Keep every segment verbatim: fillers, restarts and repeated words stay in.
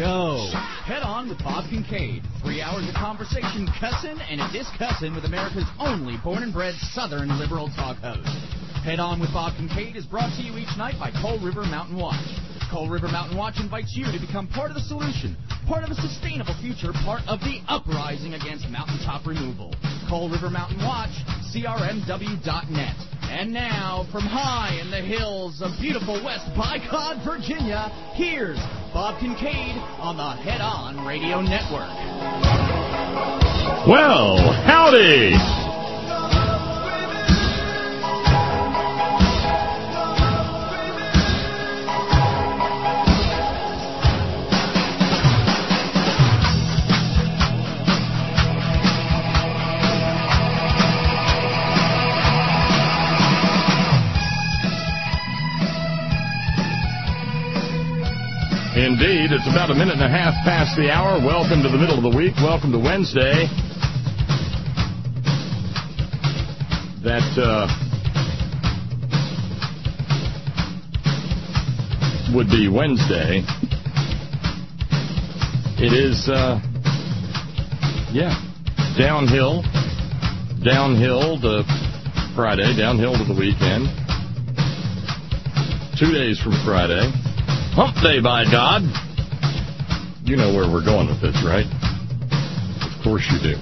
Show. Head On with Bob Kincaid. Three hours of conversation, cussing and discussing with America's only born and bred Southern liberal talk host. Head On with Bob Kincaid is brought to you each night by Coal River Mountain Watch. Coal River Mountain Watch invites you to become part of the solution, part of a sustainable future, part of the uprising against mountaintop removal. Coal River Mountain Watch, C R M W dot net. And now, from high in the hills of beautiful West Bicod, Virginia, here's Bob Kincaid on the Head On Radio Network. Well, howdy! Indeed, it's about a minute and a half past the hour. Welcome to the middle of the week. Welcome to Wednesday. That, uh, would be Wednesday. It is, uh, yeah, downhill. Downhill to Friday, downhill to the weekend. Two days from Friday. Hump Day, by God. You know where we're going with this, right? Of course you do.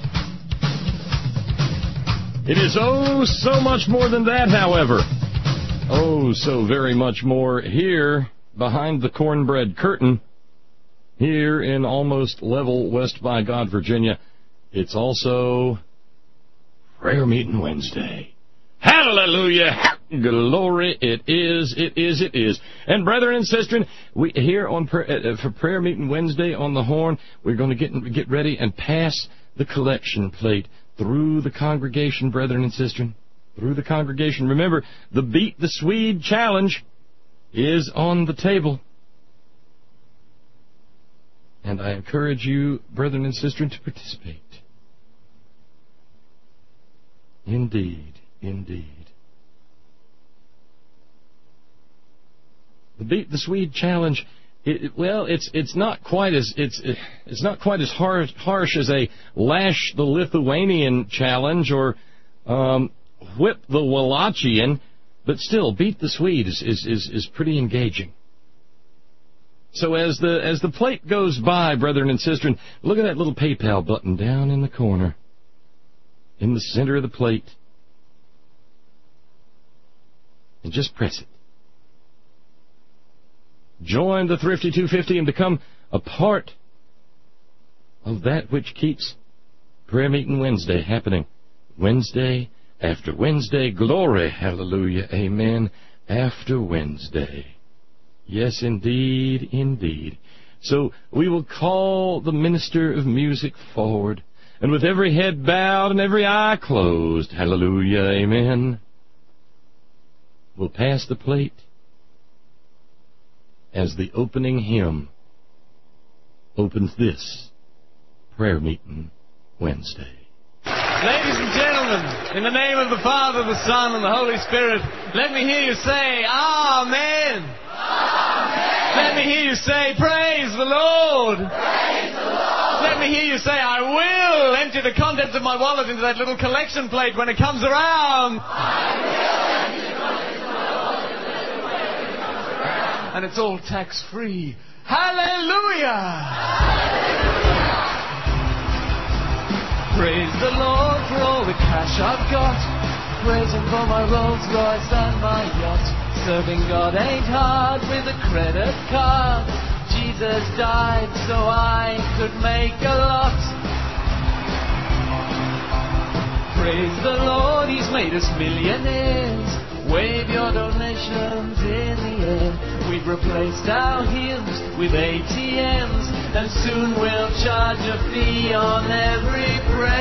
It is oh so much more than that, however. Oh, so very much more here behind the cornbread curtain, here in almost level West by God, Virginia. It's also Prayer Meeting Wednesday. Hallelujah! Glory! It is, it is, it is. And brethren and sisters, we here on uh, for Prayer Meeting Wednesday on the Horn, we're going to get get ready and pass the collection plate through the congregation, brethren and sisters, through the congregation. Remember, the Beat the Swede challenge is on the table, and I encourage you, brethren and sisters, to participate. Indeed. Indeed. The Beat the Swede challenge, it, well, it's it's not quite as it's it's not quite as harsh, harsh as a Lash the Lithuanian challenge or um, Whip the Wallachian, but still, Beat the Swede is, is, is, is pretty engaging. So as the as the plate goes by, brethren and sisters, look at that little PayPal button down in the corner, in the center of the plate. And just press it. Join the Thrifty two fifty and become a part of that which keeps Prayer Meeting Wednesday happening. Wednesday after Wednesday. Glory, hallelujah, amen, after Wednesday. Yes, indeed, indeed. So we will call the minister of music forward, and with every head bowed and every eye closed, hallelujah, amen, we'll pass the plate as the opening hymn opens this Prayer Meeting Wednesday. Ladies and gentlemen, in the name of the Father, the Son, and the Holy Spirit, let me hear you say, Amen. Amen. Let me hear you say, Praise the Lord. Praise the Lord. Let me hear you say, I will empty the contents of my wallet into that little collection plate when it comes around. I will empty the contents of my wallet into that little plate when it comes around. And it's all tax-free. Hallelujah! Hallelujah! Praise the Lord for all the cash I've got. Praise Him for my Rolls Royce and my yacht. Serving God ain't hard with a credit card. Jesus died so I could make a lot. Praise the Lord, He's made us millionaires. Wave your donations in the air. We've replaced our hymns with A T Ms, and soon we'll charge a fee on every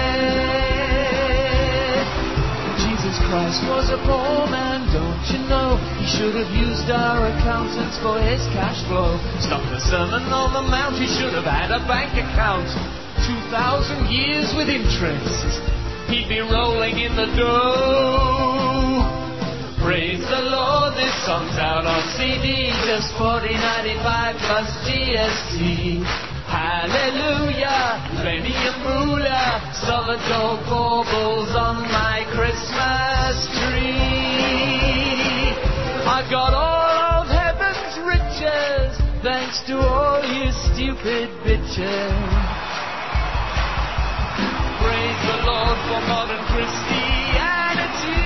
prayer. Jesus Christ was a poor man, don't you know? He should have used our accountants for his cash flow. Stop the Sermon on the Mount, he should have had a bank account. Two thousand years with interest, he'd be rolling in the dough. Praise the Lord, this song's out on C D, just forty ninety-five plus G S T. hallelujah. Play me a moolah, solid gold baubles on my Christmas tree. I've got all of heaven's riches, thanks to all you stupid bitches. Praise the Lord for modern Christianity,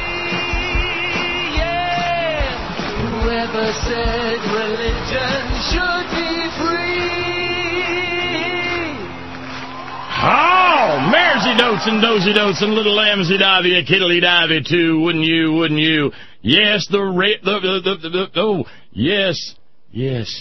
yeah. Whoever said religion should be free? Oh, Maresy Dotes and Dozy Dotes and Little Lambsy Divey, a Kiddly Divey too, wouldn't you, wouldn't you? Yes, the ra- the, the, the, the, the, oh, yes, yes.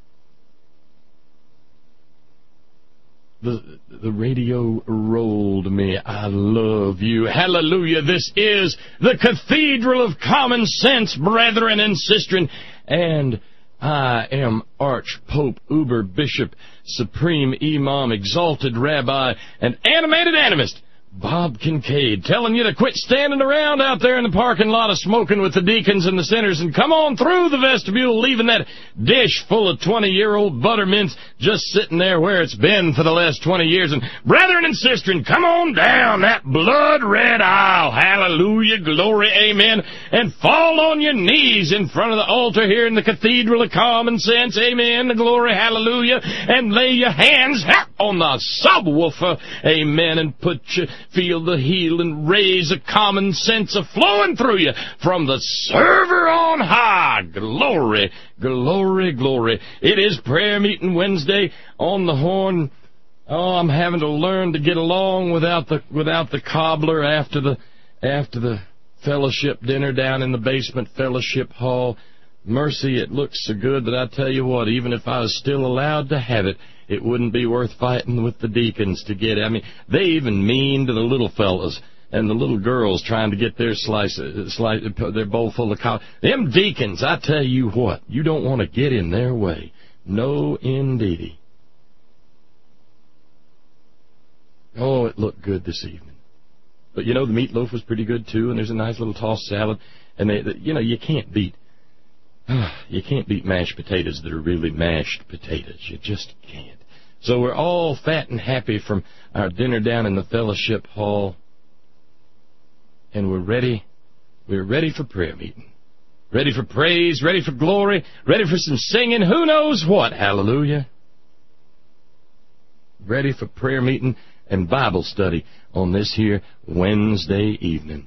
The, the radio rolled me. I love you. Hallelujah. This is the Cathedral of Common Sense, brethren and sistren. And I am Archpope, Uber Bishop, Supreme Imam, Exalted Rabbi, and Animated Animist Bob Kincaid, telling you to quit standing around out there in the parking lot of smoking with the deacons and the sinners and come on through the vestibule, leaving that dish full of twenty-year-old buttermints just sitting there where it's been for the last twenty years. And brethren and sistren, come on down that blood-red aisle. Hallelujah, glory, amen. And fall on your knees in front of the altar here in the Cathedral of Common Sense. Amen, glory, hallelujah. And lay your hands on the subwoofer. Amen. And put your feel the healing rays of common sense a flowing through you from the server on high. Glory, glory, glory. It is prayer meeting Wednesday on the Horn. Oh, I'm having to learn to get along without the without the cobbler after the after the fellowship dinner down in the basement fellowship hall. Mercy, it looks so good, but I tell you what, even if I was still allowed to have it, it wouldn't be worth fighting with the deacons to get it. I mean, they even mean to the little fellas and the little girls trying to get their slice, slice their bowl full of coffee. Them deacons, I tell you what, you don't want to get in their way. No, indeedy. Oh, it looked good this evening. But, you know, the meatloaf was pretty good, too, and there's a nice little tossed salad. And, they, they, you know, you can't beat... You can't beat mashed potatoes that are really mashed potatoes. You just can't. So we're all fat and happy from our dinner down in the fellowship hall. And we're ready. We're ready for prayer meeting. Ready for praise, ready for glory, ready for some singing, who knows what. Hallelujah. Ready for prayer meeting and Bible study on this here Wednesday evening.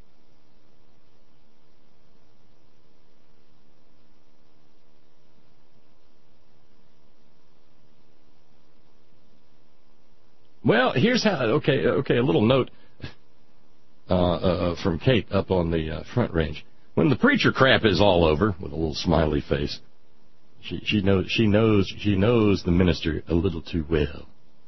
Well, here's how, okay, okay, a little note uh, uh, from Kate up on the uh, front range. When the preacher crap is all over, with a little smiley face, she, she knows she knows she knows the minister a little too well.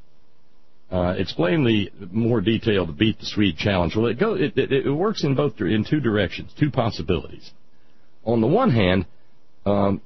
Uh, explain the more detail, the Beat the Swede challenge. Well, it go it, it, it works in both in two directions, two possibilities. On the one hand, um,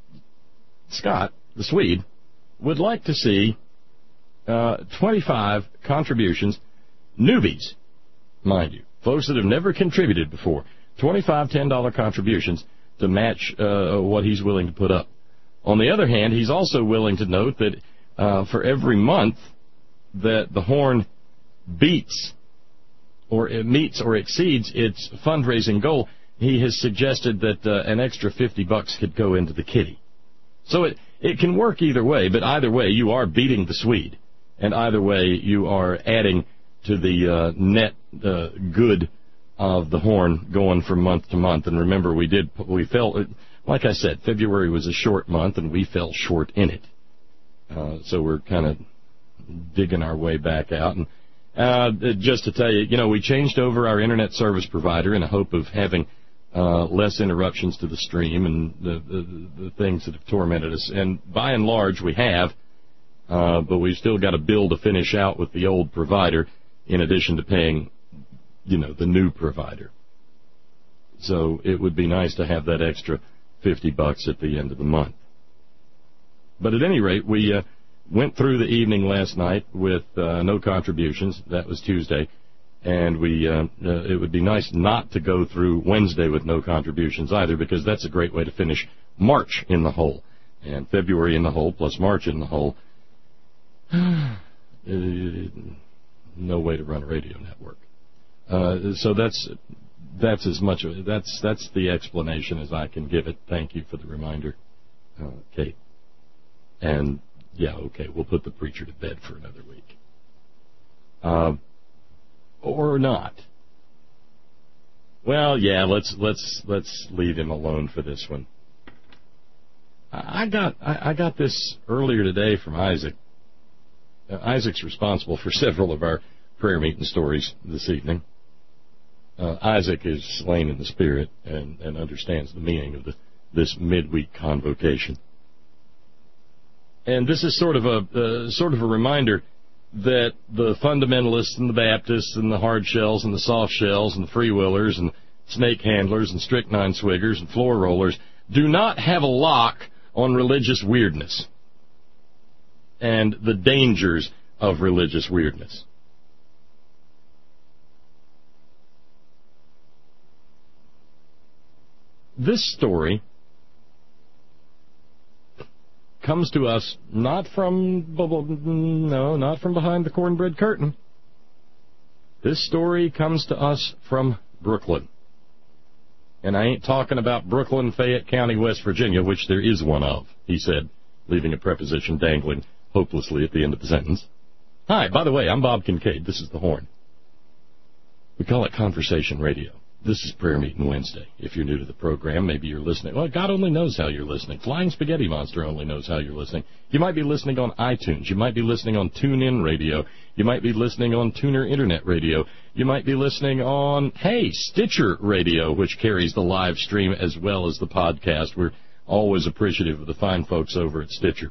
Scott, the Swede, would like to see Uh, twenty-five contributions, newbies, mind you, folks that have never contributed before, twenty-five ten dollar contributions to match uh, what he's willing to put up. On the other hand, he's also willing to note that uh, for every month that the Horn beats or it meets or exceeds its fundraising goal, he has suggested that uh, an extra fifty bucks could go into the kitty. So it, it can work either way, but either way you are beating the Swede. And either way, you are adding to the uh, net uh, good of the Horn going from month to month. And remember, we did we fell, like I said, February was a short month, and we fell short in it. Uh, so we're kind of digging our way back out. And uh, just to tell you, you know, we changed over our internet service provider in the hope of having uh, less interruptions to the stream and the, the, the things that have tormented us. And by and large, we have. Uh, but we've still got a bill to finish out with the old provider in addition to paying, you know, the new provider. So it would be nice to have that extra fifty bucks at the end of the month. But at any rate, we uh, went through the evening last night with uh, no contributions. That was Tuesday. And we uh, uh, it would be nice not to go through Wednesday with no contributions either, because that's a great way to finish March in the hole. And February in the hole plus March in the hole. No way to run a radio network. Uh, so that's that's as much of that's that's the explanation as I can give it. Thank you for the reminder, uh, Kate. And yeah, okay, we'll put the preacher to bed for another week, uh, or not. Well, yeah, let's let's let's leave him alone for this one. I got I, I got this earlier today from Isaac. Uh, Isaac's responsible for several of our prayer meeting stories this evening. Uh, Isaac is slain in the spirit and, and understands the meaning of the, this midweek convocation. And this is sort of a uh, sort of a reminder that the fundamentalists and the Baptists and the hard shells and the soft shells and the freewheelers and snake handlers and strychnine swiggers and floor rollers do not have a lock on religious weirdness and the dangers of religious weirdness. This story comes to us not from, no, not from behind the cornbread curtain. This story comes to us from Brooklyn. And I ain't talking about Brooklyn, Fayette County, West Virginia, which there is one of, he said, leaving a preposition dangling hopelessly at the end of the sentence. Hi, by the way, I'm Bob Kincaid. This is The Horn. We call it Conversation Radio. This is Prayer Meeting Wednesday. If you're new to the program, maybe you're listening. Well, God only knows how you're listening. Flying Spaghetti Monster only knows how you're listening. You might be listening on iTunes. You might be listening on TuneIn Radio. You might be listening on Tuner Internet Radio. You might be listening on, hey, Stitcher Radio, which carries the live stream as well as the podcast. We're always appreciative of the fine folks over at Stitcher.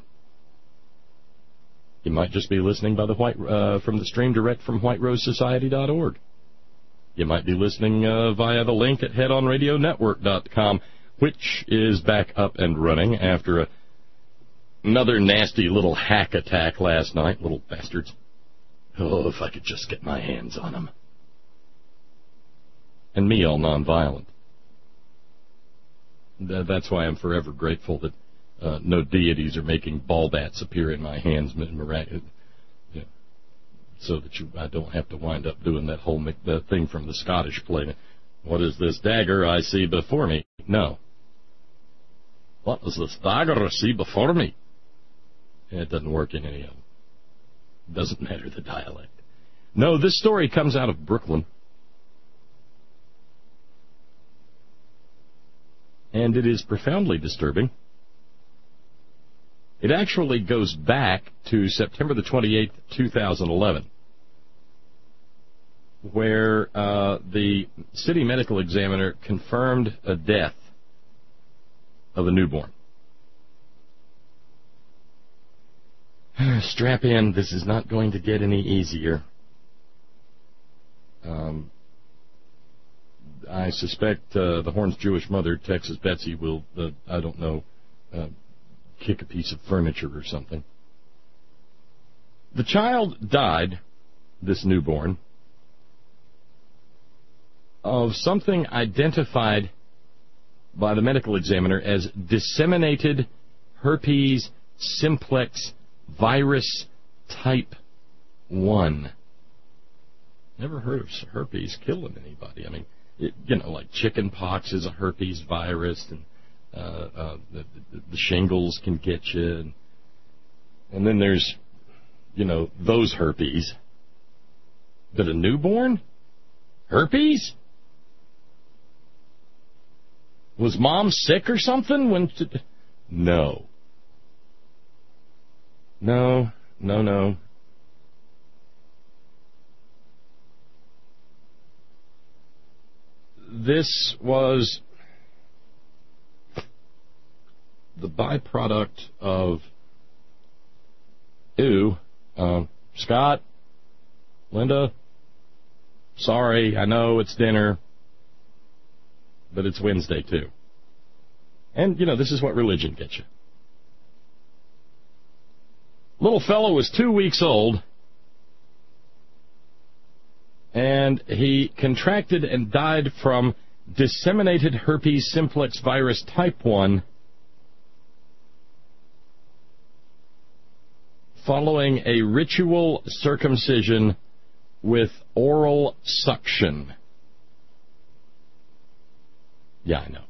You might just be listening by the white uh, from the stream direct from white rose society dot org. You might be listening uh, via the link at head on radio network dot com, which is back up and running after a, another nasty little hack attack last night. Little bastards. Oh, if I could just get my hands on them. And me all nonviolent. That's why I'm forever grateful that uh, no deities are making ball bats appear in my hands miraculously. So that you, I don't have to wind up doing that whole the thing from the Scottish play. What is this dagger I see before me? No. What is this dagger I see before me? It doesn't work in any of them. It doesn't matter the dialect. No, this story comes out of Brooklyn. And it is profoundly disturbing. It actually goes back to September the twenty-eighth, two thousand eleven, where uh, the city medical examiner confirmed a death of a newborn. Strap in, this is not going to get any easier. Um, I suspect uh, the Horn's Jewish mother, Texas Betsy, will, uh, I don't know, uh, kick a piece of furniture or something. The child died, this newborn, of something identified by the medical examiner as disseminated herpes simplex virus type one. Never heard of herpes killing anybody. I mean, it, you know, like chicken pox is a herpes virus, and Uh, uh, the, the shingles can get you, and, and then there's, you know, those herpes. But a newborn? Herpes? Was mom sick or something? When? T- no. No, no, no. This was the byproduct of, ew, uh, Scott, Linda, sorry, I know it's dinner, but it's Wednesday too. And, you know, this is what religion gets you. Little fellow was two weeks old, and he contracted and died from disseminated herpes simplex virus type one following a ritual circumcision with oral suction. Yeah, I know.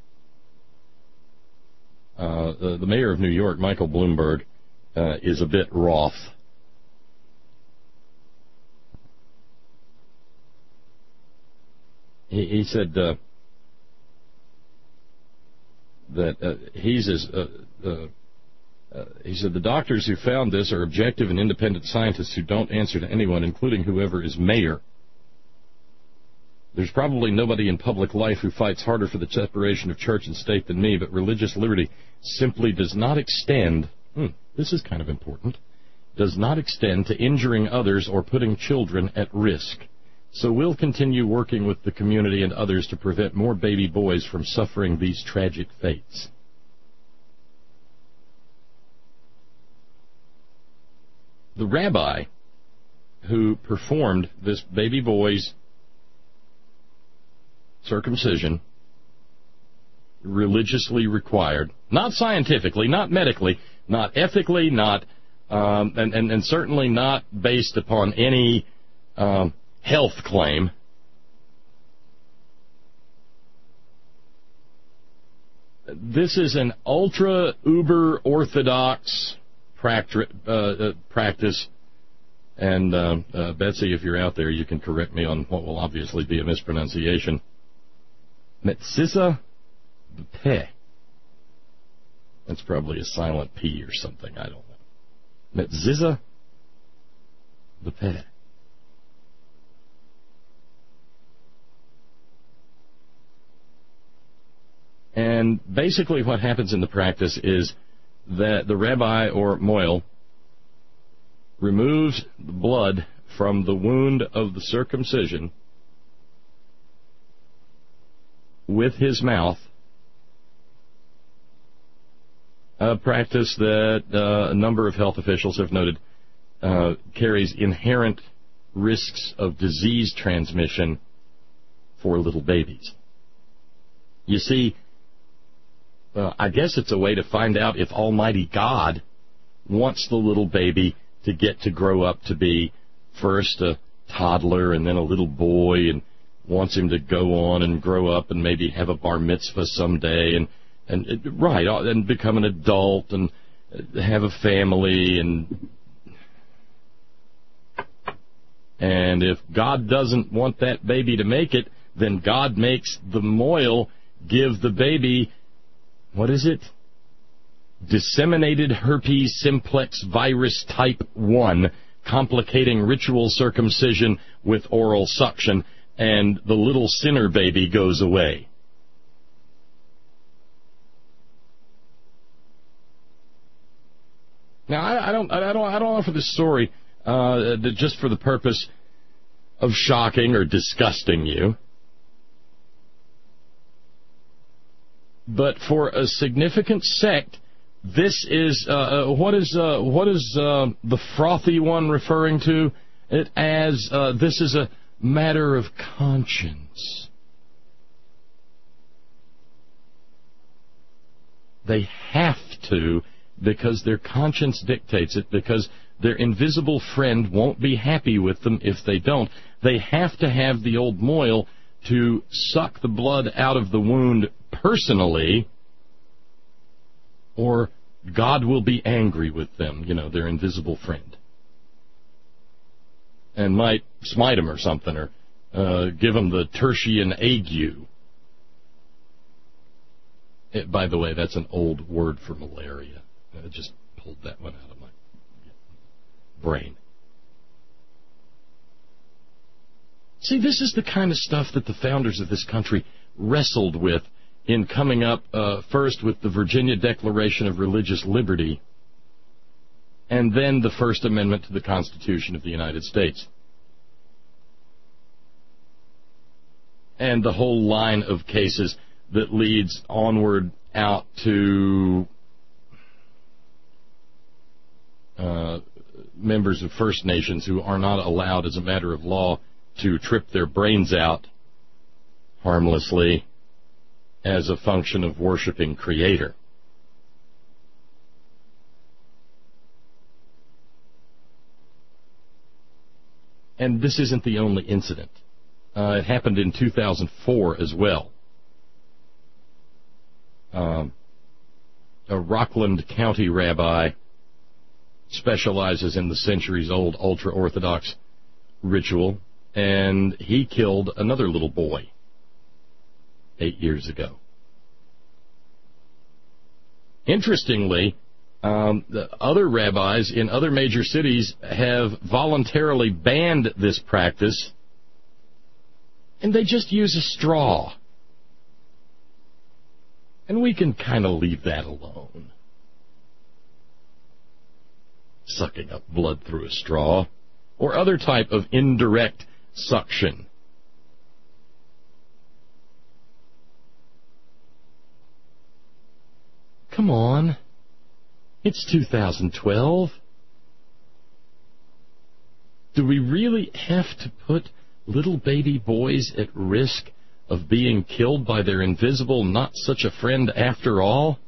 Uh, the, the mayor of New York, Michael Bloomberg, uh, is a bit wroth. He, he said uh, that uh, he's as uh, uh, uh, he said the doctors who found this are objective and independent scientists who don't answer to anyone, including whoever is mayor. There's probably nobody in public life who fights harder for the separation of church and state than me, but religious liberty simply does not extend, hmm, this is kind of important, does not extend to injuring others or putting children at risk. So we'll continue working with the community and others to prevent more baby boys from suffering these tragic fates. The rabbi who performed this baby boy's circumcision, religiously required, not scientifically, not medically, not ethically, not um, and, and, and certainly not based upon any um, health claim. This is an ultra uber orthodox practice, uh, practice. And uh, uh, Betsy, if you're out there, you can correct me on what will obviously be a mispronunciation. Metziza B'Peh. That's probably a silent P or something, I don't know. Metziza B'Peh. And basically what happens in the practice is that the rabbi or moil removes the blood from the wound of the circumcision with his mouth, a practice that uh, a number of health officials have noted uh, carries inherent risks of disease transmission for little babies. You see, uh, I guess it's a way to find out if Almighty God wants the little baby to get to grow up to be first a toddler and then a little boy, and wants him to go on and grow up and maybe have a bar mitzvah someday and, and right, and become an adult and have a family. And and if God doesn't want that baby to make it, then God makes the moil give the baby, what is it? Disseminated herpes simplex virus type one, complicating ritual circumcision with oral suction, and the little sinner baby goes away. Now, I, I don't, I don't, I don't offer this story uh, just for the purpose of shocking or disgusting you, but for a significant sect, this is uh, what is uh, what is uh, the frothy one referring to it as? Uh, this is a matter of conscience. They have to, because their conscience dictates it, because their invisible friend won't be happy with them if they don't. They have to have the old moil to suck the blood out of the wound personally, or God will be angry with them, you know, their invisible friend, and might smite them or something, or uh, give them the tertian ague. It, by the way, that's an old word for malaria. I just pulled that one out of my brain. See, this is the kind of stuff that the founders of this country wrestled with in coming up uh, first with the Virginia Declaration of Religious Liberty, and then the First Amendment to the Constitution of the United States. And the whole line of cases that leads onward out to uh, members of First Nations who are not allowed, as a matter of law, to trip their brains out harmlessly as a function of worshiping Creator. and this isn't the only incident. Uh, it happened in two thousand four as well. Um, a Rockland County rabbi specializes in the centuries-old ultra-Orthodox ritual, and he killed another little boy eight years ago. Interestingly, um, the other rabbis in other major cities have voluntarily banned this practice, and they just use a straw. And we can kind of leave that alone. Sucking up blood through a straw, or other type of indirect suction. Come on. It's two thousand twelve. Do we really have to put little baby boys at risk of being killed by their invisible not-such-a-friend after all?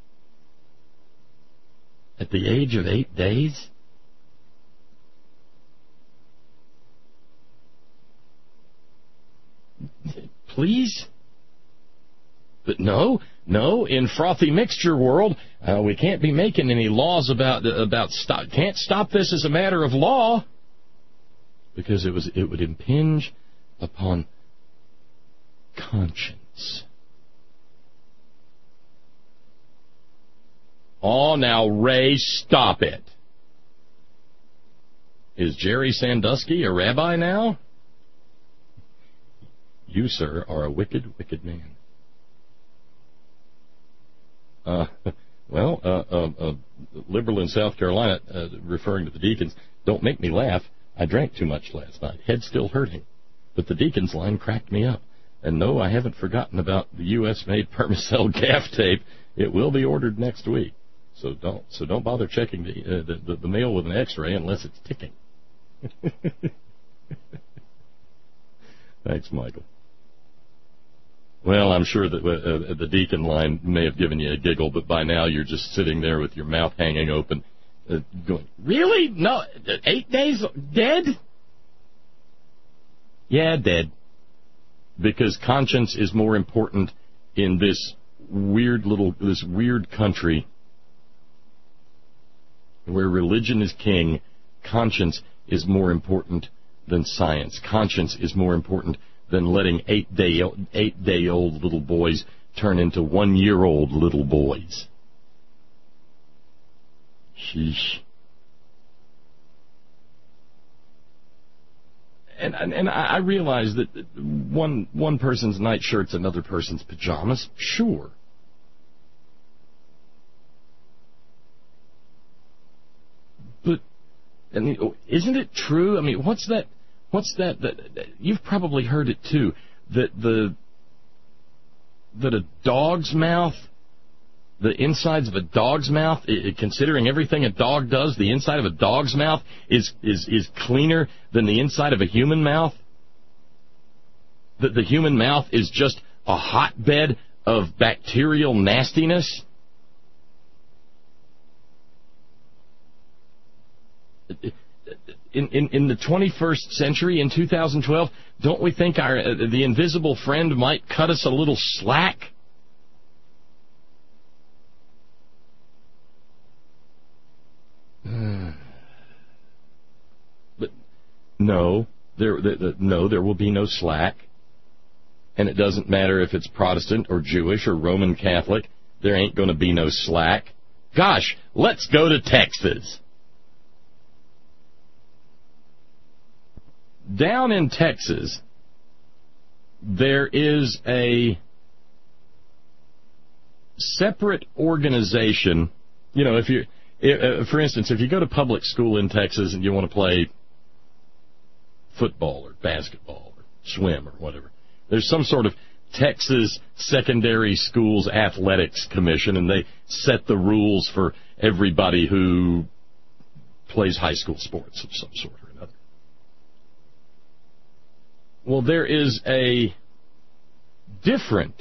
At the age of eight days? Please? But no, no, in frothy mixture world, uh, we can't be making any laws about, about stop, can't stop this as a matter of law, because it was, it would impinge upon conscience. Oh, now, Ray, stop it. Is Jerry Sandusky a rabbi now? You, sir, are a wicked, wicked man. Uh, well, uh, uh, uh, liberal in South Carolina, uh, referring to the deacons, don't make me laugh. I drank too much last night. Head still hurting. But the deacons line cracked me up. And no, I haven't forgotten about the U S made Permacell gaff tape. It will be ordered next week. So don't so don't bother checking the, uh, the, the, the mail with an X-ray unless it's ticking. Thanks, Michael. Well, I'm sure that uh, the deacon line may have given you a giggle, but by now you're just sitting there with your mouth hanging open, uh, going, really? No, eight days dead? Yeah, dead. Because conscience is more important in this weird little, this weird country where religion is king. Conscience is more important than science. Conscience is more important than letting eight day eight day old little boys turn into one year old little boys. Sheesh. And and, and I realize that one one person's nightshirt's another person's pajamas. Sure. But and isn't it true? I mean, what's that? What's that, that? You've probably heard it too. That the that a dog's mouth, the insides of a dog's mouth, it, considering everything a dog does, the inside of a dog's mouth is is is cleaner than the inside of a human mouth. That the human mouth is just a hotbed of bacterial nastiness. In, in, in the twenty-first century, in two thousand twelve, don't we think our uh, the invisible friend might cut us a little slack? But no, there, the, the, no, there will be no slack, and it doesn't matter if it's Protestant or Jewish or Roman Catholic. There ain't going to be no slack. Gosh, let's go to Texas. Down in Texas, there is a separate organization. You know, if you, if, for instance, if you go to public school in Texas and you want to play football or basketball or swim or whatever, there's some sort of Texas Secondary Schools Athletics Commission, and they set the rules for everybody who plays high school sports of some sort or another. Well, there is a different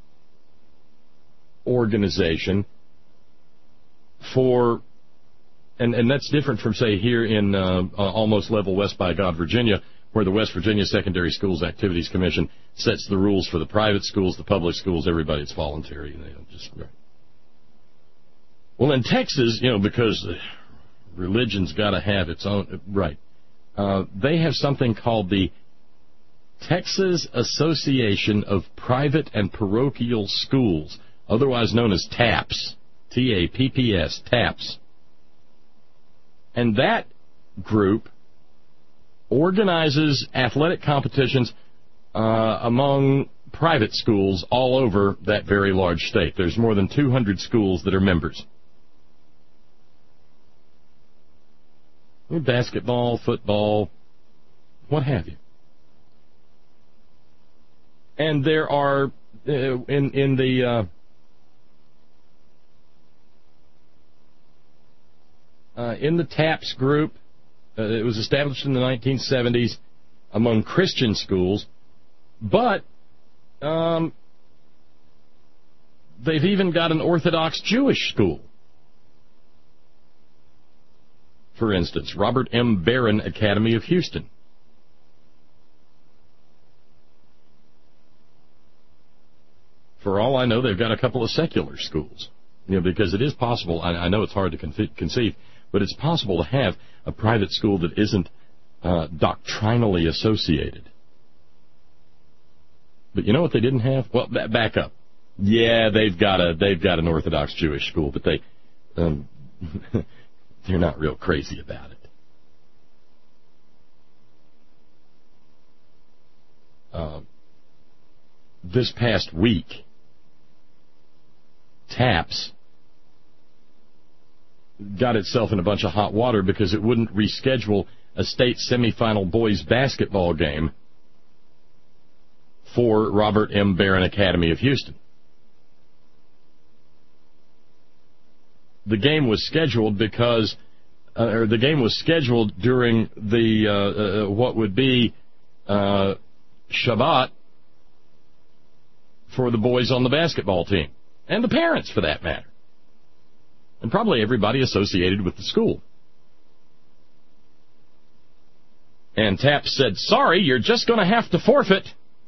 organization for and, and that's different from, say, here in uh, uh, almost level West by God, Virginia, where the West Virginia Secondary Schools Activities Commission sets the rules for the private schools, the public schools, everybody. It's voluntary. They don't just right. Well, in Texas, you know, because religion's got to have its own right. Uh, they have something called the Texas Association of Private and Parochial Schools, otherwise known as TAPS, T A P P S, TAPS. And that group organizes athletic competitions uh, among private schools all over that very large state. There's more than two hundred schools that are members. Basketball, football, what have you. And there are, uh, in, in the... Uh, Uh, in the TAPS group, uh, it was established in the nineteen seventies among Christian schools, but um, they've even got an Orthodox Jewish school. For instance, Robert M. Barron Academy of Houston. For all I know, they've got a couple of secular schools. You know, because it is possible, I, I know it's hard to con- conceive, but it's possible to have a private school that isn't uh, doctrinally associated. But you know what they didn't have? Well, b- back up. Yeah, they've got a they've got an Orthodox Jewish school, but they um, they're not real crazy about it. Uh, this past week, TAPS got itself in a bunch of hot water because it wouldn't reschedule a state semifinal boys basketball game for Robert M. Barron Academy of Houston. The game was scheduled because, uh, or the game was scheduled during the uh, uh, what would be uh, Shabbat for the boys on the basketball team and the parents, for that matter. And probably everybody associated with the school. And TAPS said, sorry, you're just going to have to forfeit.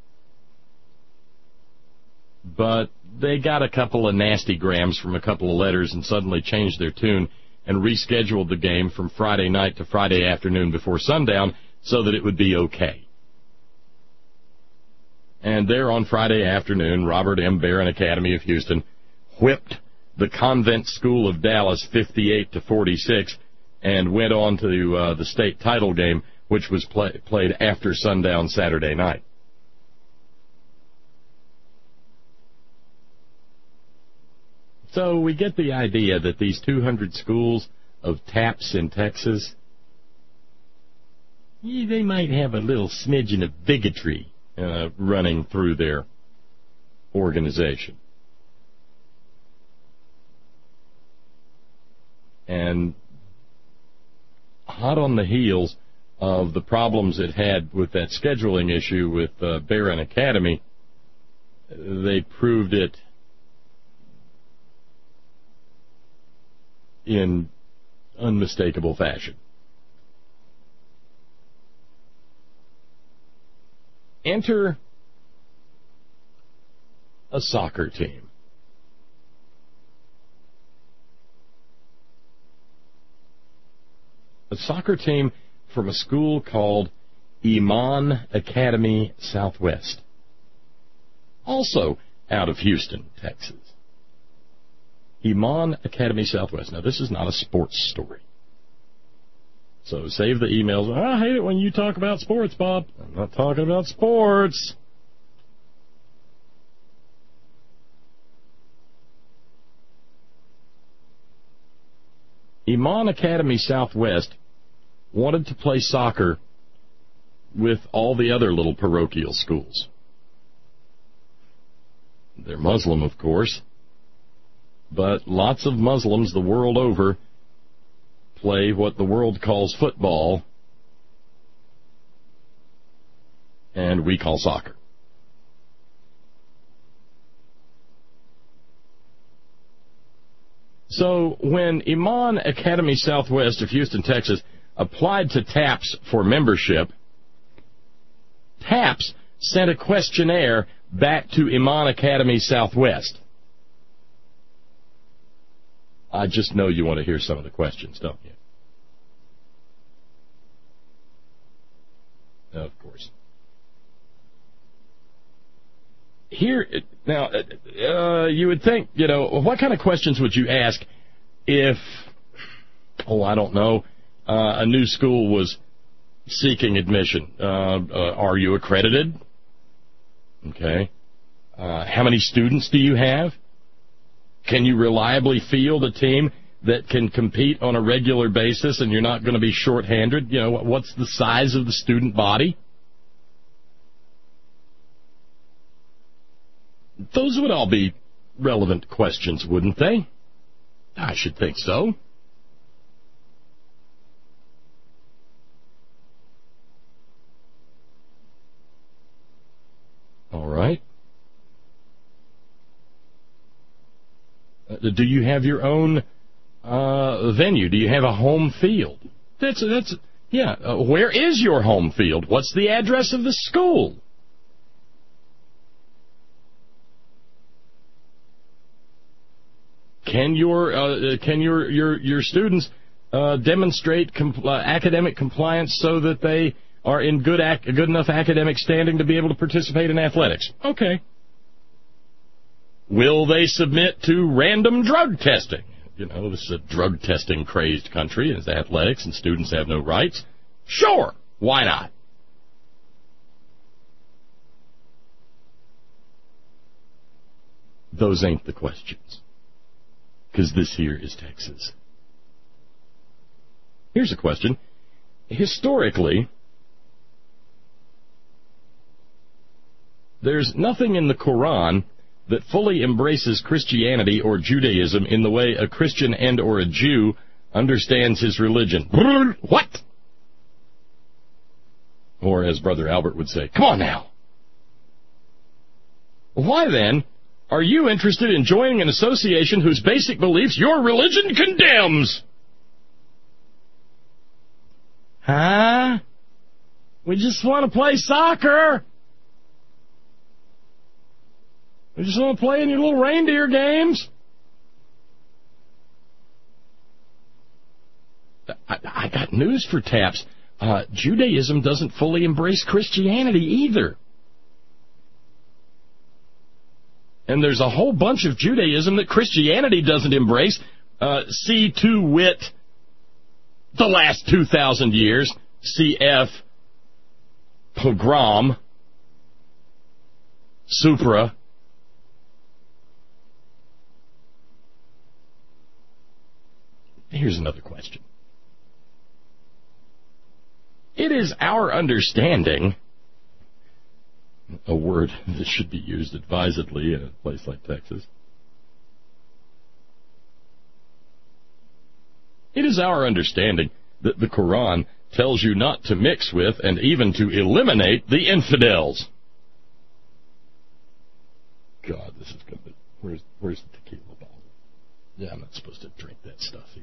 But they got a couple of nasty grams from a couple of letters and suddenly changed their tune and rescheduled the game from Friday night to Friday afternoon before sundown so that it would be okay. And there on Friday afternoon, Robert M. Barron Academy of Houston whipped the Convent School of Dallas fifty-eight to forty-six, and went on to uh, the state title game, which was play, played after sundown Saturday night. So we get the idea that these two hundred schools of TAPS in Texas, yeah, they might have a little smidgen of bigotry uh, running through their organization. And hot on the heels of the problems it had with that scheduling issue with uh, Barron Academy, they proved it in unmistakable fashion. Enter a soccer team. A soccer team from a school called Iman Academy Southwest, also out of Houston, Texas. Iman Academy Southwest. Now, this is not a sports story. So save the emails. Oh, I hate it when you talk about sports, Bob. I'm not talking about sports. Iman Academy Southwest wanted to play soccer with all the other little parochial schools. They're Muslim, of course, but lots of Muslims the world over play what the world calls football, and we call soccer. So when Iman Academy Southwest of Houston, Texas, applied to TAPS for membership, TAPS sent a questionnaire back to Iman Academy Southwest. I just know you want to hear some of the questions, don't you? Of course. Here, now, uh, you would think, you know, what kind of questions would you ask if, oh, I don't know, uh, a new school was seeking admission? Uh, uh, are you accredited? Okay. Uh, how many students do you have? Can you reliably field a team that can compete on a regular basis and you're not going to be shorthanded? You know, what's the size of the student body? Those would all be relevant questions, wouldn't they? I should think so. All right. Uh, do you have your own uh, venue? Do you have a home field? That's that's yeah. Uh, where is your home field? What's the address of the school? Can your uh, can your your your students uh, demonstrate compl- uh, academic compliance so that they are in good ac- good enough academic standing to be able to participate in athletics? Okay. Will they submit to random drug testing? You know, this is a drug testing crazed country, and it's athletics, and students have no rights. Sure, why not? Those ain't the questions. Because this here is Texas. Here's a question. Historically, there's nothing in the Quran that fully embraces Christianity or Judaism in the way a Christian and or a Jew understands his religion. What? Or as Brother Albert would say, come on now. Why then are you interested in joining an association whose basic beliefs your religion condemns? Huh? We just want to play soccer. We just want to play in your little reindeer games. I, I got news for TAPS. Uh, Judaism doesn't fully embrace Christianity either. And there's a whole bunch of Judaism that Christianity doesn't embrace. Uh, see to wit, the last two thousand years. C F, pogrom, supra. Here's another question. It is our understanding, a word that should be used advisedly in a place like Texas. It is our understanding that the Quran tells you not to mix with and even to eliminate the infidels. God, this is going to be... Where's, where's the tequila bottle? Yeah, I'm not supposed to drink that stuff either.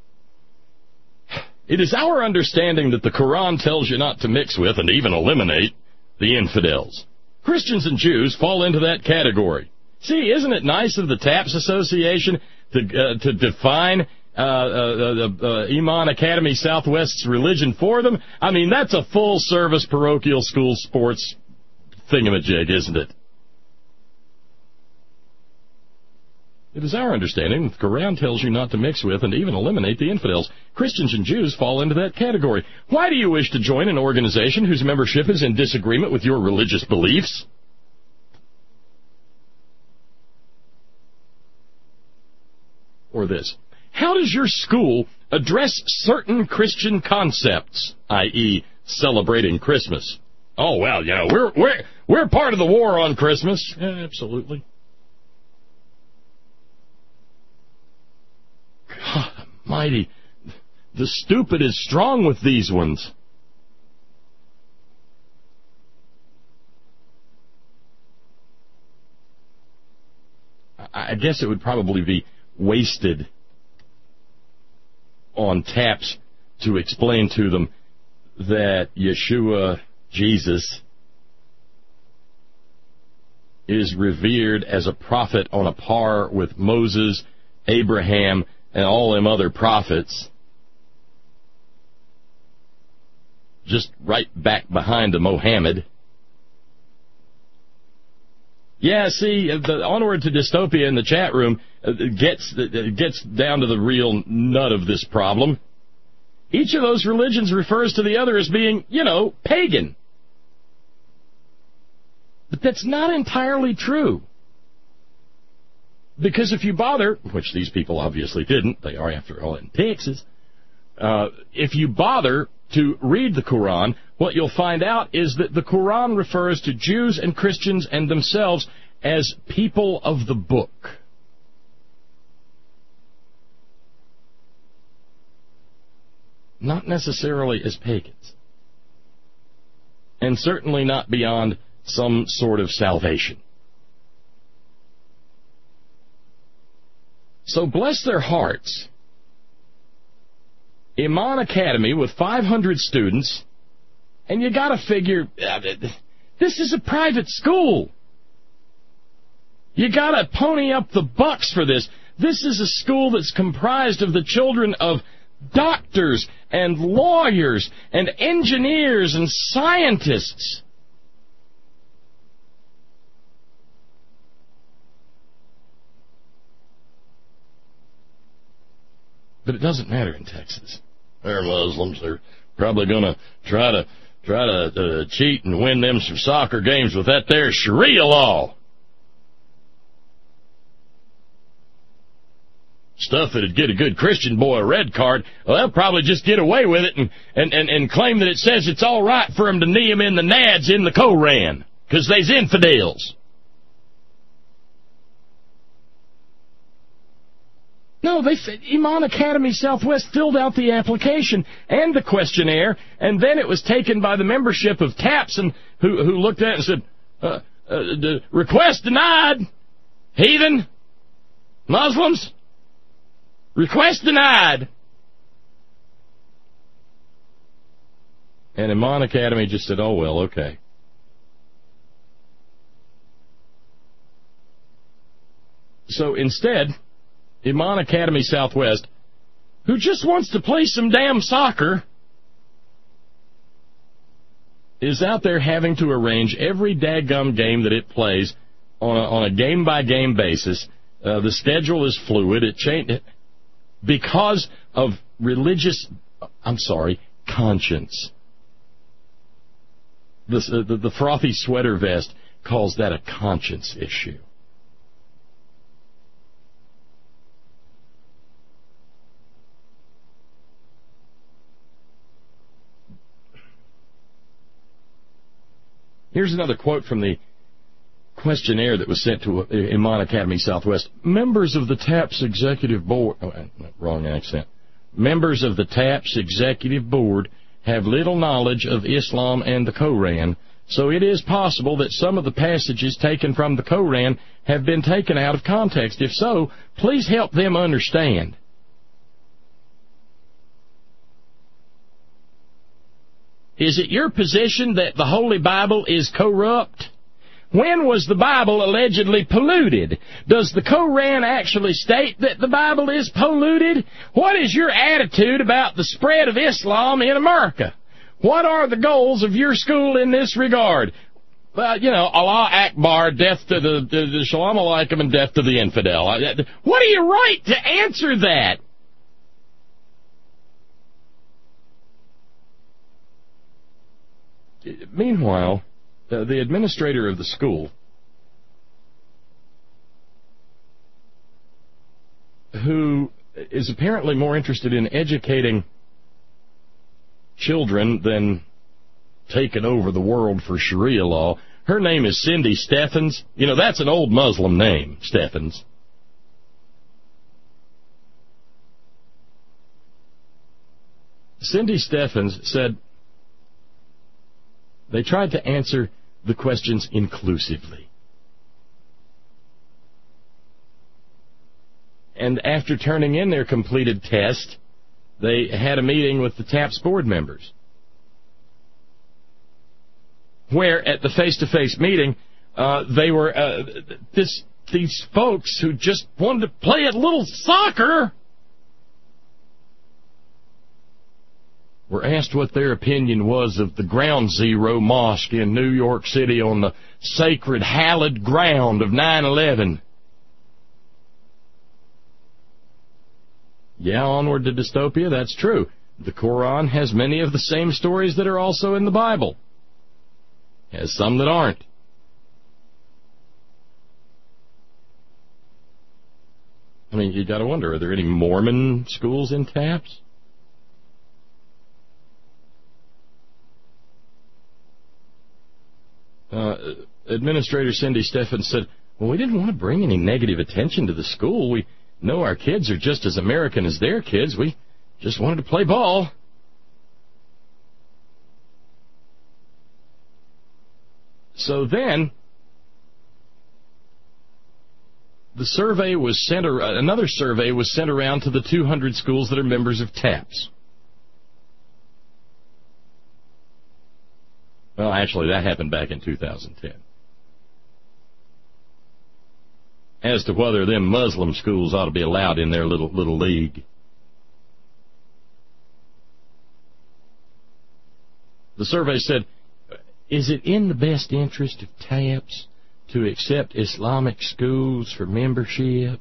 It is our understanding that the Quran tells you not to mix with and even eliminate the infidels. Christians and Jews fall into that category. See, isn't it nice of the TAPS Association to uh, to define uh, uh, uh, uh, Iman Academy Southwest's religion for them? I mean, that's a full-service parochial school sports thingamajig, isn't it? It is our understanding that the Quran tells you not to mix with and even eliminate the infidels. Christians and Jews fall into that category. Why do you wish to join an organization whose membership is in disagreement with your religious beliefs? Or this. How does your school address certain Christian concepts, that is celebrating Christmas? Oh, well, you know, we're, we're, we're part of the war on Christmas. Yeah, absolutely. God almighty, the stupid is strong with these ones. I guess it would probably be wasted on taps to explain to them that Yeshua, Jesus, is revered as a prophet on a par with Moses, Abraham, and all them other prophets, just right back behind the Mohammed. Yeah, see, the Onward to Dystopia in the chat room gets gets down to the real nut of this problem. Each of those religions refers to the other as being, you know, pagan. But that's not entirely true. Because if you bother, which these people obviously didn't, they are, after all, in Texas, uh, if you bother to read the Quran, what you'll find out is that the Quran refers to Jews and Christians and themselves as people of the book. Not necessarily as pagans. And certainly not beyond some sort of salvation. So bless their hearts, Iman Academy with five hundred students, and you got to figure, uh, this is a private school. You got to pony up the bucks for this. This is a school that's comprised of the children of doctors and lawyers and engineers and scientists. But it doesn't matter in Texas. They're Muslims. They're probably going to try to try to uh, cheat and win them some soccer games with that there Sharia law. Stuff that'd get a good Christian boy a red card, well, they'll probably just get away with it and, and, and, and claim that it says it's all right for them to knee them in the nads in the Koran, because they's infidels. No, they Iman Academy Southwest filled out the application and the questionnaire, and then it was taken by the membership of TAPS, and who, who looked at it and said, uh, uh, the request denied, heathen, Muslims, request denied. And Iman Academy just said, oh, well, okay. So instead, Iman Academy Southwest, who just wants to play some damn soccer, is out there having to arrange every daggum game that it plays on a, on a game-by-game basis. Uh, the schedule is fluid. It changed because of religious, I'm sorry, conscience. This, uh, the, the frothy sweater vest calls that a conscience issue. Here's another quote from the questionnaire that was sent to Iman Academy Southwest. Members of the TAPS Executive Board... Oh, wrong accent. Members of the TAPS Executive Board have little knowledge of Islam and the Koran, so it is possible that some of the passages taken from the Koran have been taken out of context. If so, please help them understand. Is it your position that the Holy Bible is corrupt? When was the Bible allegedly polluted? Does the Koran actually state that the Bible is polluted? What is your attitude about the spread of Islam in America? What are the goals of your school in this regard? Well, you know, Allah Akbar, death to the, the, the Shalom Alaikum, and death to the infidel. What are you right to answer that? Meanwhile, uh, the administrator of the school, who is apparently more interested in educating children than taking over the world for Sharia law, her name is Cindy Steffens. You know, that's an old Muslim name, Steffens. Cindy Steffens said, they tried to answer the questions inclusively. And after turning in their completed test, they had a meeting with the TAPS board members, where at the face-to-face meeting, uh, they were, uh, this, these folks who just wanted to play a little soccer were asked what their opinion was of the Ground Zero Mosque in New York City on the sacred, hallowed ground of nine eleven. Yeah, onward to dystopia, that's true. The Quran has many of the same stories that are also in the Bible. It has some that aren't. I mean, you got to wonder, are there any Mormon schools in TAPS? Uh, Administrator Cindy Steffens said, well, we didn't want to bring any negative attention to the school. We know our kids are just as American as their kids. We just wanted to play ball. So then, the survey was sent, another survey was sent around to the two hundred schools that are members of TAPS. Well, actually, that happened back in two thousand ten. As to whether them Muslim schools ought to be allowed in their little little league. The survey said, is it in the best interest of TAPS to accept Islamic schools for membership?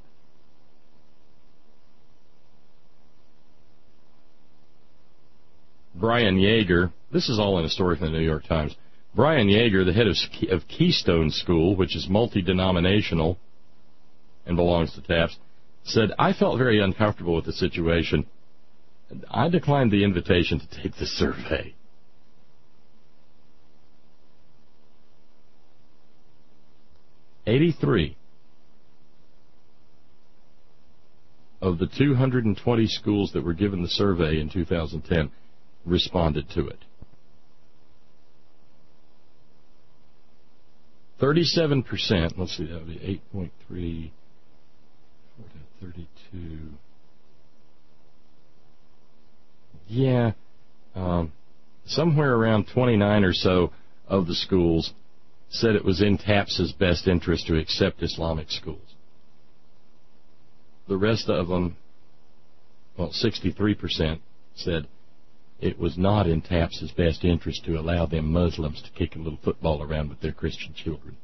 Brian Yeager, this is all in a story from the New York Times. Brian Yeager, the head of, of Keystone School, which is multi-denominational and belongs to TAPS, said, I felt very uncomfortable with the situation. I declined the invitation to take the survey. eighty-three of the two hundred twenty schools that were given the survey in two thousand ten responded to it. thirty-seven percent, let's see, that would be eight point three, thirty-two. Yeah, um, somewhere around twenty-nine or so of the schools said it was in TAPS's best interest to accept Islamic schools. The rest of them, well, sixty-three percent said it was not in TAPS's best interest to allow them Muslims to kick a little football around with their Christian children.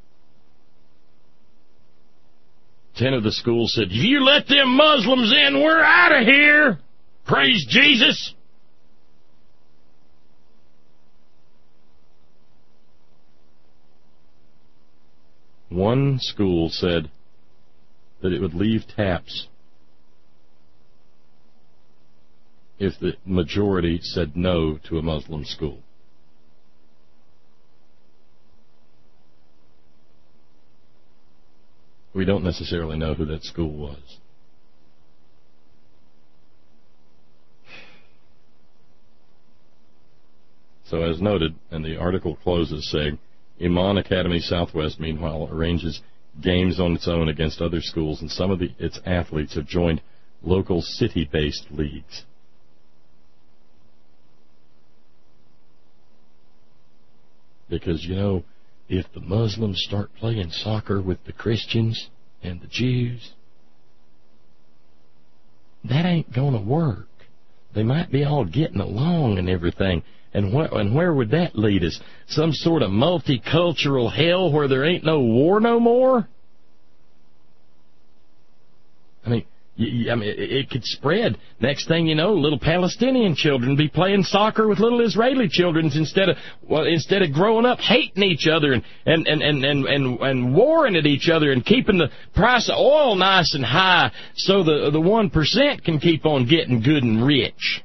Ten of the schools said, if you let them Muslims in, we're out of here. Praise Jesus. One school said that it would leave TAPS if the majority said no to a Muslim school. We don't necessarily know who that school was. So as noted, and the article closes saying, Iman Academy Southwest, meanwhile, arranges games on its own against other schools, and some of the, its athletes have joined local city-based leagues. Because, you know, if the Muslims start playing soccer with the Christians and the Jews, that ain't going to work. They might be all getting along and everything. And, wh- and where would that lead us? Some sort of multicultural hell where there ain't no war no more? I mean, y- y- I mean, it, it could spread. Next thing you know, little Palestinian children be playing soccer with little Israeli children instead of well, instead of growing up hating each other and and, and, and, and, and and warring at each other and keeping the price of oil nice and high so the the one percent can keep on getting good and rich.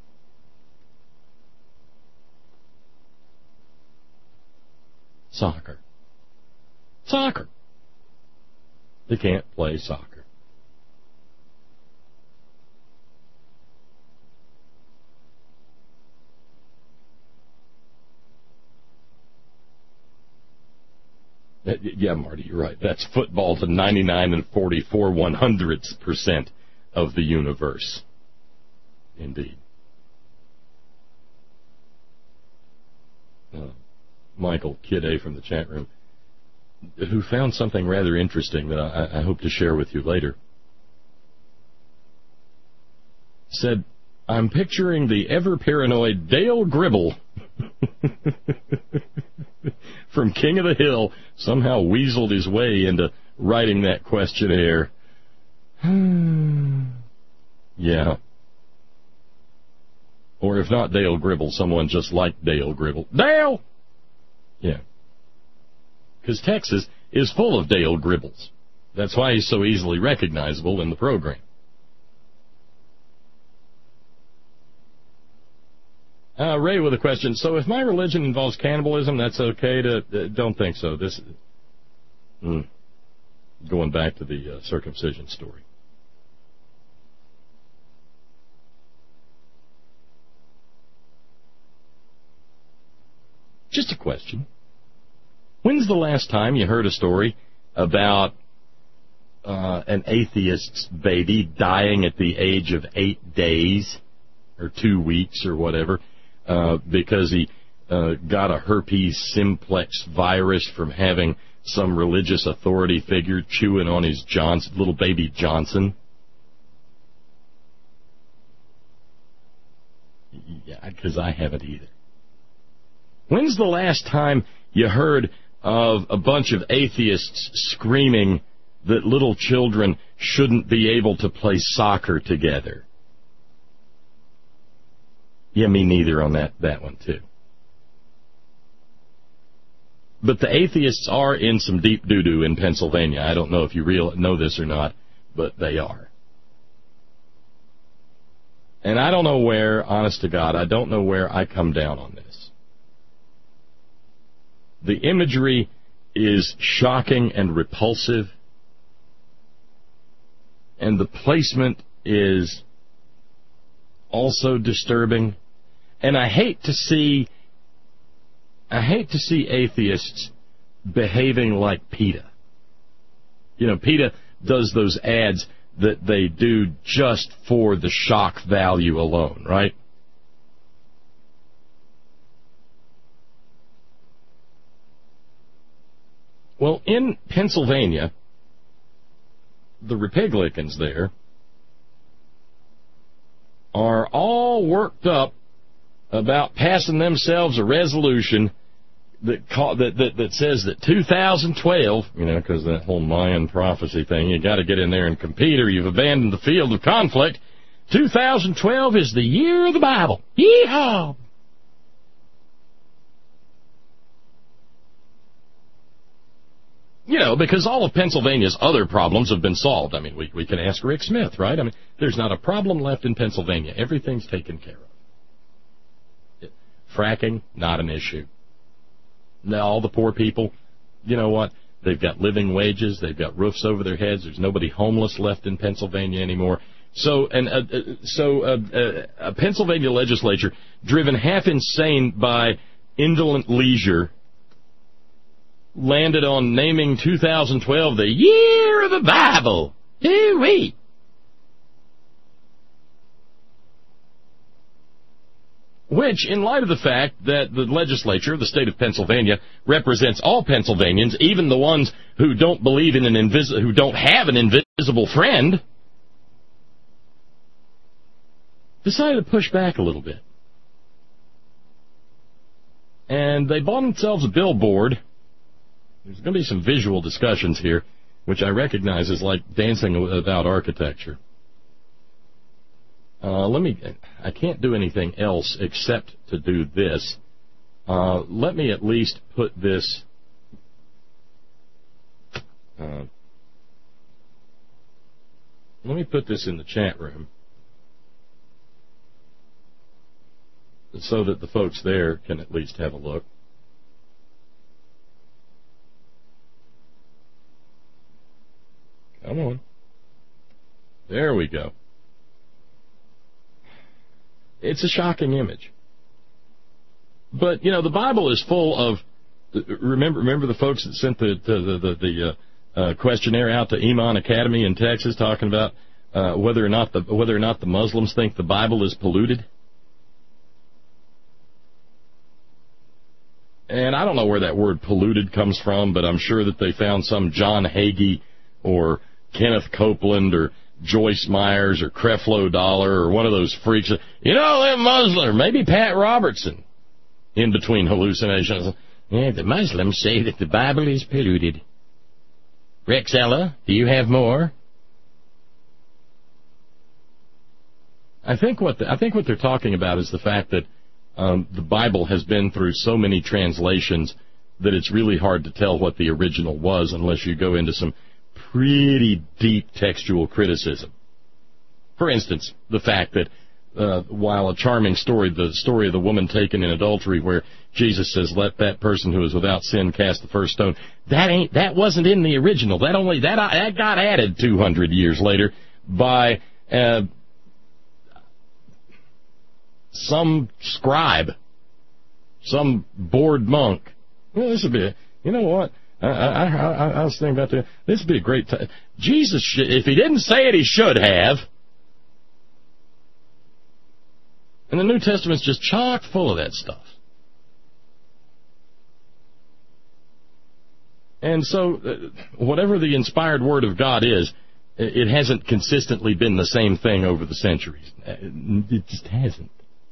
Soccer. Soccer. They can't play soccer. Yeah, Marty, you're right. That's football to ninety-nine and forty-four one hundredths percent of the universe. Indeed. Uh, Michael, Kid A from the chat room, who found something rather interesting that I, I hope to share with you later, said, I'm picturing the ever-paranoid Dale Gribble from King of the Hill somehow weaseled his way into writing that questionnaire. Yeah. Or if not Dale Gribble, someone just like Dale Gribble. Dale! Yeah. Because Texas is full of Dale Gribbles. That's why he's so easily recognizable in the program. Uh, Ray with a question. So if my religion involves cannibalism, that's okay to... Uh, don't think so. This... Mm, going back to the uh, circumcision story. Just a question. When's the last time you heard a story about uh, an atheist's baby dying at the age of eight days or two weeks or whatever uh, because he uh, got a herpes simplex virus from having some religious authority figure chewing on his Johnson, little baby Johnson? Yeah, because I haven't either. When's the last time you heard of a bunch of atheists screaming that little children shouldn't be able to play soccer together? Yeah, me neither on that, that one, too. But the atheists are in some deep doo-doo in Pennsylvania. I don't know if you real know this or not, but they are. And I don't know where, honest to God, I don't know where I come down on this. The imagery is shocking and repulsive, and the placement is also disturbing. And I hate to see, I hate to see atheists behaving like PETA. You know, PETA does those ads that they do just for the shock value alone, right? Well, in Pennsylvania, the Republicans there are all worked up about passing themselves a resolution that call, that, that that says that two thousand twelve, you know, because that whole Mayan prophecy thing, you got to get in there and compete or you've abandoned the field of conflict. two thousand twelve is the year of the Bible. Yeehaw! You know, because all of Pennsylvania's other problems have been solved. I mean, we, we can ask Rick Smith, right? I mean, there's not a problem left in Pennsylvania. Everything's taken care of. Fracking, not an issue. Now, all the poor people, you know what? They've got living wages. They've got roofs over their heads. There's nobody homeless left in Pennsylvania anymore. So, and uh, uh, so uh, uh, a Pennsylvania legislature driven half insane by indolent leisure landed on naming two thousand twelve the year of the Bible. Hoo-wee. Which, in light of the fact that the legislature of the state of Pennsylvania represents all Pennsylvanians, even the ones who don't believe in an invis- who don't have an invisible friend, decided to push back a little bit. And they bought themselves a billboard. There's going to be some visual discussions here, which I recognize is like dancing about architecture. Uh, let me, I can't do anything else except to do this. Uh, let me at least put this, uh, let me put this in the chat room so that the folks there can at least have a look. Come on. There we go. It's a shocking image. But, you know, the Bible is full of, remember remember the folks that sent the the, the, the uh, uh, questionnaire out to Iman Academy in Texas talking about uh, whether or not the whether or not the Muslims think the Bible is polluted. And I don't know where that word polluted comes from, but I'm sure that they found some John Hagee or Kenneth Copeland or Joyce Myers or Creflo Dollar or one of those freaks. You know, they're Muslim. Maybe Pat Robertson in between hallucinations. Yeah, the Muslims say that the Bible is polluted. Rexella, do you have more? I think what the, I think what they're talking about is the fact that um, the Bible has been through so many translations that it's really hard to tell what the original was unless you go into some pretty deep textual criticism. For instance, the fact that uh, while a charming story, the story of the woman taken in adultery, where Jesus says, "Let that person who is without sin cast the first stone," that ain't that wasn't in the original. That only that that got added two hundred years later by uh, some scribe, some bored monk. Well, this would be, a, you know what? I, I, I, I was thinking about that. This would be a great time. Jesus, should, if he didn't say it, he should have. And the New Testament's just chock full of that stuff. And so, uh, whatever the inspired Word of God is, it hasn't consistently been the same thing over the centuries. It just hasn't.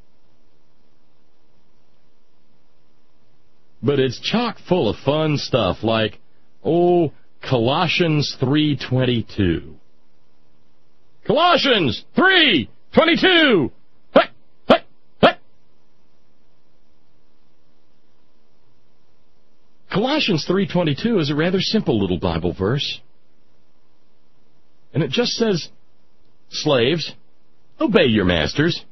But it's chock full of fun stuff like, oh, Colossians three twenty-two. Colossians three twenty-two! Hey, hey, hey! Colossians three twenty-two is a rather simple little Bible verse. And it just says, slaves, obey your masters.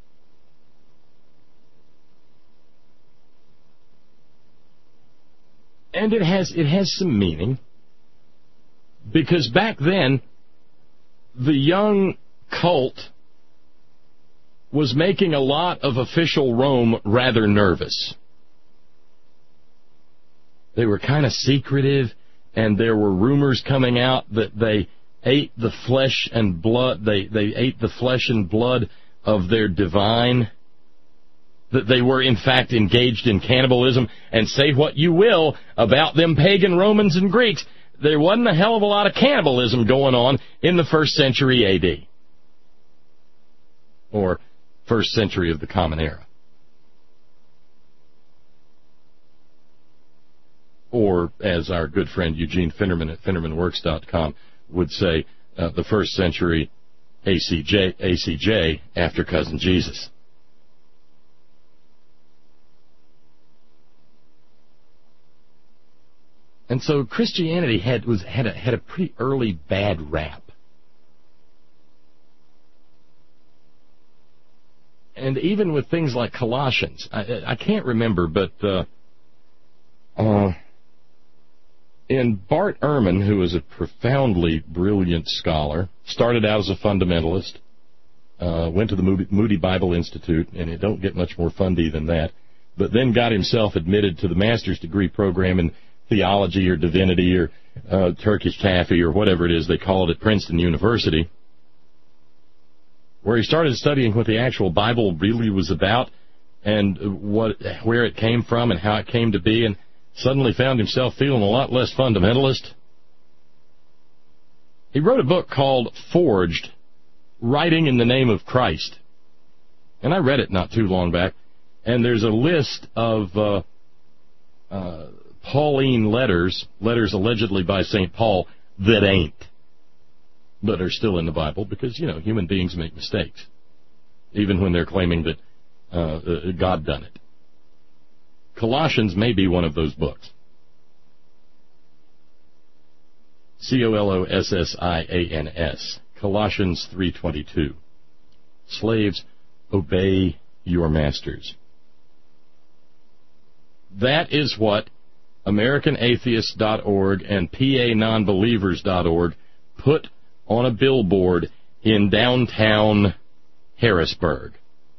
And it has it has some meaning, because back then, the young cult was making a lot of official Rome rather nervous. They were kind of secretive, and there were rumors coming out that they ate the flesh and blood, they, they ate the flesh and blood of their divine, that they were, in fact, engaged in cannibalism. And say what you will about them pagan Romans and Greeks, there wasn't a hell of a lot of cannibalism going on in the first century A D, or first century of the Common Era. Or, as our good friend Eugene Finnerman at Finnerman Works dot com would say, uh, the first century A C J, A C J after Cousin Jesus. And so Christianity had was had a had a pretty early bad rap. And even with things like Colossians, I, I can't remember, but uh, uh, in Bart Ehrman, who is a profoundly brilliant scholar, started out as a fundamentalist, uh, went to the Moody, Moody Bible Institute, and it don't get much more fundy than that, but then got himself admitted to the master's degree program in theology or divinity or uh, Turkish taffy or whatever it is they call it at Princeton University, where he started studying what the actual Bible really was about and what, where it came from and how it came to be, and suddenly found himself feeling a lot less fundamentalist. He wrote a book called Forged, Writing in the Name of Christ. And I read it not too long back, and there's a list of uh, uh, Pauline letters, letters allegedly by Saint Paul, that ain't, but are still in the Bible, because, you know, human beings make mistakes, even when they're claiming that uh, God done it. Colossians may be one of those books. C O L O S S I A N S, Colossians three twenty-two. Slaves, obey your masters. That is what American Atheists dot org and P A Nonbelievers dot org put on a billboard in downtown Harrisburg.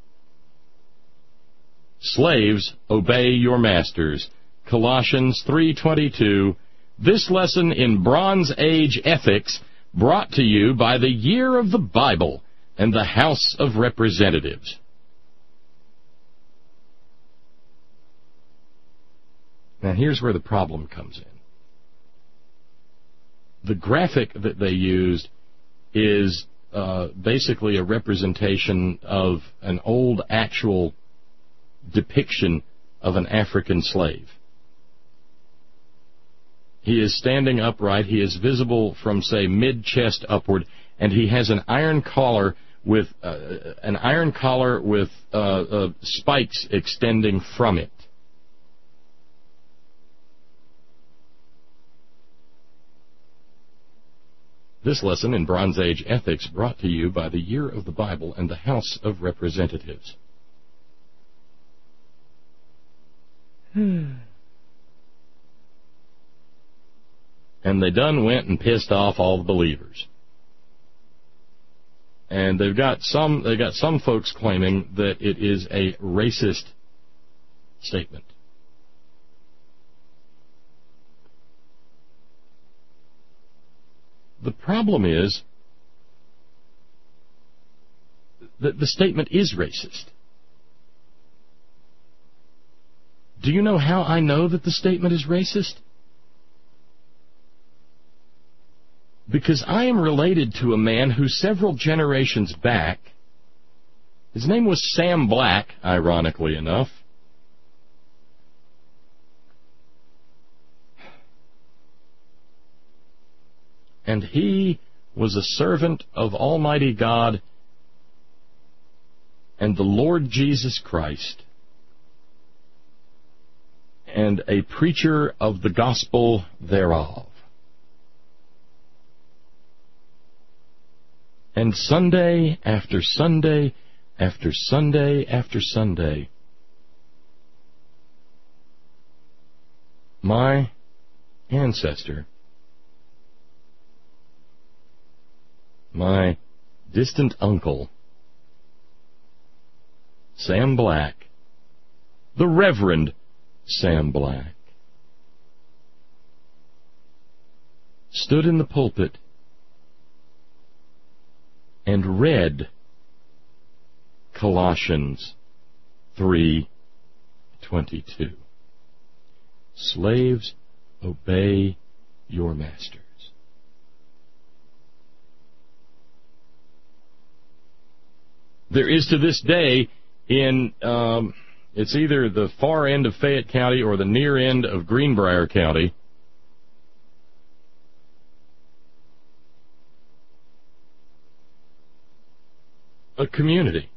Slaves, obey your masters. Colossians three twenty-two. This lesson in Bronze Age ethics brought to you by the Year of the Bible and the House of Representatives. Now, here's where the problem comes in. The graphic that they used is uh, basically a representation of an old actual depiction of an African slave. He is standing upright. He is visible from, say, mid-chest upward, and he has an iron collar with uh, an iron collar with uh, uh, spikes extending from it. This lesson in Bronze Age ethics brought to you by the Year of the Bible and the House of Representatives. And they done went and pissed off all the believers. And they've got some they got some folks claiming that it is a racist statement. The problem is that the statement is racist. Do you know how I know that the statement is racist? Because I am related to a man who several generations back, his name was Sam Black, ironically enough, and he was a servant of Almighty God and the Lord Jesus Christ, and a preacher of the gospel thereof. And Sunday after Sunday after Sunday after Sunday, my ancestor, my distant uncle, Sam Black, the Reverend Sam Black, stood in the pulpit and read Colossians three twenty-two. Slaves, obey your masters. There is to this day in, um, it's either the far end of Fayette County or the near end of Greenbrier County, a community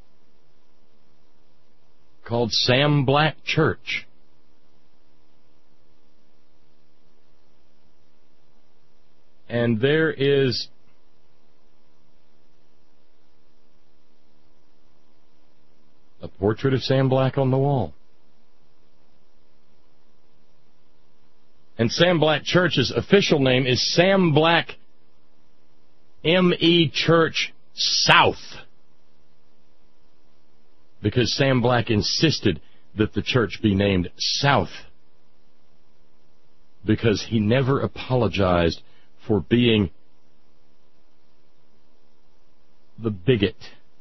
called Sam Black Church. And there is a portrait of Sam Black on the wall. And Sam Black Church's official name is Sam Black M E Church South, because Sam Black insisted that the church be named South, because he never apologized for being the bigot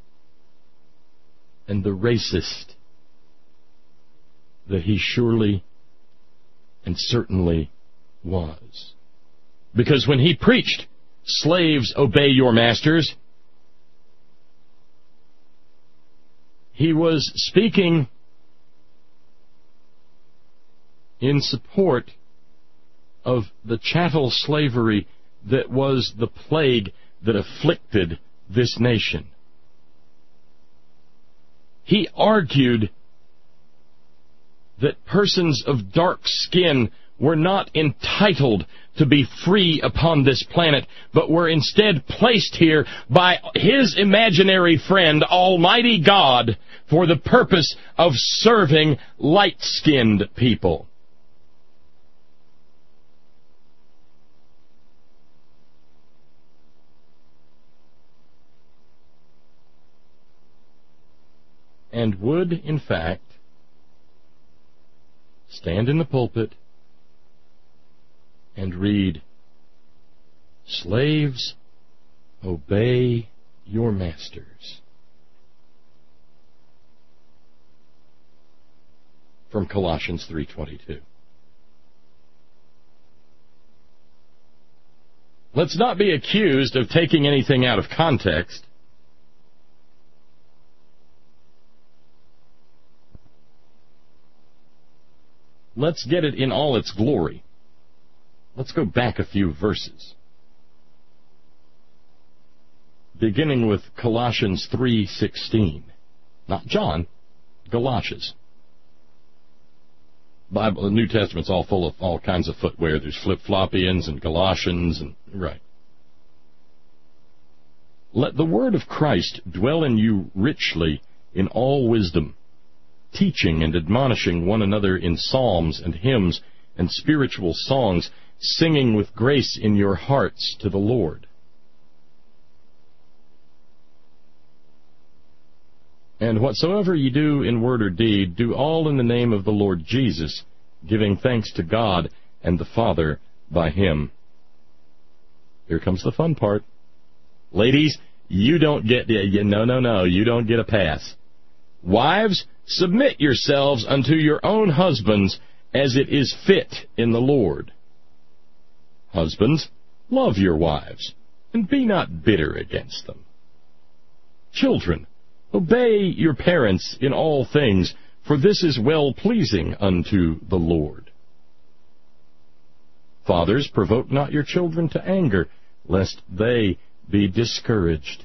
and the racist that he surely and certainly was. Because when he preached, slaves, obey your masters, he was speaking in support of the chattel slavery that was the plague that afflicted this nation. He argued that persons of dark skin were not entitled to be free upon this planet, but were instead placed here by his imaginary friend, Almighty God, for the purpose of serving light-skinned people. And would, in fact, stand in the pulpit and read Slaves, obey your masters. From Colossians three twenty-two. Let's not be accused of taking anything out of context. Let's get it in all its glory. Let's go back a few verses. Beginning with Colossians three sixteen. Not John, Galatians. Bible, the New Testament's all full of all kinds of footwear. There's flip-floppians and Galatians and right. Let the word of Christ dwell in you richly in all wisdom, teaching and admonishing one another in psalms and hymns and spiritual songs, singing with grace in your hearts to the Lord. And whatsoever ye do in word or deed, do all in the name of the Lord Jesus, giving thanks to God and the Father by Him. Here comes the fun part. Ladies, you don't get, no, no, no, you don't get a pass. Wives, submit yourselves unto your own husbands as it is fit in the Lord. Husbands, love your wives, and be not bitter against them. Children, obey your parents in all things, for this is well-pleasing unto the Lord. Fathers, provoke not your children to anger, lest they be discouraged.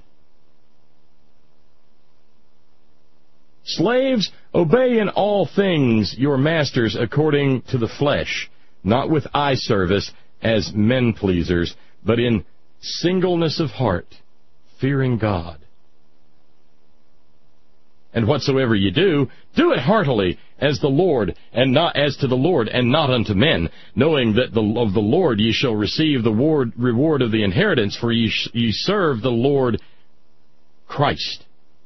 Slaves, obey in all things your masters according to the flesh, not with eye service as men-pleasers, but in singleness of heart, fearing God. And whatsoever ye do, do it heartily as the Lord, and not as to the Lord, and not unto men, knowing that the, of the Lord ye shall receive the ward, reward of the inheritance, for ye, ye serve the Lord Christ.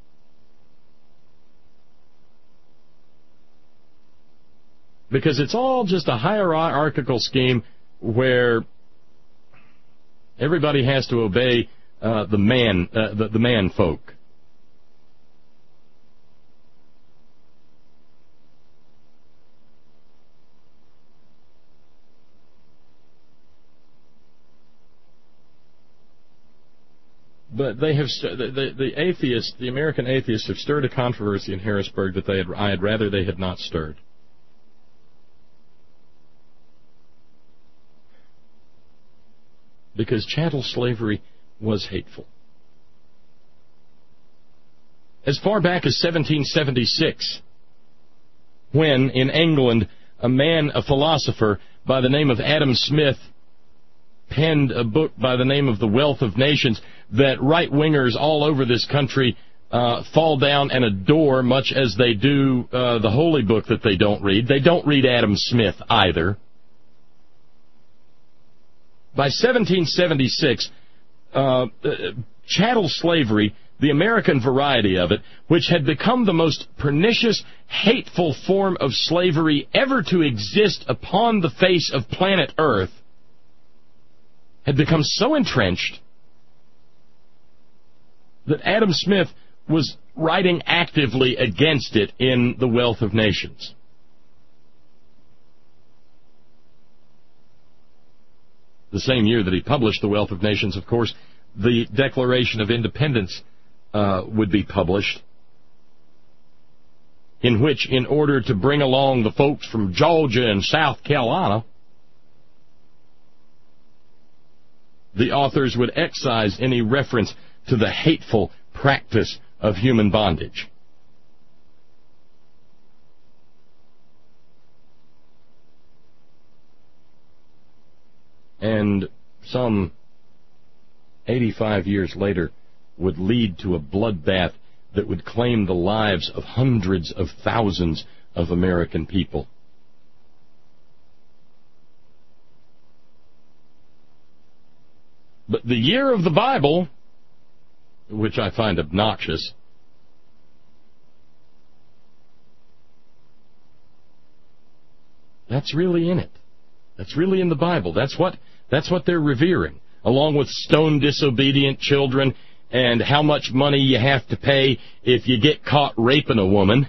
Because it's all just a hierarchical scheme where everybody has to obey uh, the man, uh, the, the man folk. But they have the, the, the atheists, the American atheists, have stirred a controversy in Harrisburg that they had, I had rather they had not stirred. Because chattel slavery was hateful. As far back as seventeen seventy-six, when in England a man, a philosopher by the name of Adam Smith, penned a book by the name of The Wealth of Nations that right-wingers all over this country uh, fall down and adore, much as they do uh, the holy book that they don't read. They don't read Adam Smith either. By seventeen seventy-six, uh, chattel slavery, the American variety of it, which had become the most pernicious, hateful form of slavery ever to exist upon the face of planet Earth, had become so entrenched that Adam Smith was writing actively against it in The Wealth of Nations. The same year that he published The Wealth of Nations, of course, the Declaration of Independence uh, would be published, in which, in order to bring along the folks from Georgia and South Carolina, the authors would excise any reference to the hateful practice of human bondage. And some eighty-five years later would lead to a bloodbath that would claim the lives of hundreds of thousands of American people. But the year of the Bible, which I find obnoxious, that's really in it. That's really in the Bible. That's what that's what they're revering. along with stone disobedient children and how much money you have to pay if you get caught raping a woman.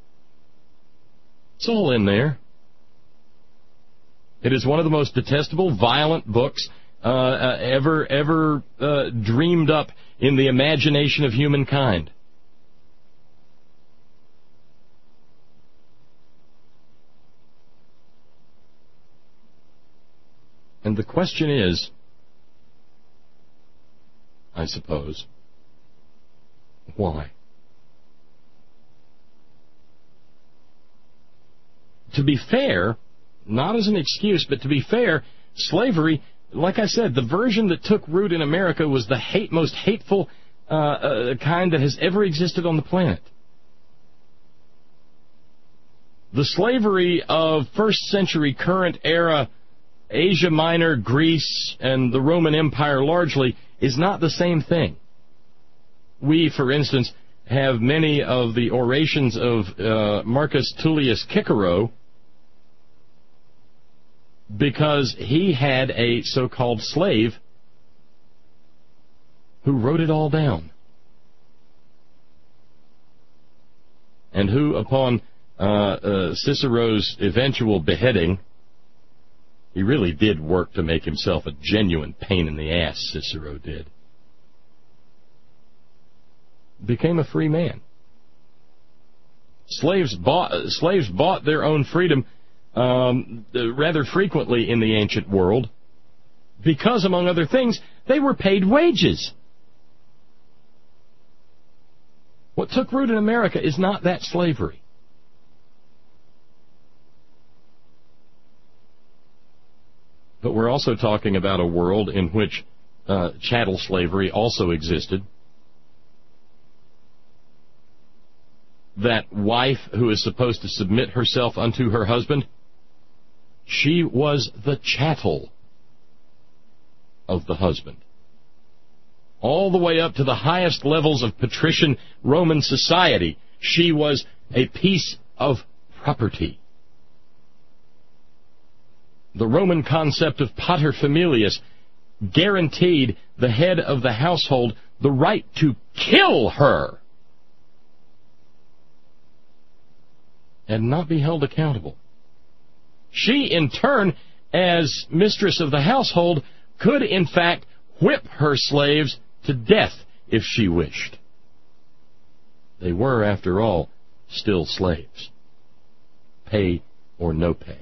It's all in there. It is one of the most detestable, violent books uh, uh, ever, ever uh, dreamed up in the imagination of humankind. And the question is, I suppose, why? To be fair, not as an excuse, but to be fair, slavery, like I said, the version that took root in America was the hate, most hateful uh, uh, kind that has ever existed on the planet. The slavery of first century current era Asia Minor, Greece, and the Roman Empire largely is not the same thing. We, for instance, have many of the orations of uh, Marcus Tullius Cicero because he had a so-called slave who wrote it all down. And who, upon uh, uh, Cicero's eventual beheading, he really did work to make himself a genuine pain in the ass, Cicero did, became a free man. Slaves bought, slaves bought their own freedom um, rather frequently in the ancient world because, among other things, they were paid wages. What took root in America is not that slavery. But we're also talking about a world in which uh, chattel slavery also existed. That wife who is supposed to submit herself unto her husband, she was the chattel of the husband. All the way up to the highest levels of patrician Roman society, she was a piece of property. The Roman concept of paterfamilias guaranteed the head of the household the right to kill her and not be held accountable. She, in turn, as mistress of the household, could, in fact, whip her slaves to death if she wished. They were, after all, still slaves, pay or no pay.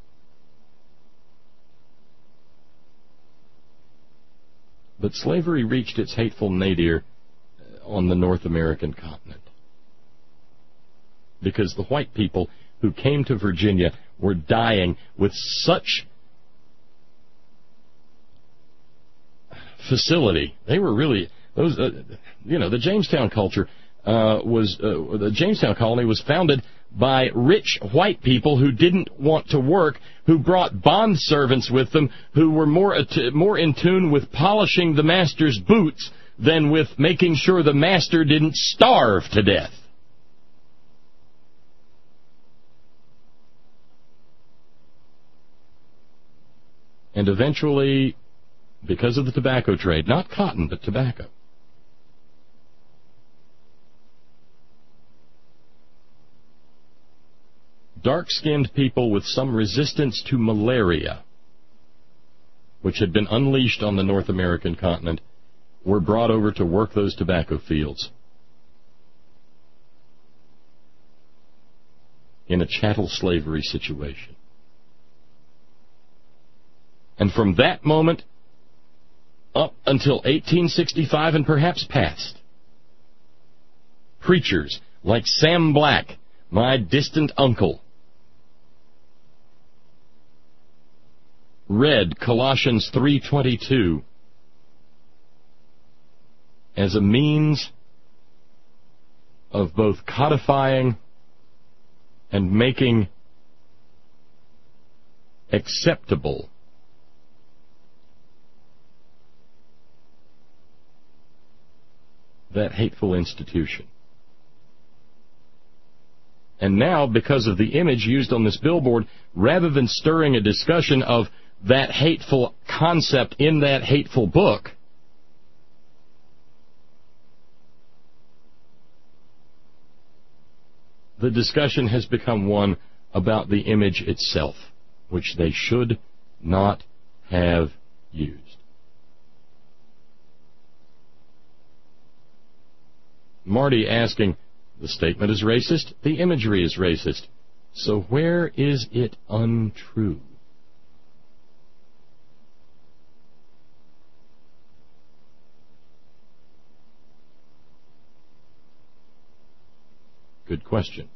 But slavery reached its hateful nadir on the North American continent, because the white people who came to Virginia were dying with such facility. They were really, those, uh, you know, the Jamestown culture uh, was, uh, the Jamestown colony was founded by rich white people who didn't want to work, who brought bond servants with them, who were more att- more in tune with polishing the master's boots than with making sure the master didn't starve to death. And eventually, because of the tobacco trade, not cotton, but tobacco, dark-skinned people with some resistance to malaria, which had been unleashed on the North American continent, were brought over to work those tobacco fields in a chattel slavery situation. And from that moment up until eighteen sixty-five and perhaps past, preachers like Sam Black, my distant uncle, read Colossians three twenty-two as a means of both codifying and making acceptable that hateful institution. And now, because of the image used on this billboard, rather than stirring a discussion of that hateful concept in that hateful book, the discussion has become one about the image itself, which they should not have used. Marty asking, the statement is racist, the imagery is racist, so where is it untrue? Good question.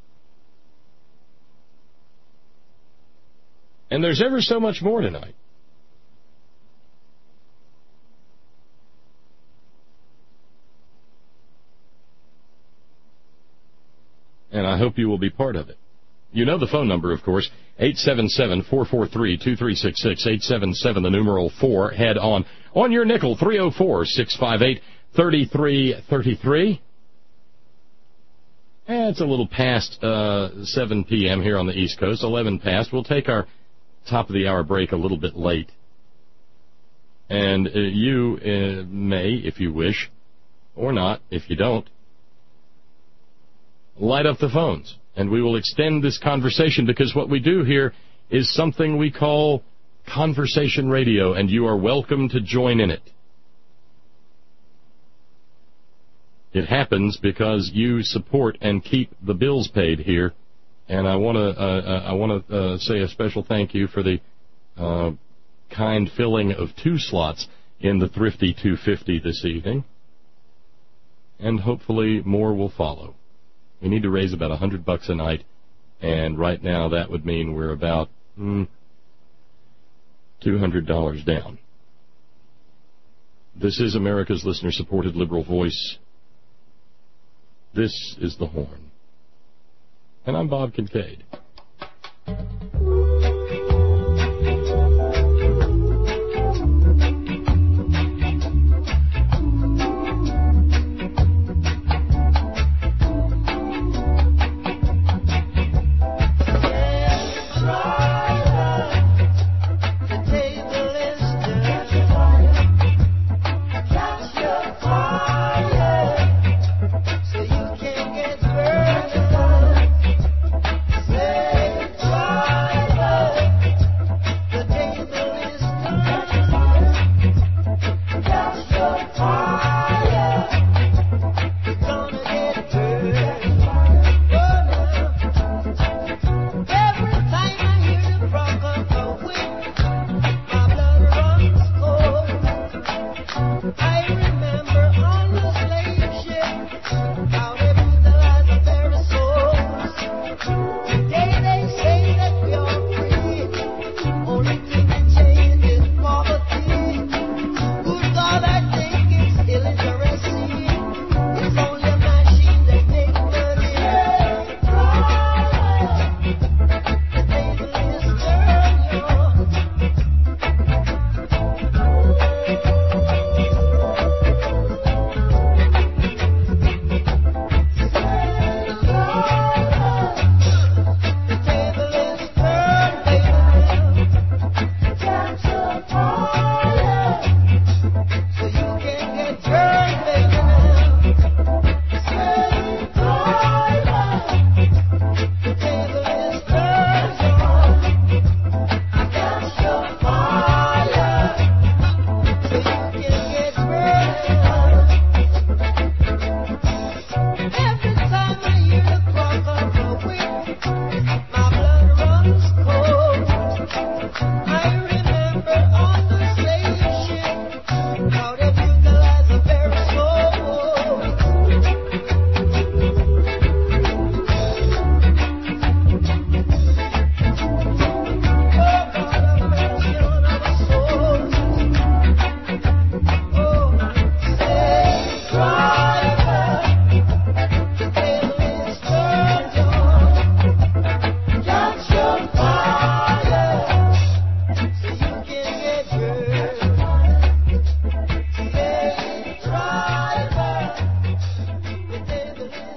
And there's ever so much more tonight. And I hope you will be part of it. You know the phone number, of course, eight seven seven, four four three, two three six six, eight seven seven, the numeral four, head on. On your nickel, three oh four, six five eight, three three three three. Eh, it's a little past uh, seven p.m. here on the East Coast, eleven past. We'll take our top-of-the-hour break a little bit late. And uh, you uh, may, if you wish, or not, if you don't, light up the phones, and we will extend this conversation, because what we do here is something we call conversation radio, and you are welcome to join in it. It happens because you support and keep the bills paid here, and I want to uh, I want to uh, say a special thank you for the uh, kind filling of two slots in the Thrifty two fifty this evening, and hopefully more will follow. We need to raise about a hundred bucks a night, and right now that would mean we're about mm, two hundred dollars down. This is America's listener-supported liberal voice. This is The Horn. And I'm Bob Kincaid.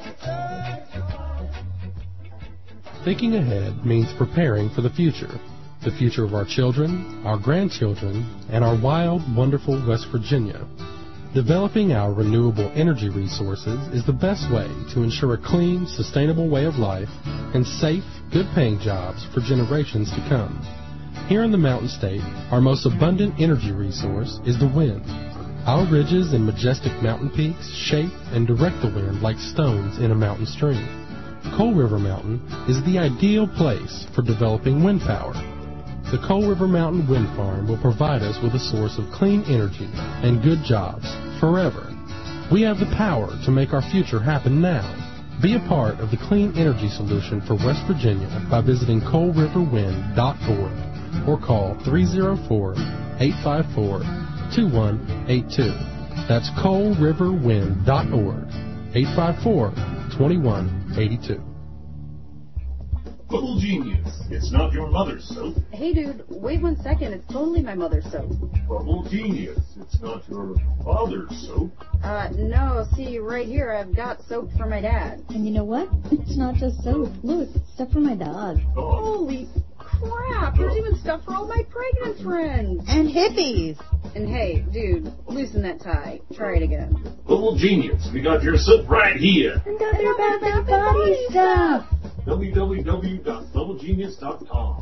Thinking ahead means preparing for the future. the future of our children, our grandchildren, and our wild, wonderful West Virginia. Developing our renewable energy resources is the best way to ensure a clean, sustainable way of life and safe, good-paying jobs for generations to come. Here in the Mountain State, our most abundant energy resource is the wind. Our ridges and majestic mountain peaks shape and direct the wind like stones in a mountain stream. Coal River Mountain is the ideal place for developing wind power. The Coal River Mountain Wind Farm will provide us with a source of clean energy and good jobs forever. We have the power to make our future happen now. Be a part of the clean energy solution for West Virginia by visiting coal river wind dot org or call three oh four, eight five four, two one eight two. That's coal river wind dot org, eight five four, two one eight two. Bubble Genius. It's not your mother's soap. Hey, dude, wait one second. It's totally my mother's soap. Bubble Genius. It's not your father's soap. Uh, no, see, right here, I've got soap for my dad. And you know what? It's not just soap. Look, it's stuff for my dog. Oh. Holy crap, there's even stuff for all my pregnant friends. And hippies. And hey, dude, loosen that tie. Try it again. Bubble Genius. We got your soap right here. And other Bath and Body stuff. w w w dot bubble genius dot com.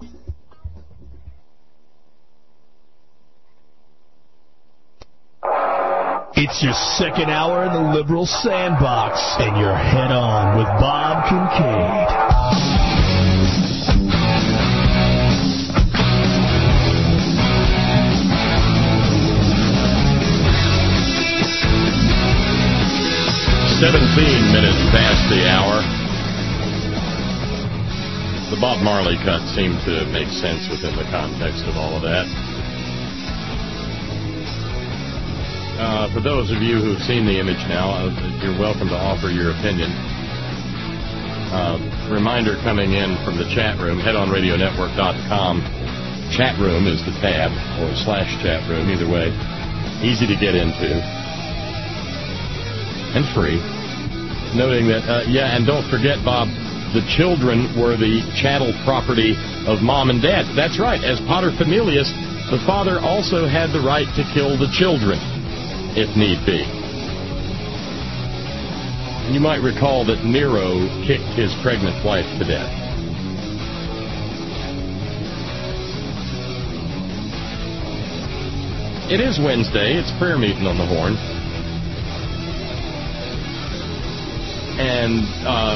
It's your second hour in the Liberal Sandbox, and you're head on with Bob Kincaid. Seventeen minutes past the hour. The Bob Marley cut seemed to make sense within the context of all of that. Uh, for those of you who've seen the image now, uh, you're welcome to offer your opinion. Uh, reminder coming in from the chat room, head on radio network dot com. Chat room is the tab, or slash chat room, either way. Easy to get into. And free. Noting that, uh, yeah, and don't forget, Bob, the children were the chattel property of mom and dad. That's right. As paterfamilias, the father also had the right to kill the children, if need be. You might recall that Nero kicked his pregnant wife to death. It is Wednesday. It's prayer meeting on the Horn. And uh,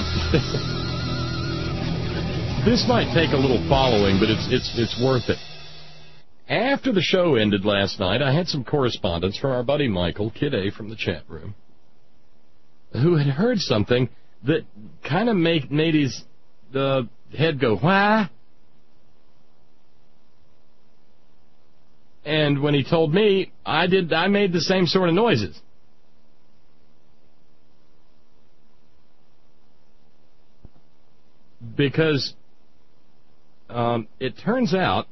this might take a little following, but it's it's it's worth it. After the show ended last night, I had some correspondence from our buddy Michael, Kid A from the chat room, who had heard something that kind of made made his uh, head go, why? And when he told me, I did, I made the same sort of noises. Because um, it turns out,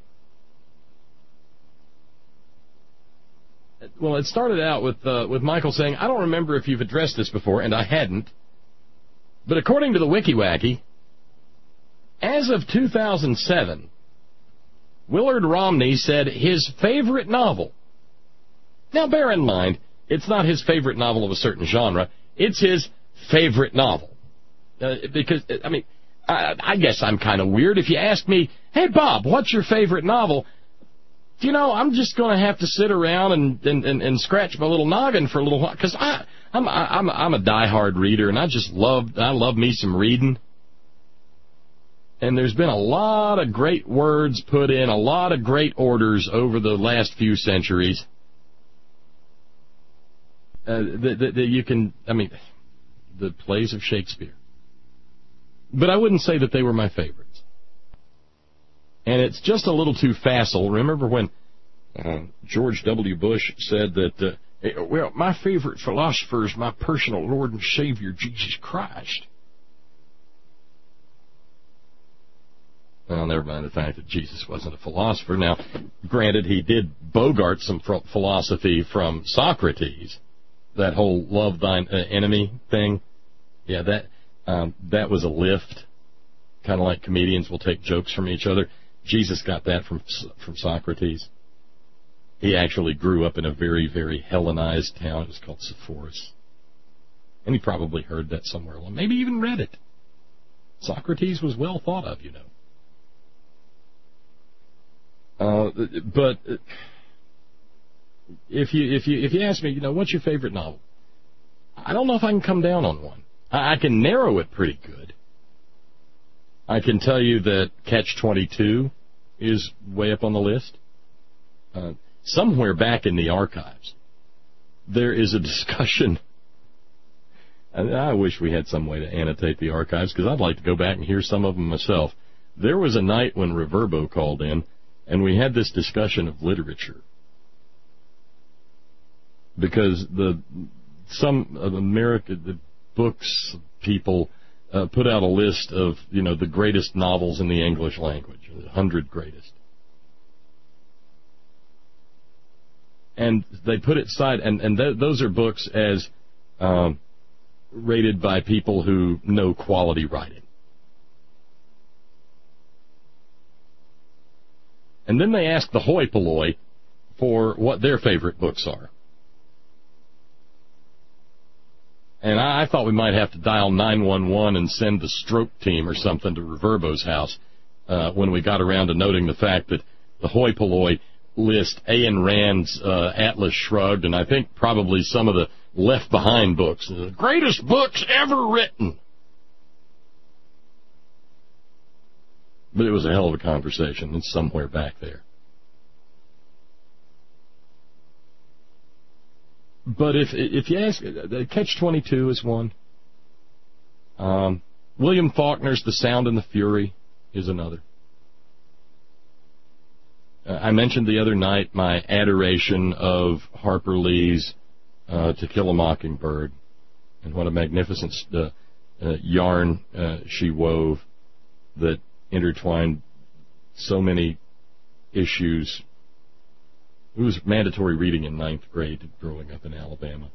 well, it started out with uh, with Michael saying, I don't remember if you've addressed this before, and I hadn't, but according to the WikiWacky, as of two thousand seven, Willard Romney said his favorite novel. Now, bear in mind, it's not his favorite novel of a certain genre. It's his favorite novel. Uh, because, I mean, I, I guess I'm kind of weird. If you ask me, hey, Bob, what's your favorite novel? You know, I'm just going to have to sit around and, and, and, and scratch my little noggin for a little while. Because I'm, I'm, I'm a diehard reader, and I just love, I love me some reading. And there's been a lot of great words put in, a lot of great orders over the last few centuries. Uh, that, that, that you can, I mean, the plays of Shakespeare. But I wouldn't say that they were my favorites. And it's just a little too facile. Remember when uh, George W. Bush said that, uh, well, my favorite philosopher is my personal Lord and Savior, Jesus Christ. Well, never mind the fact that Jesus wasn't a philosopher. Now, granted, he did bogart some philosophy from Socrates, that whole love thine enemy thing. Yeah, that um, that was a lift, kind of like comedians will take jokes from each other. Jesus got that from from Socrates. He actually grew up in a very, very Hellenized town. It was called Sepphoris. And he probably heard that somewhere along. Maybe even read it. Socrates was well thought of, you know. Uh, but if you if you if you ask me, you know, what's your favorite novel? I don't know if I can come down on one. I, I can narrow it pretty good. I can tell you that Catch twenty-two is way up on the list. Uh, somewhere back in the archives, there is a discussion. And I wish we had some way to annotate the archives, because I'd like to go back and hear some of them myself. There was a night when Reverbo called in, and we had this discussion of literature. Because the some of America, the books people uh, put out a list of, you know, the greatest novels in the English language, the hundred greatest. And they put it side, and, and th- those are books as um, rated by people who know quality writing. And then they ask the hoi polloi for what their favorite books are. And I, I thought we might have to dial nine one one and send the stroke team or something to Reverbo's house uh, when we got around to noting the fact that the hoi polloi list Ayn Rand's uh, Atlas Shrugged, and I think probably some of the Left Behind books, the greatest books ever written. But it was a hell of a conversation. It's somewhere back there. But if if you ask, Catch twenty-two is one. Um, William Faulkner's The Sound and the Fury is another. Uh, I mentioned the other night my adoration of Harper Lee's uh, To Kill a Mockingbird, and what a magnificent uh, uh, yarn uh, she wove that intertwined so many issues. It was mandatory reading in ninth grade growing up in Alabama.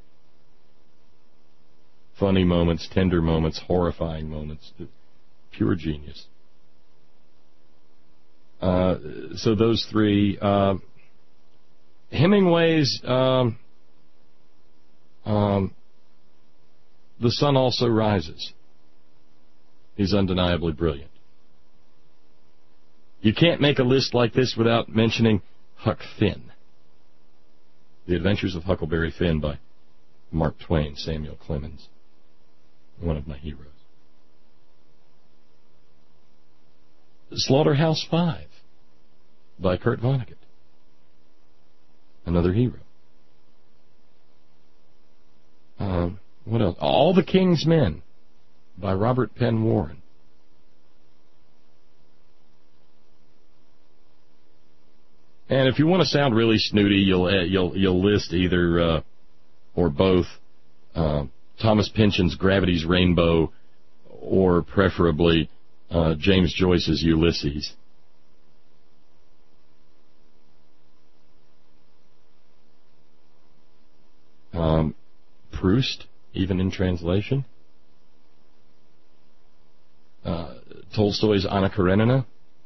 Funny moments, tender moments, horrifying moments. Pure genius. Uh, so those three. Uh, Hemingway's um, um, The Sun Also Rises. He's undeniably brilliant. You can't make a list like this without mentioning Huck Finn. The Adventures of Huckleberry Finn by Mark Twain, Samuel Clemens. One of my heroes. Slaughterhouse Five by Kurt Vonnegut. Another hero. Um, what else? All the King's Men by Robert Penn Warren. And if you want to sound really snooty, you'll you'll you'll list either uh, or both uh, Thomas Pynchon's Gravity's Rainbow, or preferably uh, James Joyce's Ulysses. Um, Proust, even in translation. Uh, Tolstoy's Anna Karenina.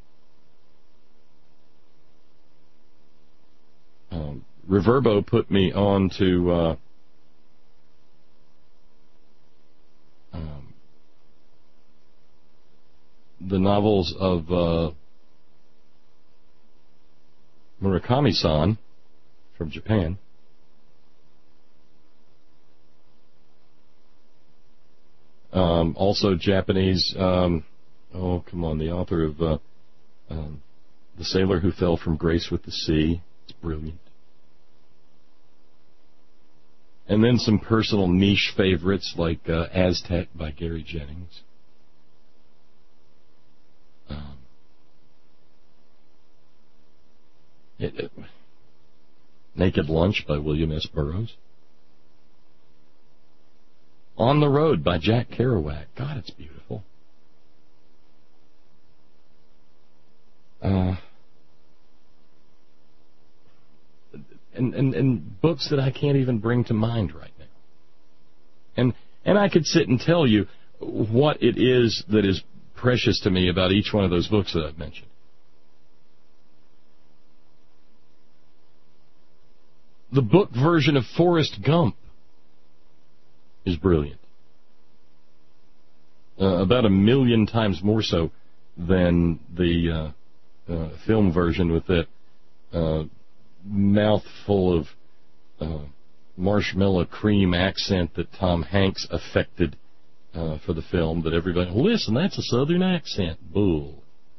Um, Reverbo put me on to uh, um, the novels of uh, Murakami-san from Japan. Um, also Japanese, um, oh, come on, the author of uh, um, The Sailor Who Fell from Grace with the Sea. It's brilliant. And then some personal niche favorites like uh, Aztec by Gary Jennings. Um, it, it, Naked Lunch by William S. Burroughs. On the Road by Jack Kerouac. God, it's beautiful. Uh, and, and, and books that I can't even bring to mind right now. And and I could sit and tell you what it is that is precious to me about each one of those books that I've mentioned. the book version of Forrest Gump is brilliant. Uh, about a million times more so than the uh, uh, film version with that uh, mouthful of uh, marshmallow cream accent that Tom Hanks affected uh, for the film. That everybody, listen, that's a Southern accent. Bull.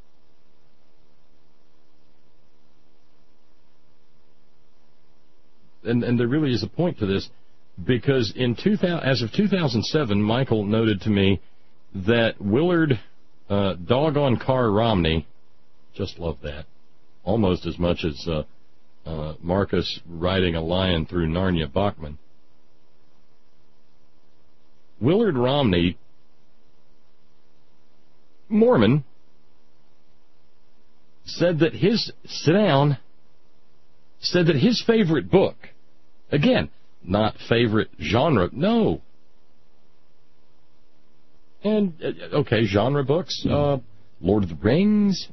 And, and there really is a point to this, because in two thousand, as of two thousand seven, Michael noted to me that Willard uh, doggone Carr Romney, just love that, almost as much as uh, uh, Marcus riding a lion through Narnia Bachman. Willard Romney, Mormon, said that his, sit down, said that his favorite book, again, not favorite genre, no. And, uh, okay, genre books, uh, Lord of the Rings,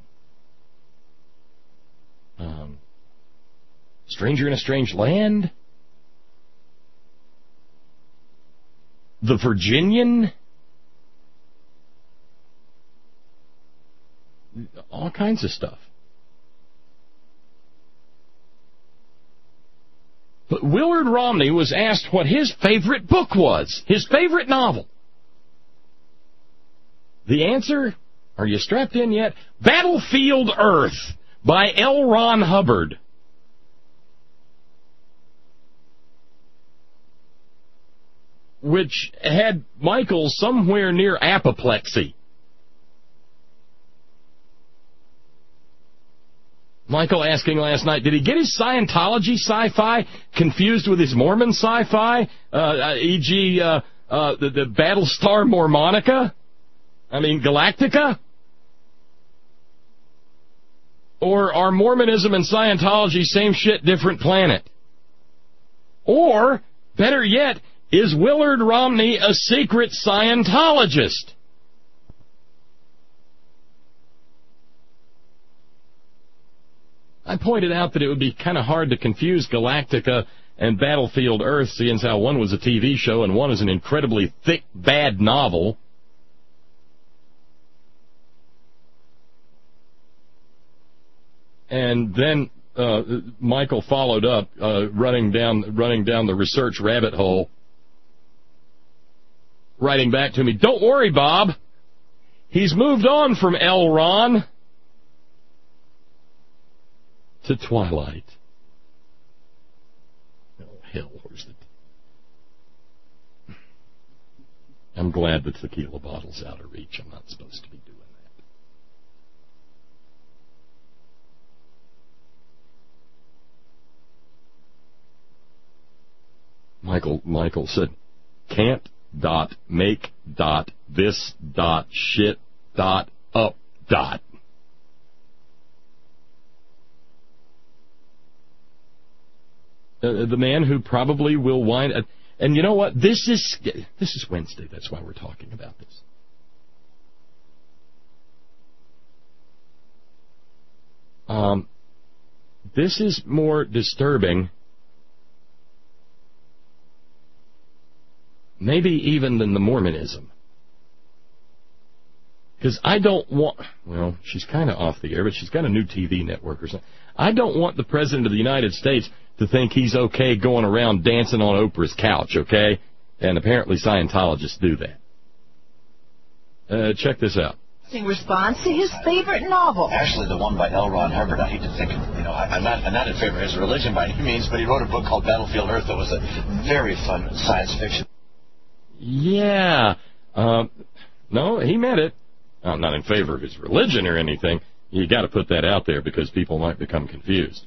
um, Stranger in a Strange Land, The Virginian, all kinds of stuff. But Willard Romney was asked what his favorite book was, his favorite novel. The answer, are you strapped in yet? Battlefield Earth by L. Ron Hubbard. Which had Michael somewhere near apoplexy. Michael asking last night, did he get his Scientology sci-fi confused with his Mormon sci-fi? Uh, for example, uh, uh, the, the Battlestar Mormonica? I mean, Galactica? Or are Mormonism and Scientology same shit, different planet? Or, better yet, is Willard Romney a secret Scientologist? I pointed out that it would be kind of hard to confuse Galactica and Battlefield Earth, seeing as how one was a T V show and one is an incredibly thick, bad novel. And then uh, Michael followed up, uh, running down running down the research rabbit hole, writing back to me, don't worry, Bob. He's moved on from L. Ron to Twilight. Oh, hell, where's the... I'm glad the tequila bottle's out of reach. I'm not supposed to be doing that. Michael, Michael said, can't dot make dot this dot shit dot up dot. Uh, the man who probably will wind up, and you know what? This is this is Wednesday. That's why we're talking about this. Um, this is more disturbing, maybe even than the Mormonism. Because I don't want, well, she's kind of off the air, but she's got a new T V network or something. I don't want the President of the United States to think he's okay going around dancing on Oprah's couch, okay? And apparently Scientologists do that. Uh, check this out. In response to his favorite novel. Actually, the one by L. Ron Hubbard, I hate to think, you know, I, I'm not I'm not in favor of his religion by any means, but he wrote a book called Battlefield Earth that was a very fun science fiction. Yeah. Uh, no, he meant it. I'm not in favor of his religion or anything. You got to put that out there because people might become confused.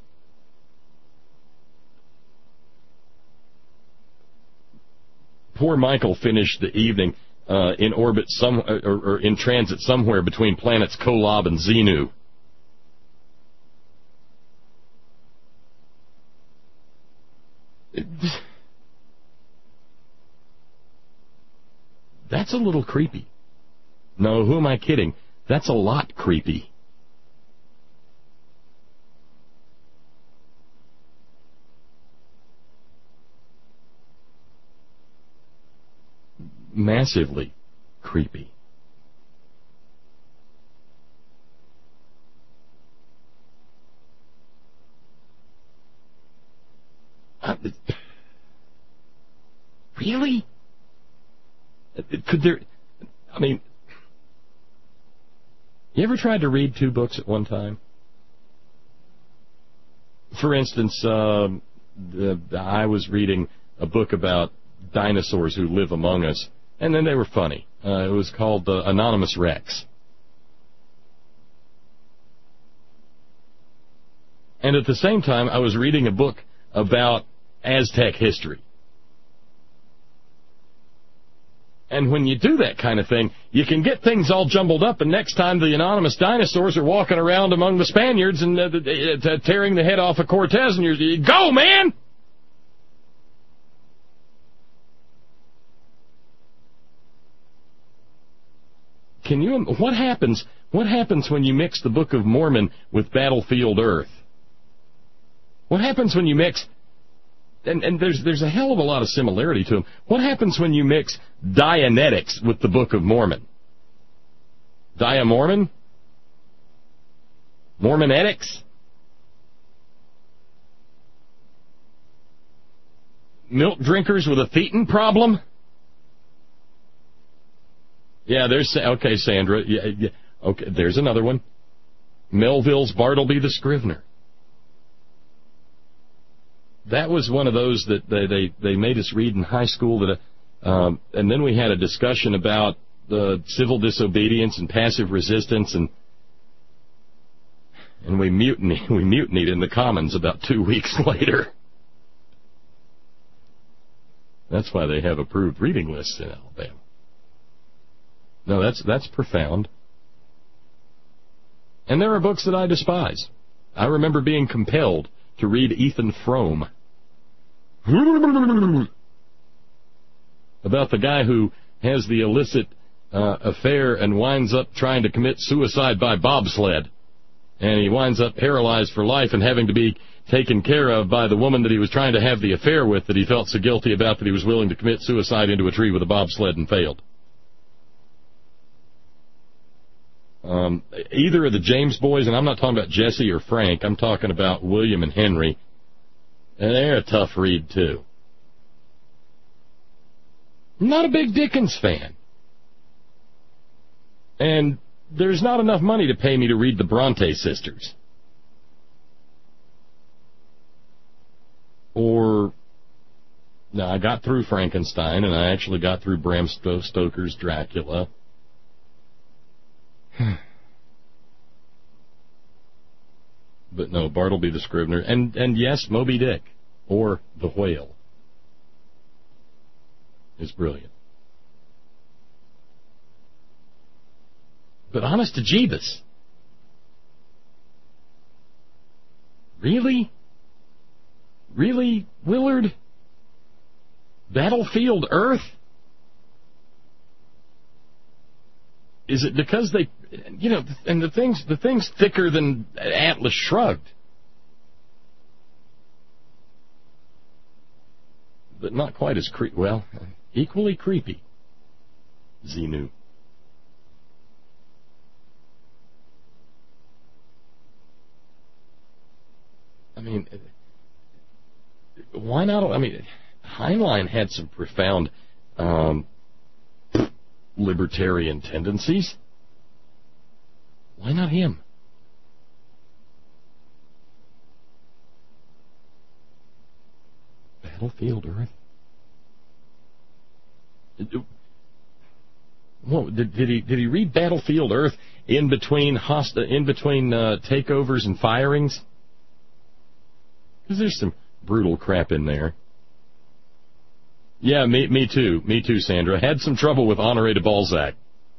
Poor Michael finished the evening uh, in orbit some or, or in transit somewhere between planets Kolob and Xenu. It, that's a little creepy. No, who am I kidding? That's a lot creepy. massively creepy. Uh, really? Could there... I mean... You ever tried to read two books at one time? For instance, um, the, the, I was reading a book about dinosaurs who live among us, and then they were funny. Uh, it was called uh, Anonymous Rex. And at the same time, I was reading a book about Aztec history. And when you do that kind of thing, you can get things all jumbled up, and next time the anonymous dinosaurs are walking around among the Spaniards and uh, uh, tearing the head off of Cortez, and you're, you go, man! Can you? What happens? What happens when you mix the Book of Mormon with Battlefield Earth? What happens when you mix? And, and there's there's a hell of a lot of similarity to them. What happens when you mix Dianetics with the Book of Mormon? Diamormon? Mormonetics? Milk drinkers with a thetan problem? Yeah, there's... Okay, Sandra. Yeah, yeah, okay, there's another one. Melville's Bartleby the Scrivener. That was one of those that they, they, they made us read in high school, that, um, and then we had a discussion about the civil disobedience and passive resistance, and and we mutinied, we mutinied in the Commons about two weeks later. That's why they have approved reading lists in Alabama. No, that's that's profound. And there are books that I despise. I remember being compelled to read Ethan Frome about the guy who has the illicit uh, affair and winds up trying to commit suicide by bobsled. And he winds up paralyzed for life and having to be taken care of by the woman that he was trying to have the affair with, that he felt so guilty about that he was willing to commit suicide into a tree with a bobsled and failed. Um, either of the James boys, and I'm not talking about Jesse or Frank, I'm talking about William and Henry, and they're a tough read, too. I'm not a big Dickens fan. And there's not enough money to pay me to read the Bronte sisters. Or, no, I got through Frankenstein, and I actually got through Bram Stoker's Dracula. But no, Bartleby the Scrivener, and and yes, Moby Dick, or The Whale, is brilliant. But honest to Jeebus, really? Really, Willard? Battlefield Earth? Is it because they, you know, and the thing's, the thing's thicker than Atlas Shrugged. But not quite as creepy, well, equally creepy. Xenu. I mean, why not, I mean, Heinlein had some profound, um, libertarian tendencies. Why not him? Battlefield Earth? Well, did, did he did he read Battlefield Earth in between host, in between uh, takeovers and firings? Because there's some brutal crap in there. Yeah, me, me too. Me too, Sandra. Had some trouble with Honoré de Balzac.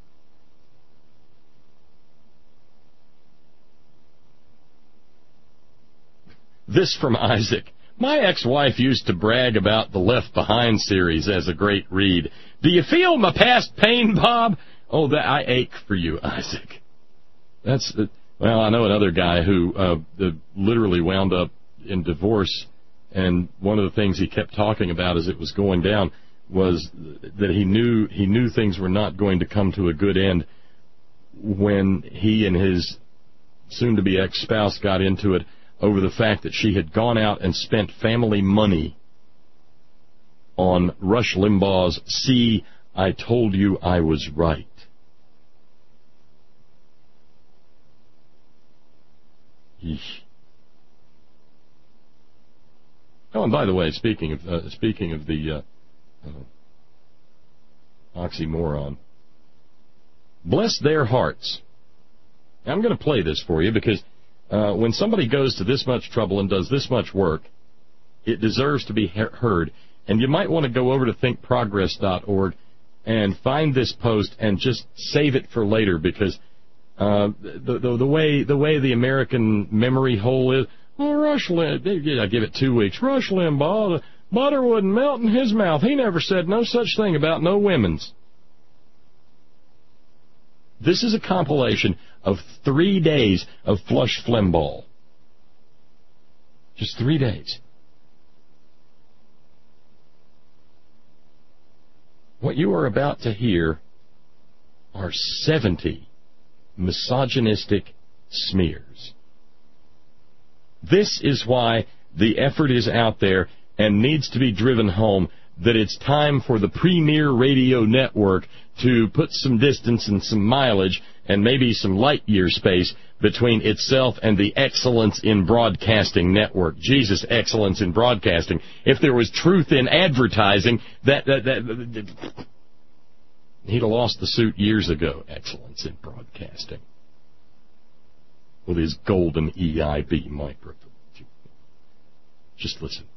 This from Isaac. My ex-wife used to brag about the Left Behind series as a great read. Do you feel my past pain, Bob? Oh, that I ache for you, Isaac. That's the, well, I know another guy who uh, the, literally wound up in divorce. And one of the things he kept talking about as it was going down was that he knew he knew things were not going to come to a good end when he and his soon-to-be ex-spouse got into it over the fact that she had gone out and spent family money on Rush Limbaugh's "See, I Told You I Was Right." Eesh. Oh, and by the way, speaking of uh, speaking of the uh, uh, oxymoron, bless their hearts. Now, I'm going to play this for you because uh, when somebody goes to this much trouble and does this much work, it deserves to be he- heard. And you might want to go over to think progress dot org and find this post and just save it for later because uh, the, the the way the way the American memory hole is. Oh, Rush Limbaugh, I give it two weeks. Rush Limbaugh, the butter wouldn't melt in his mouth. He never said no such thing about no women's. This is a compilation of three days of flush Flimbaugh. Just three days. What you are about to hear are seventy misogynistic smears. This is why the effort is out there and needs to be driven home that it's time for the premier radio network to put some distance and some mileage and maybe some light year space between itself and the Excellence in Broadcasting network. Jesus, excellence in broadcasting. If there was truth in advertising, that, that, that, that he'd have lost the suit years ago. Excellence in broadcasting. With his golden E I B microphone. Just listen.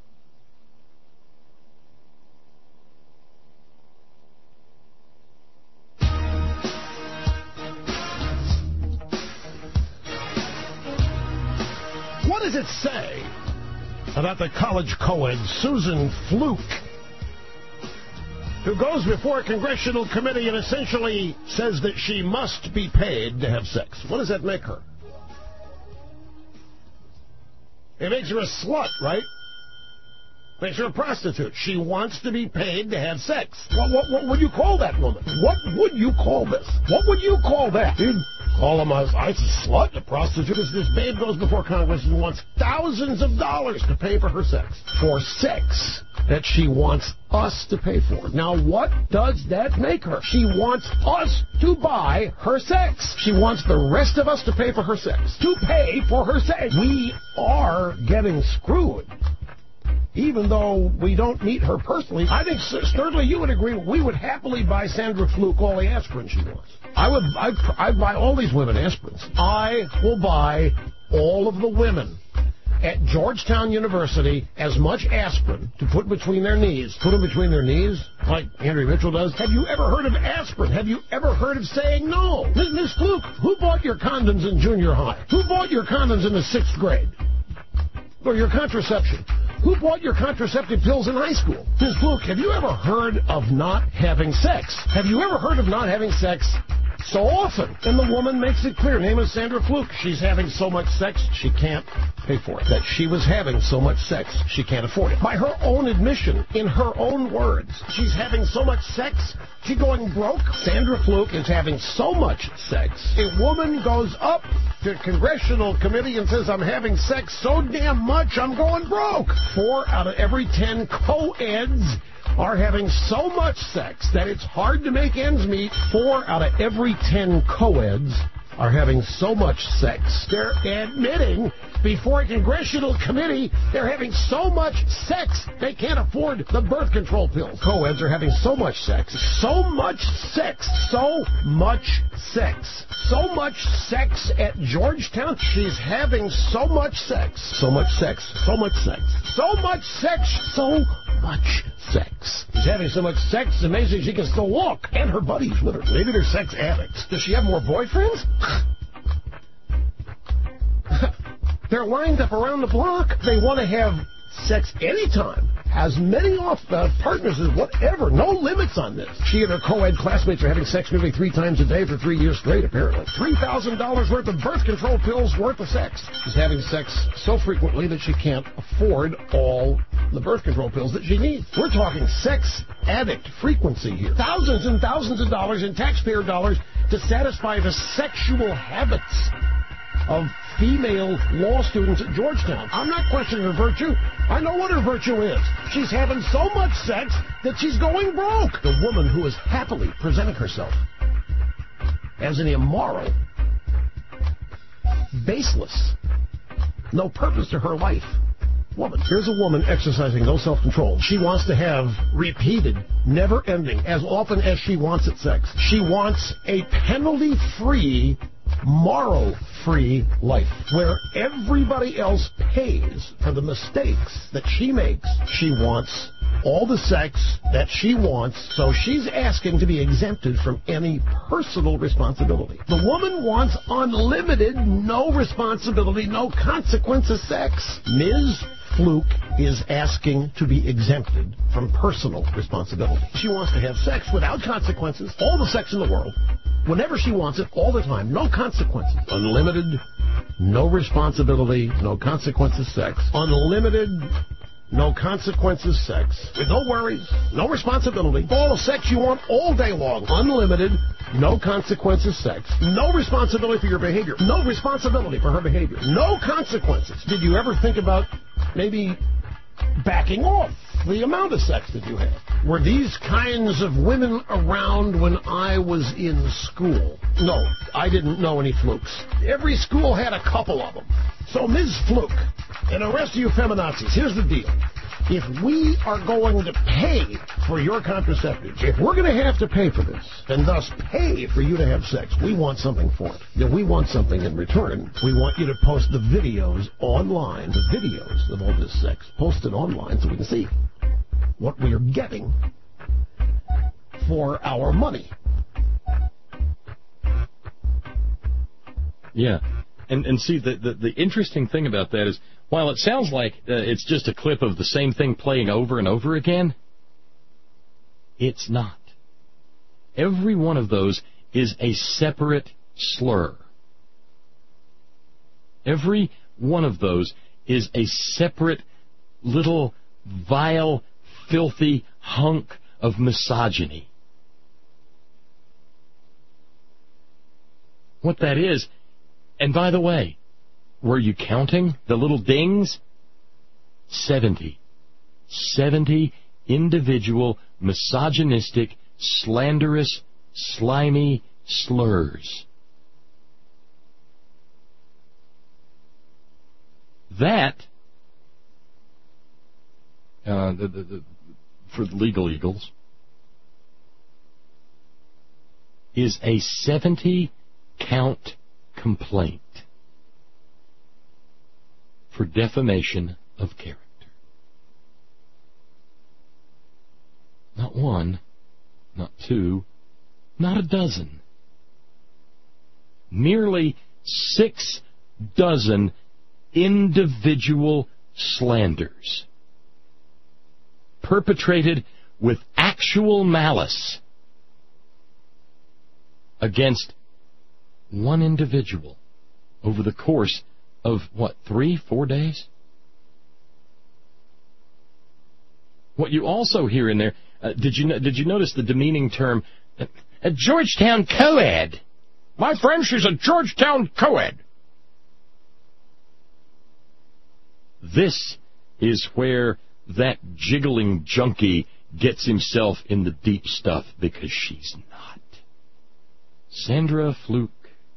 What does it say about the college co-ed Susan Fluke, who goes before a congressional committee and essentially says that she must be paid to have sex? What does that make her? It makes her a slut, right? Makes her a prostitute. She wants to be paid to have sex. What, what, what would you call that woman? What would you call this? What would you call that? You'd call them a, a slut, a prostitute. This, this babe goes before Congress and wants thousands of dollars to pay for her sex. For sex that she wants us to pay for. Now, what does that make her? She wants us to buy her sex. She wants the rest of us to pay for her sex. To pay for her sex. We are getting screwed. Even though we don't meet her personally, I think certainly you would agree we would happily buy Sandra Fluke all the aspirin she wants. I would I'd, I'd buy all these women aspirins. I will buy all of the women at Georgetown University as much aspirin to put between their knees. Put them between their knees, like Henry Mitchell does. Have you ever heard of aspirin? Have you ever heard of saying no? Miss Miss Fluke, who bought your condoms in junior high? Who bought your condoms in the sixth grade? Or your contraception? Who bought your contraceptive pills in high school? Miss Fluke, have you ever heard of not having sex? Have you ever heard of not having sex so often? And the woman makes it clear. Name is Sandra Fluke. She's having so much sex, she can't pay for it. That she was having so much sex, she can't afford it. By her own admission, in her own words, she's having so much sex, she's going broke. Sandra Fluke is having so much sex. A woman goes up to a congressional committee and says, I'm having sex so damn much, I'm going broke. Four out of every ten co-eds are having so much sex that it's hard to make ends meet. Four out of every ten co-eds are having so much sex. They're admitting before a congressional committee they're having so much sex they can't afford the birth control pills. Co-eds are having so much sex. So much sex. So much sex. So much sex at Georgetown. She's having so much sex. So much sex. So much sex. So much sex. So much sex. She's having so much sex, it's amazing she can still walk. And her buddies with her. Maybe they're sex addicts. Does she have more boyfriends? They're lined up around the block. They want to have sex anytime. as many off uh, partners as whatever. No limits on this. She and her co-ed classmates are having sex nearly three times a day for three years straight, apparently. three thousand dollars worth of birth control pills worth of sex. She's having sex so frequently that she can't afford all the birth control pills that she needs. We're talking sex addict frequency here. Thousands and thousands of dollars in taxpayer dollars to satisfy the sexual habits of female law students at Georgetown. I'm not questioning her virtue. I know what her virtue is. She's having so much sex that she's going broke. The woman who is happily presenting herself as an immoral, baseless, no purpose to her life woman. Here's a woman exercising no self-control. She wants to have repeated, never-ending, as often as she wants it sex. She wants a penalty-free, moral-free life where everybody else pays for the mistakes that she makes. She wants all the sex that she wants, so she's asking to be exempted from any personal responsibility. The woman wants unlimited, no responsibility, no consequences sex. Miz Fluke is asking to be exempted from personal responsibility. She wants to have sex without consequences, all the sex in the world, whenever she wants it, all the time, no consequences. Unlimited, no responsibility, no consequences sex. Unlimited, no consequences sex. With no worries, no responsibility. All the sex you want all day long. Unlimited, no consequences sex. No responsibility for your behavior. No responsibility for her behavior. No consequences. Did you ever think about maybe backing off the amount of sex that you have? Were these kinds of women around when I was in school? No, I didn't know any Flukes. Every school had a couple of them. So Miz Fluke and the rest of you feminazis, here's the deal. If we are going to pay for your contraceptives, if we're going to have to pay for this, and thus pay for you to have sex, we want something for it. If we want something in return, we want you to post the videos online, the videos of all this sex, post it online so we can see what we are getting for our money. Yeah. And and see, the, the, the interesting thing about that is, while it sounds like uh, it's just a clip of the same thing playing over and over again, it's not. Every one of those is a separate slur. Every one of those is a separate little vile, filthy hunk of misogyny. What that is, and by the way, were you counting the little dings? Seventy. Seventy individual, misogynistic, slanderous, slimy slurs. That, uh, the, the, the, for the legal eagles, is a seventy-count complaint for defamation of character. Not one, not two, not a dozen. Nearly six dozen individual slanders perpetrated with actual malice against one individual over the course of, what, three, four days? What you also hear in there, uh, did you did you notice the demeaning term, uh, a Georgetown co-ed? My friend, she's a Georgetown co-ed. This is where that jiggling junkie gets himself in the deep stuff, because she's not. Sandra Fluke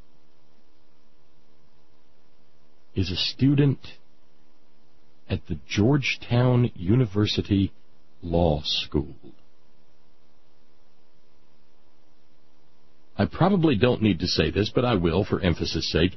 is a student at the Georgetown University Law School. I probably don't need to say this, but I will for emphasis' sake.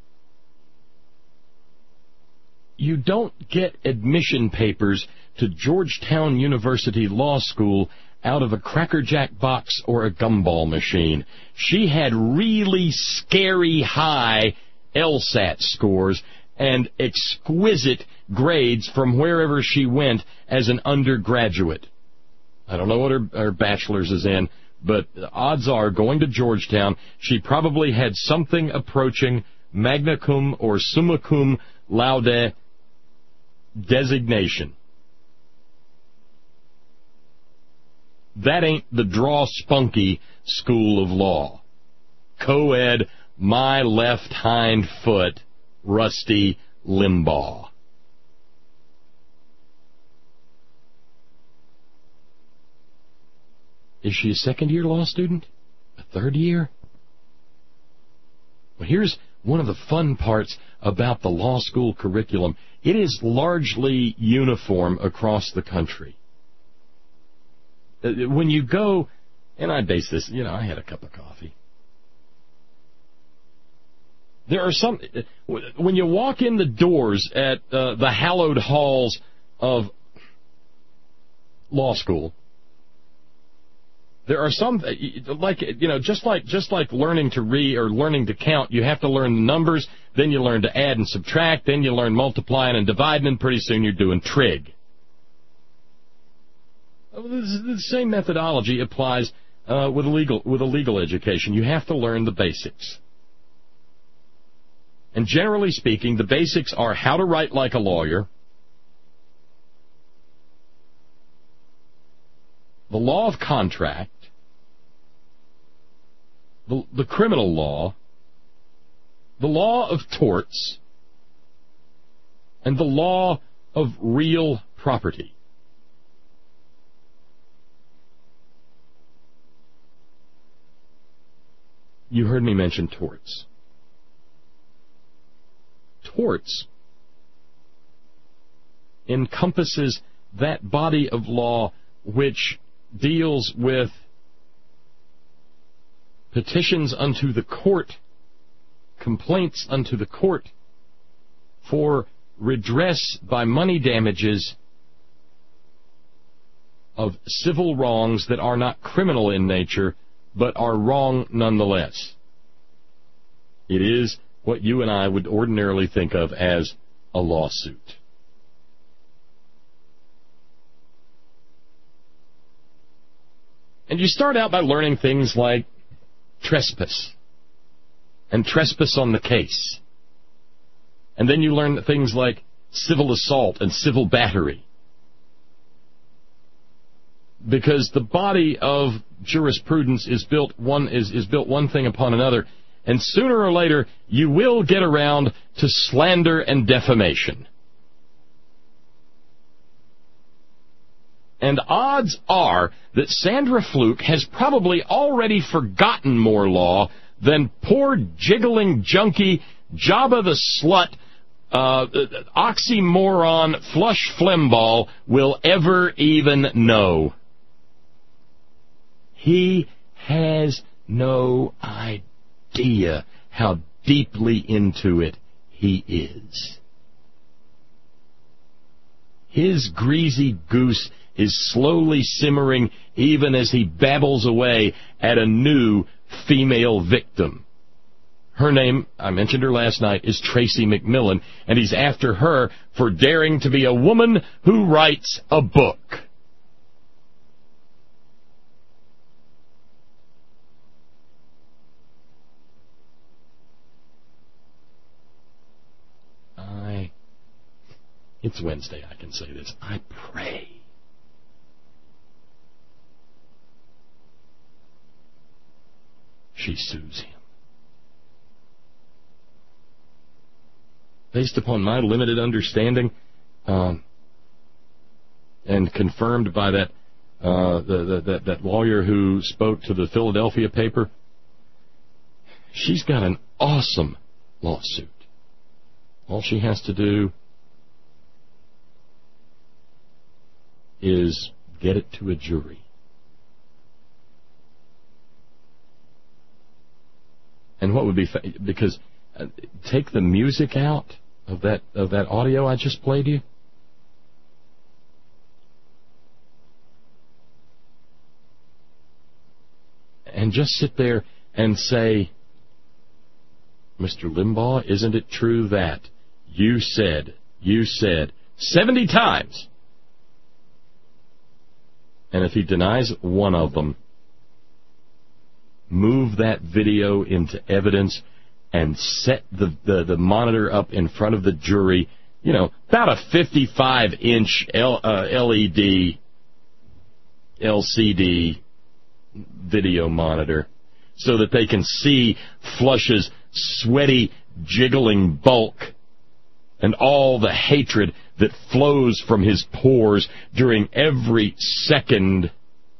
You don't get admission papers to Georgetown University Law School out of a Cracker Jack box or a gumball machine. She had really scary high LSAT scores and exquisite grades from wherever she went as an undergraduate. I don't know what her, her bachelor's is in, but odds are, going to Georgetown, she probably had something approaching magna cum or summa cum laude designation. That ain't the draw spunky school of law. Co-ed, my left hind foot, Rusty Limbaugh. Is she a second-year law student? A third year? Well, here's one of the fun parts about the law school curriculum. It is largely uniform across the country. When you go, and I base this, you know, I had a cup of coffee. There are some, when you walk in the doors at uh, the hallowed halls of law school, there are some, like, you know, just like just like learning to read or learning to count, you have to learn the numbers, then you learn to add and subtract, then you learn multiplying and dividing, and pretty soon you're doing trig. The same methodology applies uh, with a legal with a legal education. You have to learn the basics. And generally speaking, the basics are how to write like a lawyer, the law of contract, the, the criminal law, the law of torts, and the law of real property. You heard me mention torts. Torts encompasses that body of law which deals with petitions unto the court, complaints unto the court for redress by money damages of civil wrongs that are not criminal in nature, but are wrong nonetheless. It is what you and I would ordinarily think of as a lawsuit. And you start out by learning things like trespass and trespass on the case. And then you learn things like civil assault and civil battery. Because the body of jurisprudence is built one is, is built one thing upon another, and sooner or later you will get around to slander and defamation. And odds are that Sandra Fluke has probably already forgotten more law than poor jiggling junkie Jabba the Slut, uh, oxymoron Flush Flimball will ever even know. He has no idea how deeply into it he is. His greasy goose is slowly simmering even as he babbles away at a new female victim. Her name, I mentioned her last night, is Tracy McMillan, and he's after her for daring to be a woman who writes a book. I, it's Wednesday, I can say this. I pray she sues him. Based upon my limited understanding, um, and confirmed by that, uh, the, the, that that lawyer who spoke to the Philadelphia paper, she's got an awesome lawsuit. All she has to do is get it to a jury. And what would be fa- because uh, take the music out of that of that audio I just played you. And just sit there and say, Mister Limbaugh, isn't it true that you said, you said seventy times. And if he denies one of them, move that video into evidence and set the, the, the monitor up in front of the jury, you know, about a fifty-five inch L, uh, L E D, L C D video monitor so that they can see Flush's sweaty, jiggling bulk and all the hatred that flows from his pores during every second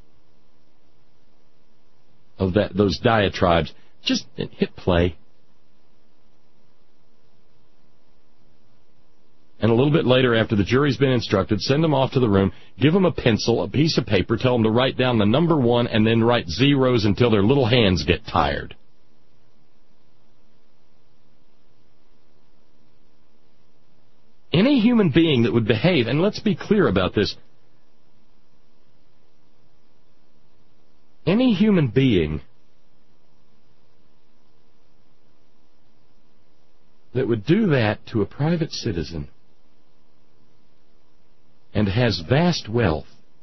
of that those diatribes. Just hit play. And a little bit later, after the jury's been instructed, send them off to the room, give them a pencil, a piece of paper, tell them to write down the number one, and then write zeros until their little hands get tired. Any human being that would behave, and let's be clear about this, any human being that would do that to a private citizen and has vast wealth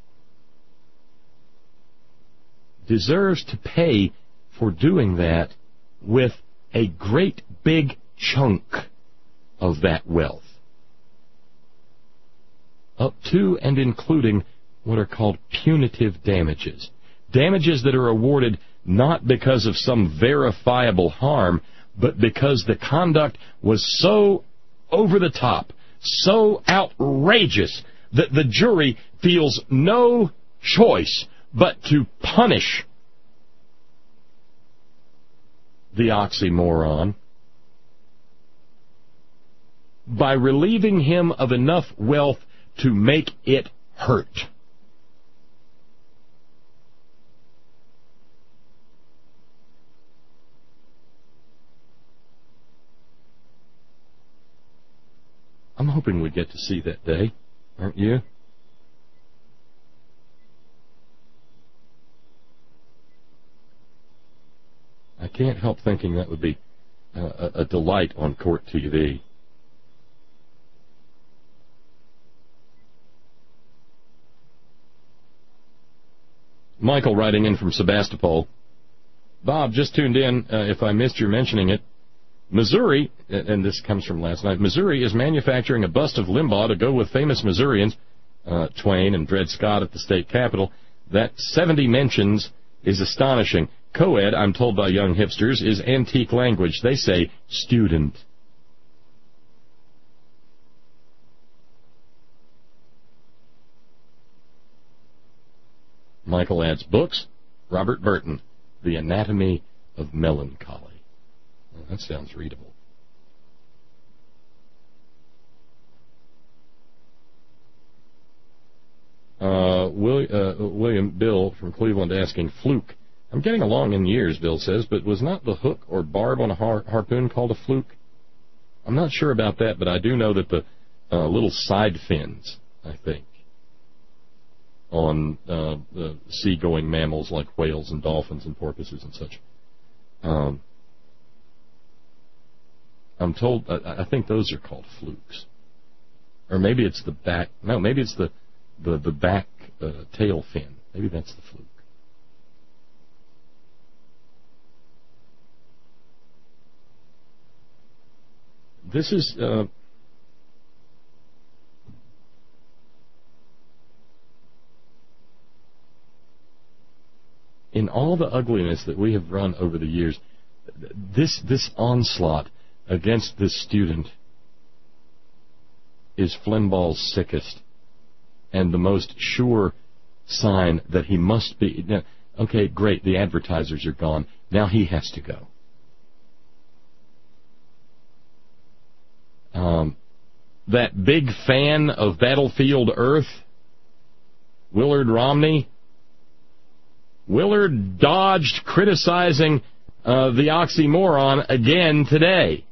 deserves to pay for doing that with a great big chunk of that wealth, up to and including what are called punitive damages. Damages that are awarded not because of some verifiable harm, but because the conduct was so over the top, so outrageous, that the jury feels no choice but to punish the oxymoron by relieving him of enough wealth to make it hurt. I'm hoping we get to see that day, aren't you? I can't help thinking that would be uh, a delight on court T V. Michael writing in from Sebastopol. Bob, just tuned in. Uh, if I missed your mentioning it, Missouri, and this comes from last night, Missouri is manufacturing a bust of Limbaugh to go with famous Missourians, uh, Twain and Dred Scott at the state capitol. That seventy mentions is astonishing. Co-ed, I'm told by young hipsters, is antique language. They say student. Michael adds books. Robert Burton, The Anatomy of Melancholy. Well, that sounds readable. Uh, Will, uh, William Bill from Cleveland asking, fluke. I'm getting along in years, Bill says, but was not the hook or barb on a har- harpoon called a fluke? I'm not sure about that, but I do know that the uh, little side fins, I think, on uh, the sea-going mammals like whales and dolphins and porpoises and such. Um, I'm told, I, I think those are called flukes. Or maybe it's the back, no, maybe it's the, the, the back uh, tail fin. Maybe that's the fluke. This is, uh, in all the ugliness that we have run over the years, this this onslaught against this student is Flimball's sickest and the most sure sign that he must be. Now, okay, great, the advertisers are gone. Now he has to go. Um, that big fan of Battlefield Earth, Willard Romney, Willard dodged criticizing uh, the oxymoron again today.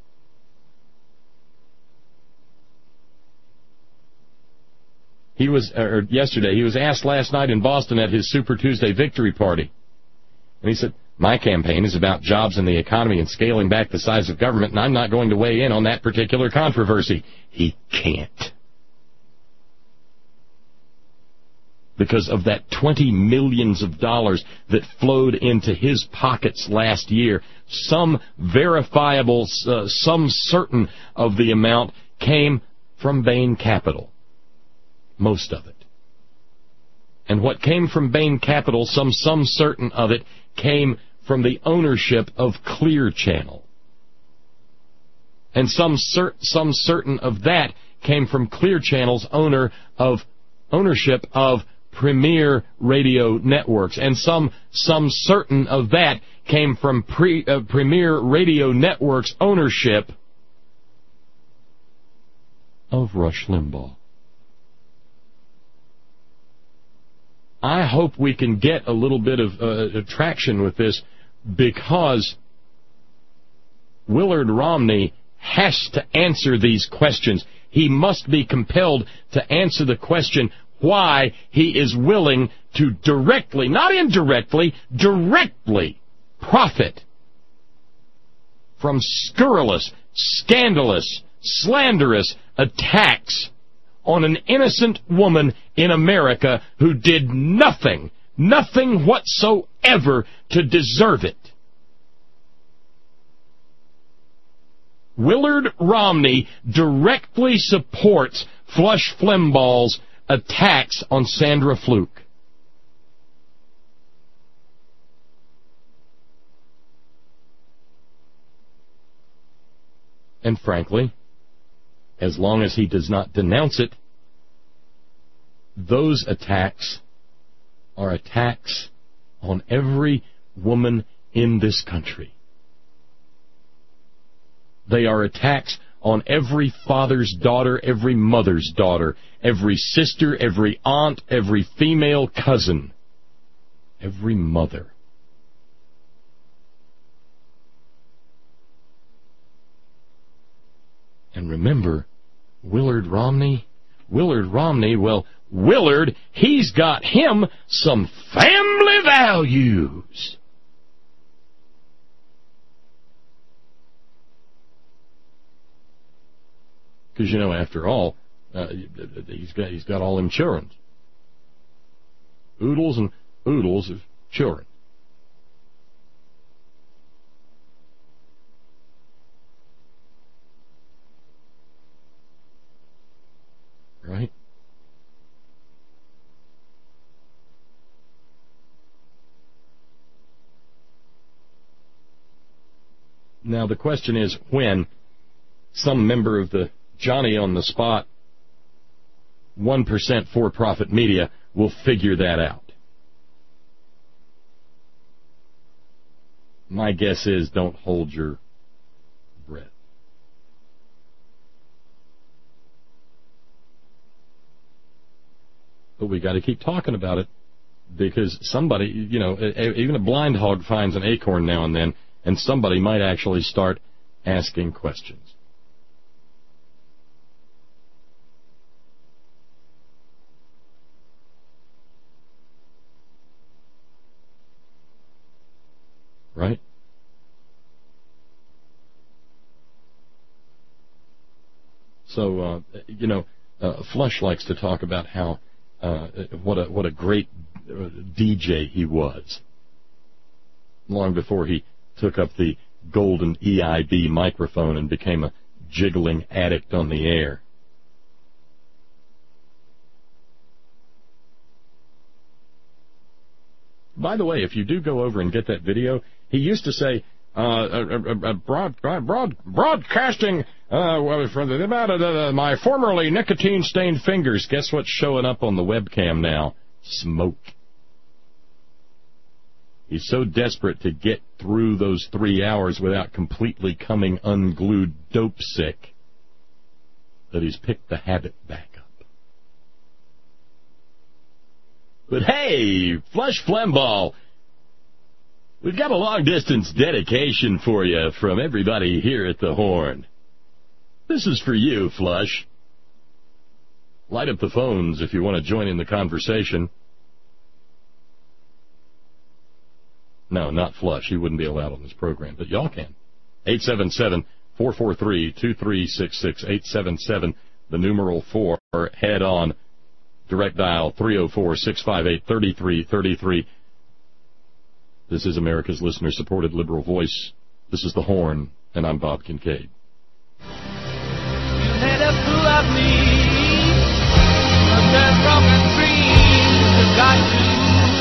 He was, or yesterday, he was asked last night in Boston at his Super Tuesday victory party. And he said, my campaign is about jobs in the economy and scaling back the size of government, and I'm not going to weigh in on that particular controversy. He can't. because of that twenty millions of dollars that flowed into his pockets last year. Some verifiable, uh, some certain of the amount came from Bain Capital. Most of it. And what came from Bain Capital, some some certain of it, came from the ownership of Clear Channel. And some cer- some certain of that came from Clear Channel's owner of ownership of Premier Radio Networks. And some some certain of that came from pre, uh, Premier Radio Networks ownership of Rush Limbaugh. I hope we can get a little bit of uh, traction with this, because Willard Romney has to answer these questions. He must be compelled to answer the question why he is willing to directly, not indirectly, directly profit from scurrilous, scandalous, slanderous attacks on an innocent woman in America who did nothing, nothing whatsoever to deserve it. Willard Romney directly supports Flush Flimball's attacks on Sandra Fluke. And frankly, as long as he does not denounce it, those attacks are attacks on every woman in this country. They are attacks on every father's daughter, every mother's daughter, every sister, every aunt, every female cousin, every mother. And remember, Willard Romney, Willard Romney, well, Willard, he's got him some family values. Because, you know, after all, uh, he's got he's got all them children. Oodles and oodles of children. Right? Now the question is when some member of the Johnny on the spot one percent for-profit media will figure that out. My guess is don't hold your breath. But we got to keep talking about it, because somebody, you know, even a blind hog finds an acorn now and then, and somebody might actually start asking questions. Right? So, uh, you know, uh, Flush likes to talk about how uh, what a what a great uh, D J he was, long before he took up the golden E I B microphone and became a jiggling addict on the air. By the way, if you do go over and get that video, he used to say, uh, uh, uh, broad, broad, broad, broadcasting uh, from the, uh, my formerly nicotine-stained fingers. Guess what's showing up on the webcam now? Smoke. He's so desperate to get through those three hours without completely coming unglued dope sick that he's picked the habit back up. But hey, Flush Flimball, we've got a long-distance dedication for you from everybody here at the Horn. This is for you, Flush. Light up the phones if you want to join in the conversation. No, not Flush. He wouldn't be allowed on this program, but y'all can. eight seven seven, four four three, two three six six, eight seven seven, the numeral four, head on. Direct dial three oh four, six five eight, three three three three. This is America's listener-supported liberal voice. This is The Horn, and I'm Bob Kincaid. You had a fool of me, but there's broken dreams that got you.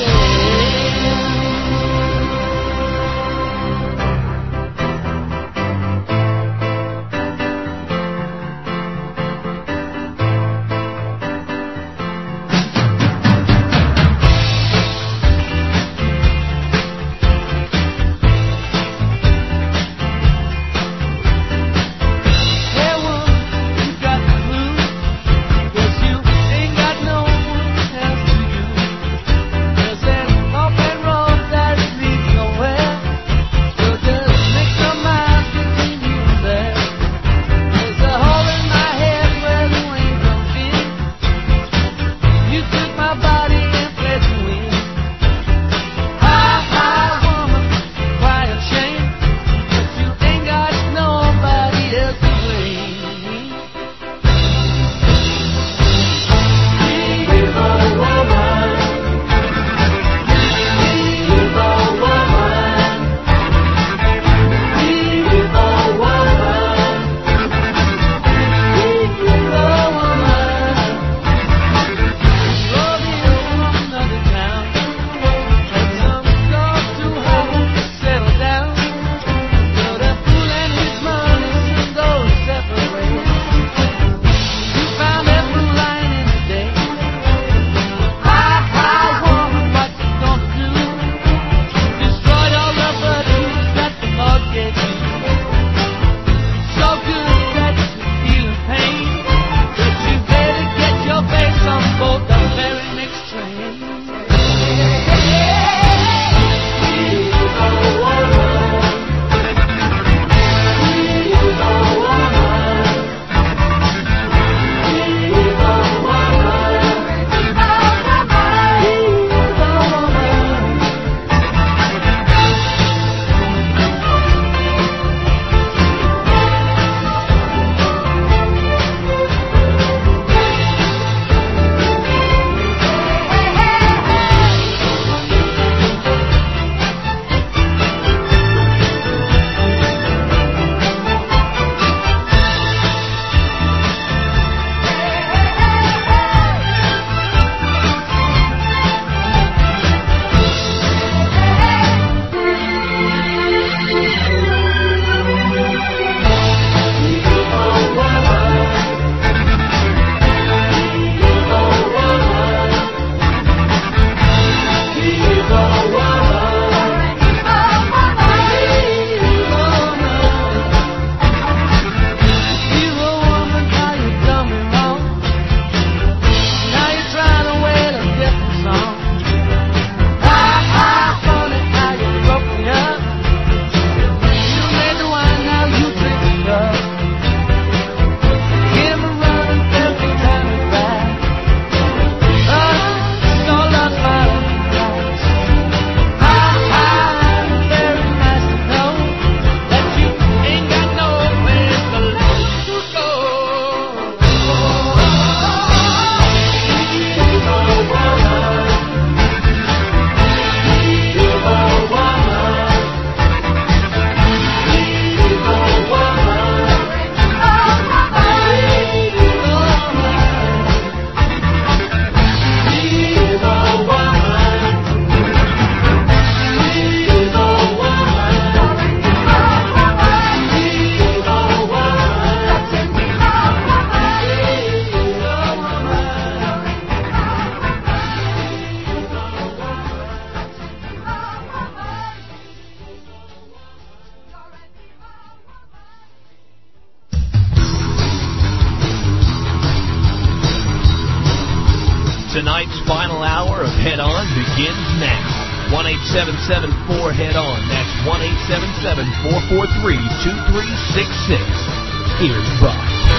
Tonight's final hour of Head On begins now. one eight seven seven four head on. That's one eight seven seven, four four three, two three six six. Here's Buck.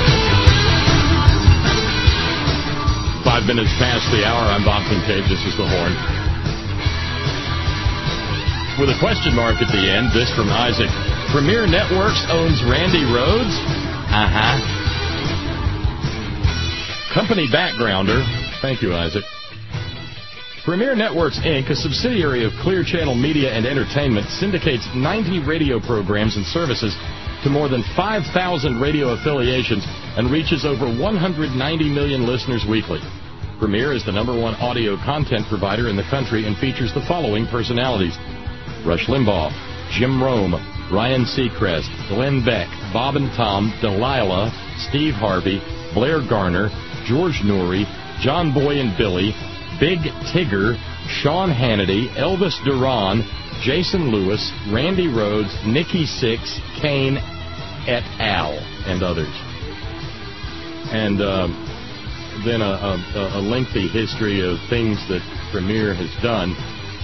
Five minutes past the hour. I'm Bob Kincaid. This is The Horn. With a question mark at the end, this from Isaac. Premier Networks owns Randy Rhoads? Uh-huh. Company backgrounder Thank you, Isaac. Premier Networks, Incorporated, a subsidiary of Clear Channel Media and Entertainment, syndicates ninety radio programs and services to more than five thousand radio affiliations and reaches over one hundred ninety million listeners weekly. Premier is the number one audio content provider in the country and features the following personalities: Rush Limbaugh, Jim Rome, Ryan Seacrest, Glenn Beck, Bob and Tom, Delilah, Steve Harvey, Blair Garner, George Noory, John Boy and Billy, Big Tigger, Sean Hannity, Elvis Duran, Jason Lewis, Randy Rhodes, Nikki Sixx, Kane, et al., and others. And um, then a, a, a lengthy history of things that Premier has done.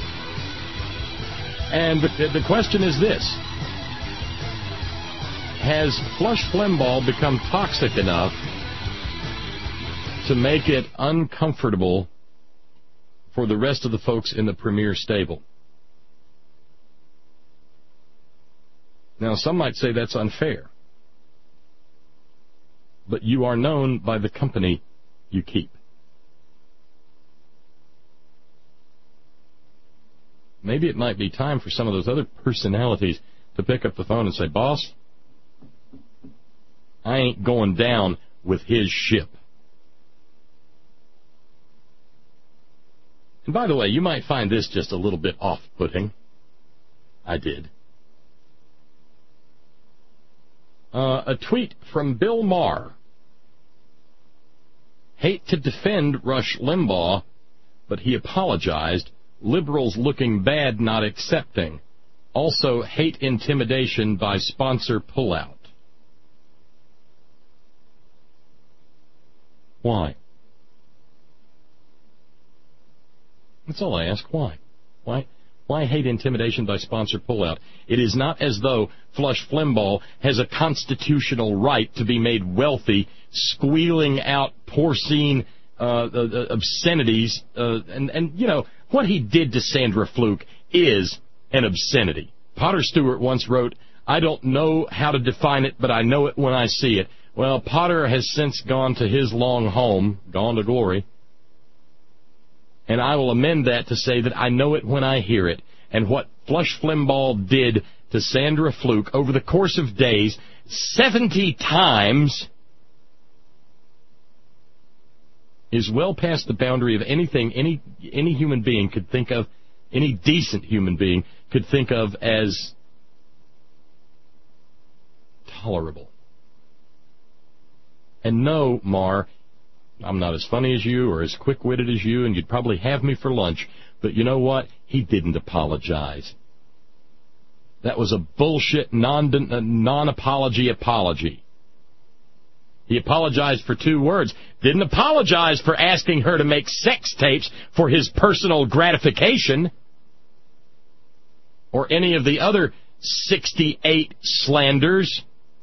And the, the question is this: has Flush Flimbaugh become toxic enough to make it uncomfortable for the rest of the folks in the Premier stable? Now, some might say that's unfair, but you are known by the company you keep. Maybe it might be time for some of those other personalities to pick up the phone and say, boss, I ain't going down with his ship. And by the way, you might find this just a little bit off-putting. I did. Uh, a tweet from Bill Maher. Hate to defend Rush Limbaugh, but he apologized. Liberals looking bad not accepting. Also, hate intimidation by sponsor pullout. Why? That's all I ask. Why? Why? Why hate intimidation by sponsor pullout? It is not as though Flush Flimbaugh has a constitutional right to be made wealthy, squealing out porcine uh, uh, obscenities. Uh, and, and, you know, what he did to Sandra Fluke is an obscenity. Potter Stewart once wrote, I don't know how to define it, but I know it when I see it. Well, Potter has since gone to his long home, gone to glory. And I will amend that to say that I know it when I hear it. And what Flush Flimbaugh did to Sandra Fluke over the course of days, seventy times, is well past the boundary of anything any any human being could think of, any decent human being could think of as tolerable. And no, Mar, I'm not as funny as you or as quick-witted as you, and you'd probably have me for lunch. But you know what? He didn't apologize. That was a bullshit non, non-apology apology. He apologized for two words. Didn't apologize for asking her to make sex tapes for his personal gratification or any of the other sixty-eight slanders.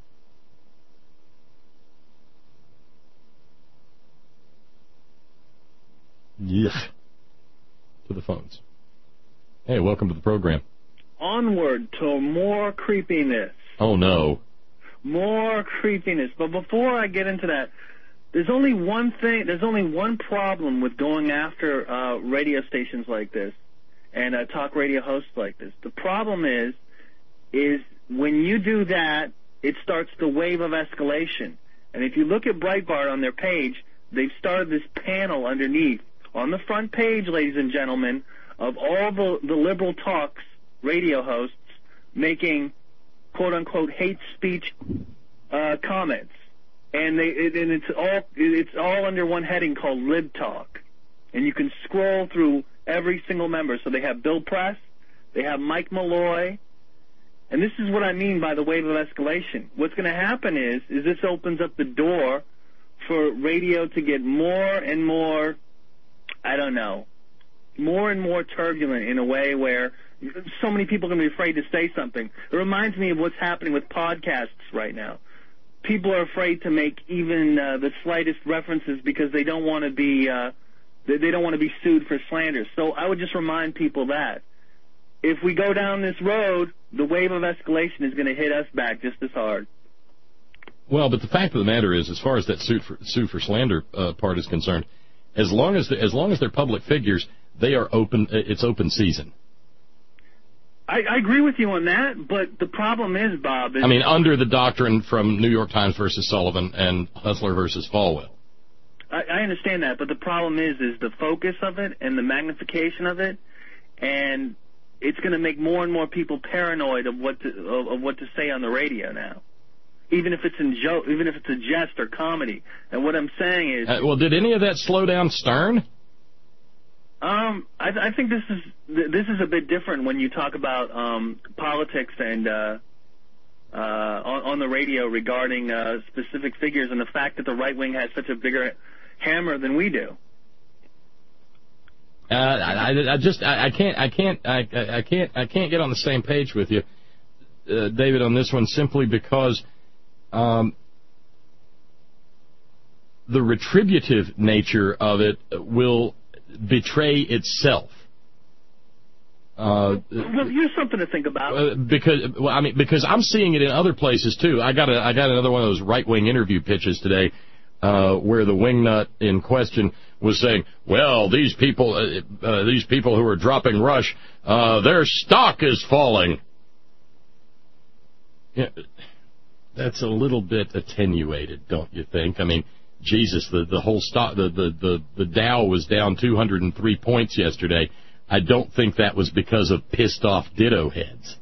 Yuck. To the phones. Hey, welcome to the program. Onward to more creepiness. Oh, no. More creepiness. But before I get into that, there's only one thing, there's only one problem with going after uh, radio stations like this and uh, talk radio hosts like this. The problem is, is when you do that, it starts the wave of escalation. And if you look at Breitbart on their page, they've started this panel underneath. On the front page, ladies and gentlemen, of all the, the liberal talks radio hosts making quote-unquote hate speech uh, comments. And they it, and it's all it's all under one heading called Lib Talk. And you can scroll through every single member. So they have Bill Press, they have Mike Malloy, and this is what I mean by the wave of escalation. What's going to happen is, is this opens up the door for radio to get more and more, I don't know, more and more turbulent in a way where so many people are going to be afraid to say something. It reminds me of what's happening with podcasts right now. People are afraid to make even uh, the slightest references because they don't want to be uh, they, they don't want to be sued for slander. So I would just remind people that if we go down this road, the wave of escalation is going to hit us back just as hard. Well, but the fact of the matter is, as far as that suit for, sue for slander uh, part is concerned, As long as, the, as long as they're public figures, they are open, it's open season. I, I agree with you on that, but the problem is, Bob... Is I mean, under the doctrine from New York Times versus Sullivan and Hustler versus Falwell. I, I understand that, but the problem is, is the focus of it and the magnification of it, and it's going to make more and more people paranoid of what to, of, of what to say on the radio now, even if it's in joke, even if it's a jest or comedy. And what I'm saying is, uh, well, did any of that slow down Stern? Um, I, I think this is this is a bit different when you talk about um, politics and uh, uh, on, on the radio regarding uh, specific figures and the fact that the right wing has such a bigger hammer than we do. Uh, I, I just I, I can't I can't I, I can't I can't get on the same page with you, uh, David, on this one, simply because um, the retributive nature of it will betray itself. Uh, well, here's something to think about. Uh, because well, I mean, because I'm seeing it in other places too. I got a, I got another one of those right-wing interview pitches today, uh, where the wingnut in question was saying, "Well, these people, uh, uh, these people who are dropping Rush, uh, their stock is falling." Yeah, that's a little bit attenuated, don't you think? I mean, Jesus, the, the whole stock, the, the, the, the Dow was down two hundred three points yesterday. I don't think that was because of pissed off ditto heads.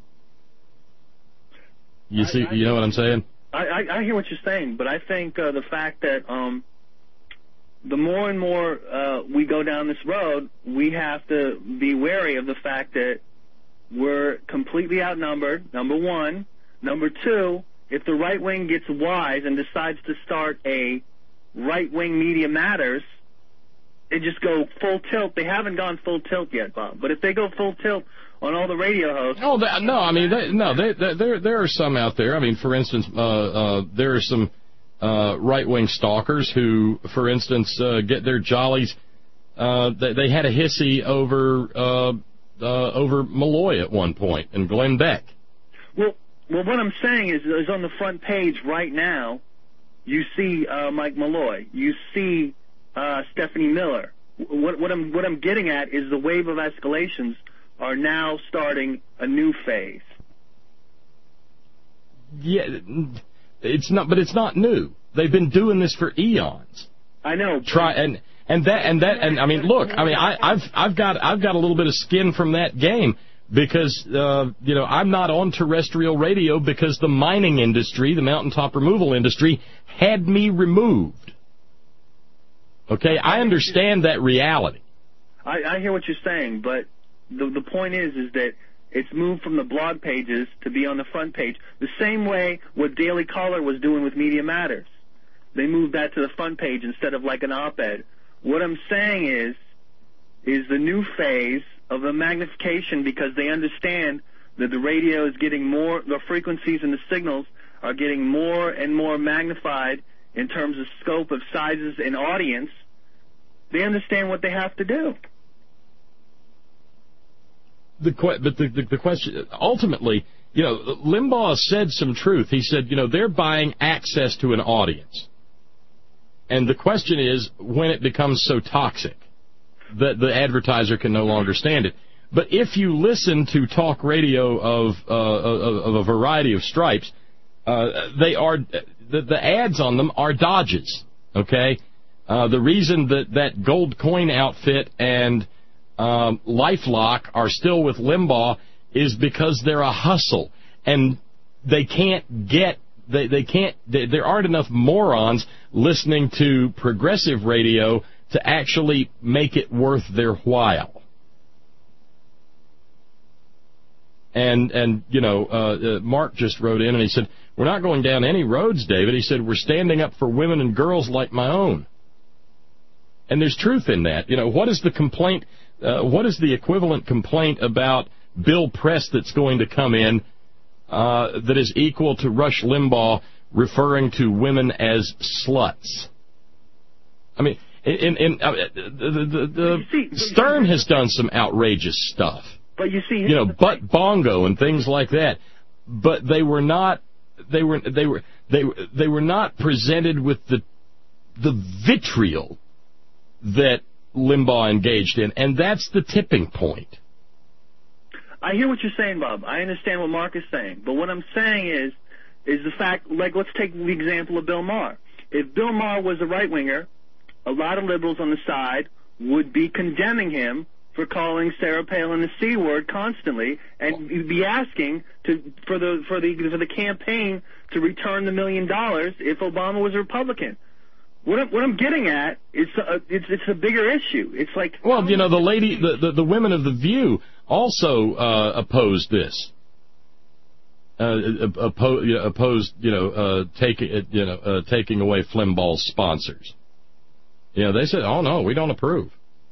You see, I, I, you know what I'm saying? I, I, I hear what you're saying, but I think uh, the fact that um, the more and more uh, we go down this road, we have to be wary of the fact that we're completely outnumbered, number one. Number two, if the right wing gets wise and decides to start a right-wing Media Matters, they just go full tilt. They haven't gone full tilt yet, Bob. But if they go full tilt on all the radio hosts... Oh, that, no, I mean, they, no, they, they, there there are some out there. I mean, for instance, uh, uh, there are some uh, right-wing stalkers who, for instance, uh, get their jollies... Uh, they, they had a hissy over, uh, uh, over Malloy at one point, and Glenn Beck. Well, well, what I'm saying is, is on the front page right now, you see uh, Mike Malloy. You see uh, Stephanie Miller. What, what I'm what I'm getting at is the wave of escalations are now starting a new phase. Yeah, it's not, but it's not new. They've been doing this for eons. I know. Try and and that and that and I mean, look, I mean, I, I've I've got I've got a little bit of skin from that game. Because, uh, you know, I'm not on terrestrial radio because the mining industry, the mountaintop removal industry, had me removed. Okay? I understand that reality. I, I hear what you're saying, but the, the point is, is that it's moved from the blog pages to be on the front page. The same way what Daily Caller was doing with Media Matters. They moved that to the front page instead of like an op-ed. What I'm saying is, is the new phase of the magnification, because they understand that the radio is getting more, the frequencies and the signals are getting more and more magnified in terms of scope of sizes and audience. They understand what they have to do. The but the, the, the question, ultimately, you know, Limbaugh said some truth. He said, you know, they're buying access to an audience. And the question is when it becomes so toxic that the advertiser can no longer stand it. But if you listen to talk radio of uh, of, of a variety of stripes, uh, they are the, the ads on them are dodges. Okay, uh, the reason that that gold coin outfit and um, LifeLock are still with Limbaugh is because they're a hustle, and they can't get they they can't they, there aren't enough morons listening to progressive radio to actually make it worth their while. And, and you know, uh, uh, Mark just wrote in and he said, we're not going down any roads, David. He said, we're standing up for women and girls like my own. And there's truth in that. You know, what is the complaint, uh, what is the equivalent complaint about Bill Press that's going to come in uh, that is equal to Rush Limbaugh referring to women as sluts? I mean... In, in, uh, the, the, the see, Stern has done some outrageous stuff. But you see, you know, butt bongo and things like that. But they were not. They were. They were. They were. They were not presented with the the vitriol that Limbaugh engaged in, and that's the tipping point. I hear what you're saying, Bob. I understand what Mark is saying. But what I'm saying is, is the fact, like, let's take the example of Bill Maher. If Bill Maher was a right-winger, a lot of liberals on the side would be condemning him for calling Sarah Palin the C word constantly, and be asking to for the for the for the campaign to return the million dollars if Obama was a Republican. What I'm, what I'm getting at is uh, it's it's a bigger issue. It's like, well, you know, the lady, the the, the women of the View also uh, opposed this. Uh, opposed, opposed, you know, uh, taking you know uh, taking away Flimball's sponsors. You know, they said, "Oh no, we don't approve,"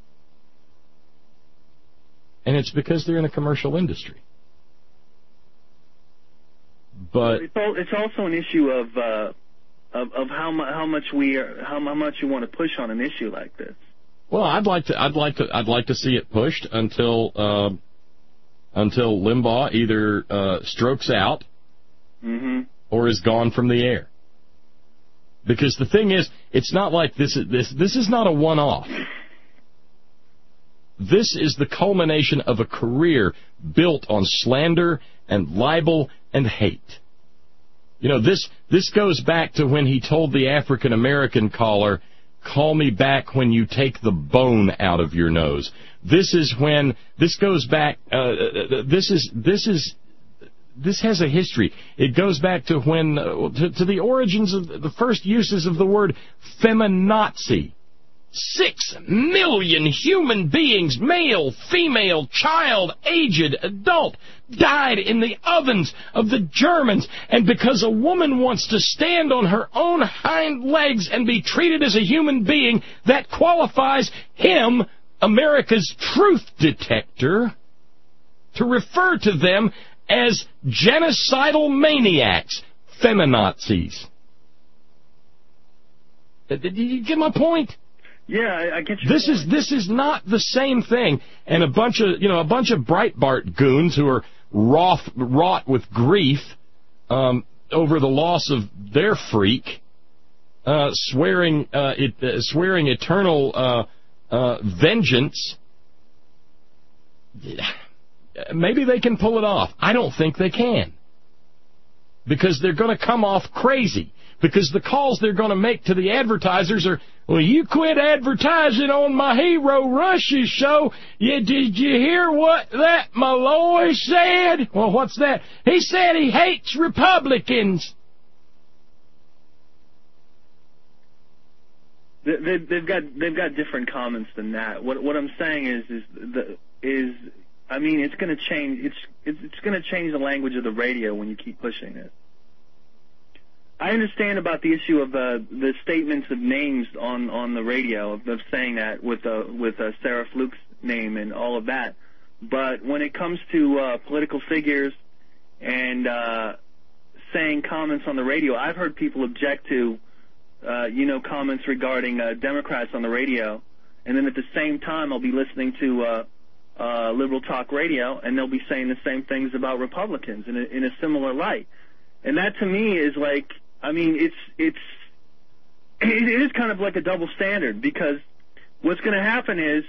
and it's because they're in the commercial industry. But it's, all, it's also an issue of. Uh, Of, of how, mu how much we are, how, how much you want to push on an issue like this. Well, I'd like to, I'd like to, I'd like to see it pushed until, uh, until Limbaugh either uh, strokes out mm-hmm. or is gone from the air. Because the thing is, it's not like this is this this is not a one-off. This is the culmination of a career built on slander and libel and hate. You know, this this goes back to when he told the African-American caller, "Call me back when you take the bone out of your nose." This is when, this goes back, uh, this is, this is, this has a history. It goes back to when, uh, to, to the origins of the first uses of the word feminazi. Six million human beings, male, female, child, aged, adult, died in the ovens of the Germans. And because a woman wants to stand on her own hind legs and be treated as a human being, that qualifies him, America's truth detector, to refer to them as genocidal maniacs, feminazis. Did you get my point? Yeah, I, I get you. This is this is not the same thing, and a bunch of you know a bunch of Breitbart goons who are wroth, wrought with grief um, over the loss of their freak, uh, swearing uh, it, uh, swearing eternal uh, uh, vengeance. Maybe they can pull it off. I don't think they can, because they're going to come off crazy. Because the calls they're going to make to the advertisers are, "Well, you quit advertising on my Hero Rush's show. Yeah, did you hear what that Malloy said?" Well, what's that? He said he hates Republicans. They, they, they've got they've got different comments than that. What what I'm saying is is the is I mean it's going to change it's it's, it's going to change the language of the radio when you keep pushing it. I understand about the issue of uh, the statements of names on, on the radio, of, of saying that with uh, with uh, Sarah Fluke's name and all of that. But when it comes to uh, political figures and uh, saying comments on the radio, I've heard people object to, uh, you know, comments regarding uh, Democrats on the radio, and then at the same time I'll be listening to uh, uh, liberal talk radio, and they'll be saying the same things about Republicans in a, in a similar light. And that to me is like, I mean, it's it's it is kind of like a double standard, because what's going to happen is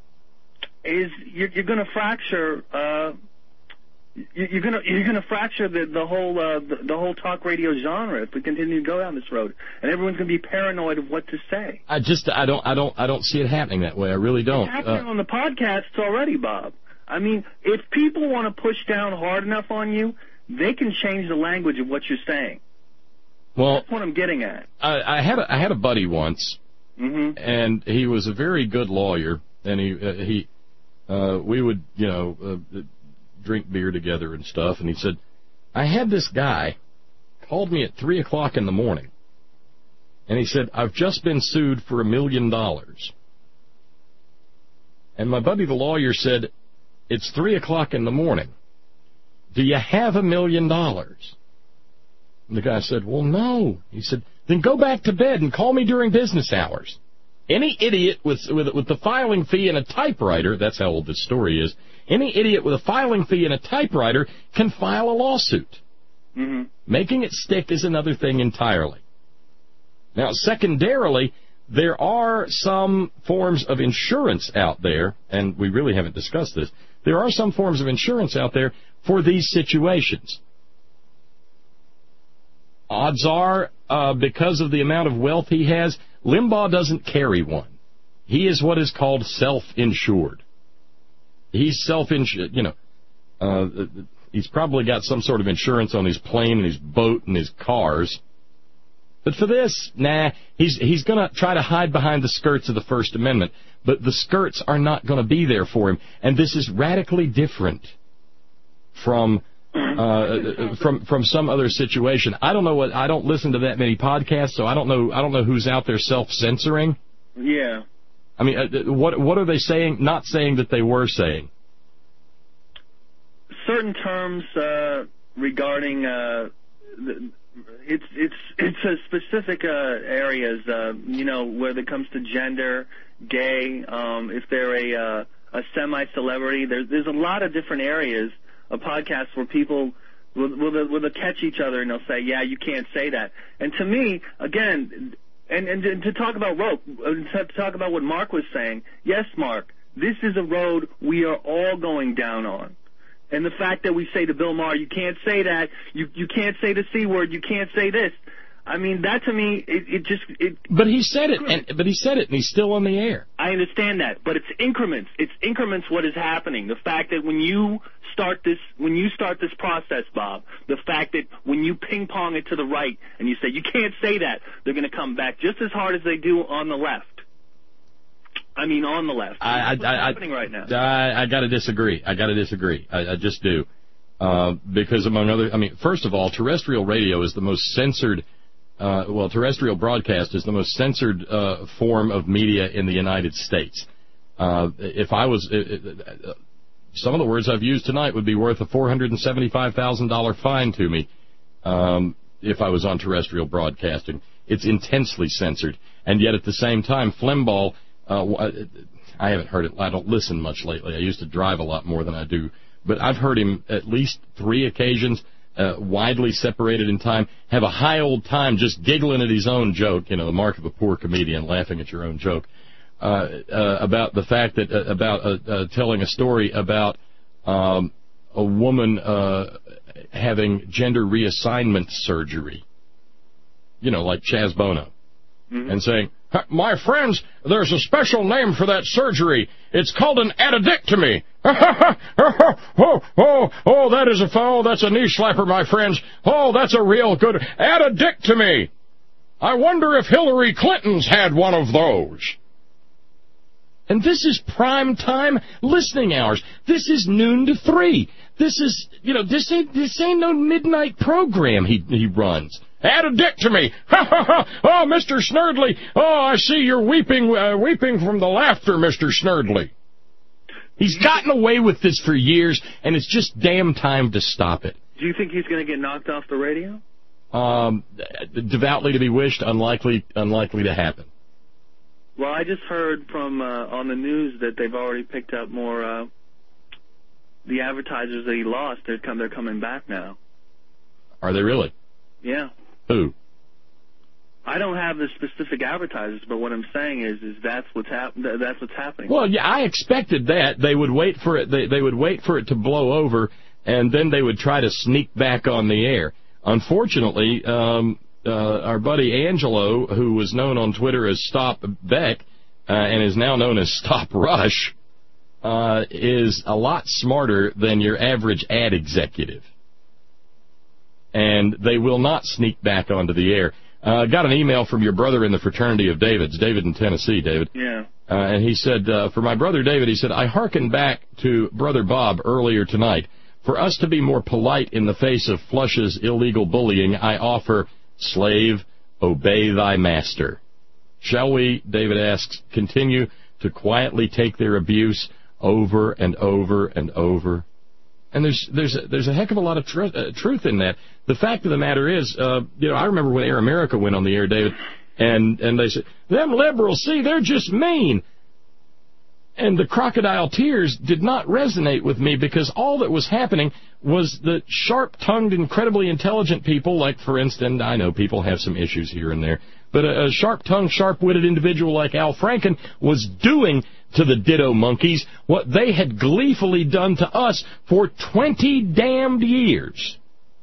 is you're, you're going to fracture uh, you're going to you're going to fracture the the whole uh, the, the whole talk radio genre if we continue to go down this road, and everyone's going to be paranoid of what to say. I just I don't I don't I don't see it happening that way. I really don't. It's happening uh, on the podcasts already, Bob. I mean, if people want to push down hard enough on you, they can change the language of what you're saying. Well, that's what I'm getting at. I, I had a, I had a buddy once, mm-hmm. and he was a very good lawyer, and he uh, he uh, we would you know uh, drink beer together and stuff, and he said, I had this guy called me at three o'clock in the morning, and he said, I've just been sued for a million dollars, and my buddy the lawyer said, it's three o'clock in the morning. Do you have a million dollars? And the guy said, well, no. He said, then go back to bed and call me during business hours. Any idiot with, with with the filing fee and a typewriter, that's how old this story is, any idiot with a filing fee and a typewriter can file a lawsuit. Mm-hmm. Making it stick is another thing entirely. Now, secondarily, there are some forms of insurance out there, and we really haven't discussed this. There are some forms of insurance out there for these situations. Odds are, uh, because of the amount of wealth he has, Limbaugh doesn't carry one. He is what is called self-insured. He's self-insured, you know, uh, he's probably got some sort of insurance on his plane and his boat and his cars. But for this, nah, he's he's going to try to hide behind the skirts of the First Amendment. But the skirts are not going to be there for him. And this is radically different from uh, from from some other situation. I don't know what I don't listen to that many podcasts, so I don't know I don't know who's out there self-censoring. Yeah. I mean, uh, what what are they saying? Not saying that they were saying. Certain terms uh, regarding uh, the, it's it's it's a specific uh, areas. Uh, you know, where it comes to gender, gay. Um, if they're a uh, a semi-celebrity, there's there's a lot of different areas of podcasts where people will will, will catch each other and they'll say, yeah, you can't say that. And to me, again. And, and to talk about rope, to talk about what Mark was saying, yes, Mark, this is a road we are all going down on. And the fact that we say to Bill Maher, you can't say that, you you can't say the C word, you can't say this. I mean, that to me, it, it just... It, but he said it, and, but he said it, and he's still on the air. I understand that, but it's increments. It's increments what is happening. The fact that when you start this, when you start this process, Bob, the fact that when you ping-pong it to the right and you say, you can't say that, they're going to come back just as hard as they do on the left. I mean, on the left. I, That's what's I, happening right now. I, I got to disagree. I got to disagree. I, I just do. Uh, because among other, I mean, first of all, terrestrial radio is the most censored... Uh, well, terrestrial broadcast is the most censored uh, form of media in the United States. Uh, if I was, uh, uh, some of the words I've used tonight would be worth a four hundred seventy-five thousand dollars fine to me um, if I was on terrestrial broadcasting. It's intensely censored, and yet at the same time, Flembaugh, uh, I haven't heard it. I don't listen much lately. I used to drive a lot more than I do, but I've heard him at least three occasions. Uh, widely separated in time, have a high old time just giggling at his own joke, you know, the mark of a poor comedian, laughing at your own joke, uh, uh, about the fact that, uh, about uh, uh, telling a story about um, a woman uh, having gender reassignment surgery, you know, like Chaz Bono, mm-hmm. and saying, my friends, there's a special name for that surgery. It's called an addictomy. oh, oh, oh, that is a oh, that's a knee slapper, my friends. Oh, that's a real good addictomy. I wonder if Hillary Clinton's had one of those. And this is prime time listening hours. This is noon to three. This is, you know, this ain't this ain't no midnight program he he runs. Addictomy. Ha ha ha. Oh, Mister Snerdley. Oh, I see you're weeping, uh, weeping from the laughter, Mister Snerdley. He's gotten away with this for years, and it's just damn time to stop it. Do you think he's going to get knocked off the radio? Um, devoutly to be wished, unlikely, unlikely to happen. Well, I just heard from uh, on the news that they've already picked up more. Uh, the advertisers that he lost, they're come, they're coming back now. Are they really? Yeah. Who? I don't have the specific advertisers, but what I'm saying is, is that's what's hap- That's what's happening. Well, yeah, I expected that they would wait for it. They, they would wait for it to blow over, and then they would try to sneak back on the air. Unfortunately, um, uh, our buddy Angelo, who was known on Twitter as Stop Beck, uh, and is now known as Stop Rush, uh, is a lot smarter than your average ad executive. And they will not sneak back onto the air. Uh, got an email from your brother in the fraternity of Davids, David in Tennessee, David. Yeah. Uh, and he said, uh, for my brother David, he said, I hearken back to Brother Bob earlier tonight. For us to be more polite in the face of Flush's illegal bullying, I offer, slave, obey thy master. Shall we, David asks, continue to quietly take their abuse over and over and over? And there's there's a, there's a heck of a lot of tr- uh, truth in that. The fact of the matter is, uh, you know, I remember when Air America went on the air, David, and, and they said, them liberals, see, they're just mean. And the crocodile tears did not resonate with me because all that was happening was that sharp-tongued, incredibly intelligent people, like, for instance, I know people have some issues here and there, but a, a sharp-tongued, sharp-witted individual like Al Franken was doing to the ditto monkeys what they had gleefully done to us for twenty damned years.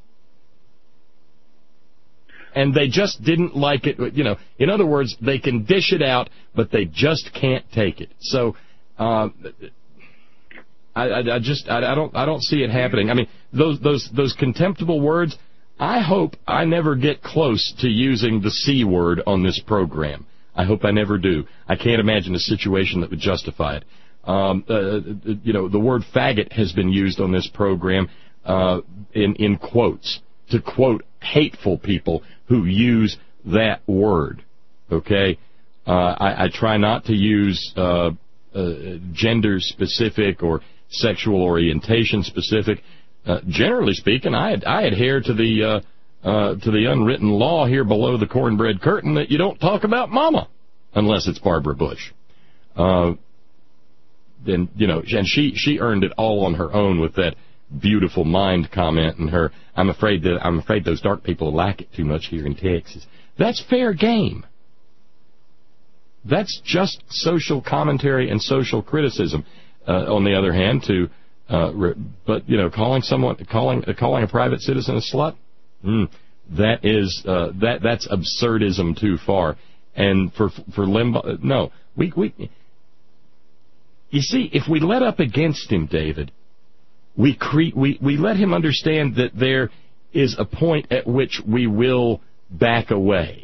And they just didn't like it. You know, in other words, they can dish it out, but they just can't take it. So, uh, I, I, I just, I, I don't, I don't see it happening. I mean, those, those, those contemptible words. I hope I never get close to using the C word on this program. I hope I never do. I can't imagine a situation that would justify it. Um, uh, you know, the word faggot has been used on this program uh, in in quotes to quote hateful people who use that word. Okay, uh, I, I try not to use uh, uh, gender-specific or sexual orientation-specific. Uh, generally speaking, I I adhere to the uh, uh, to the unwritten law here below the cornbread curtain that you don't talk about mama unless it's Barbara Bush. Uh, then you know, and she she earned it all on her own with that beautiful mind comment and her. I'm afraid that I'm afraid those dark people like it too much here in Texas. That's fair game. That's just social commentary and social criticism. Uh, on the other hand, to uh, re- but you know, calling someone calling uh, calling a private citizen a slut, mm, that is uh, that that's absurdism too far. And for for Limbaugh, no, we we. You see, if we let up against him, David, we cre- we we let him understand that there is a point at which we will back away.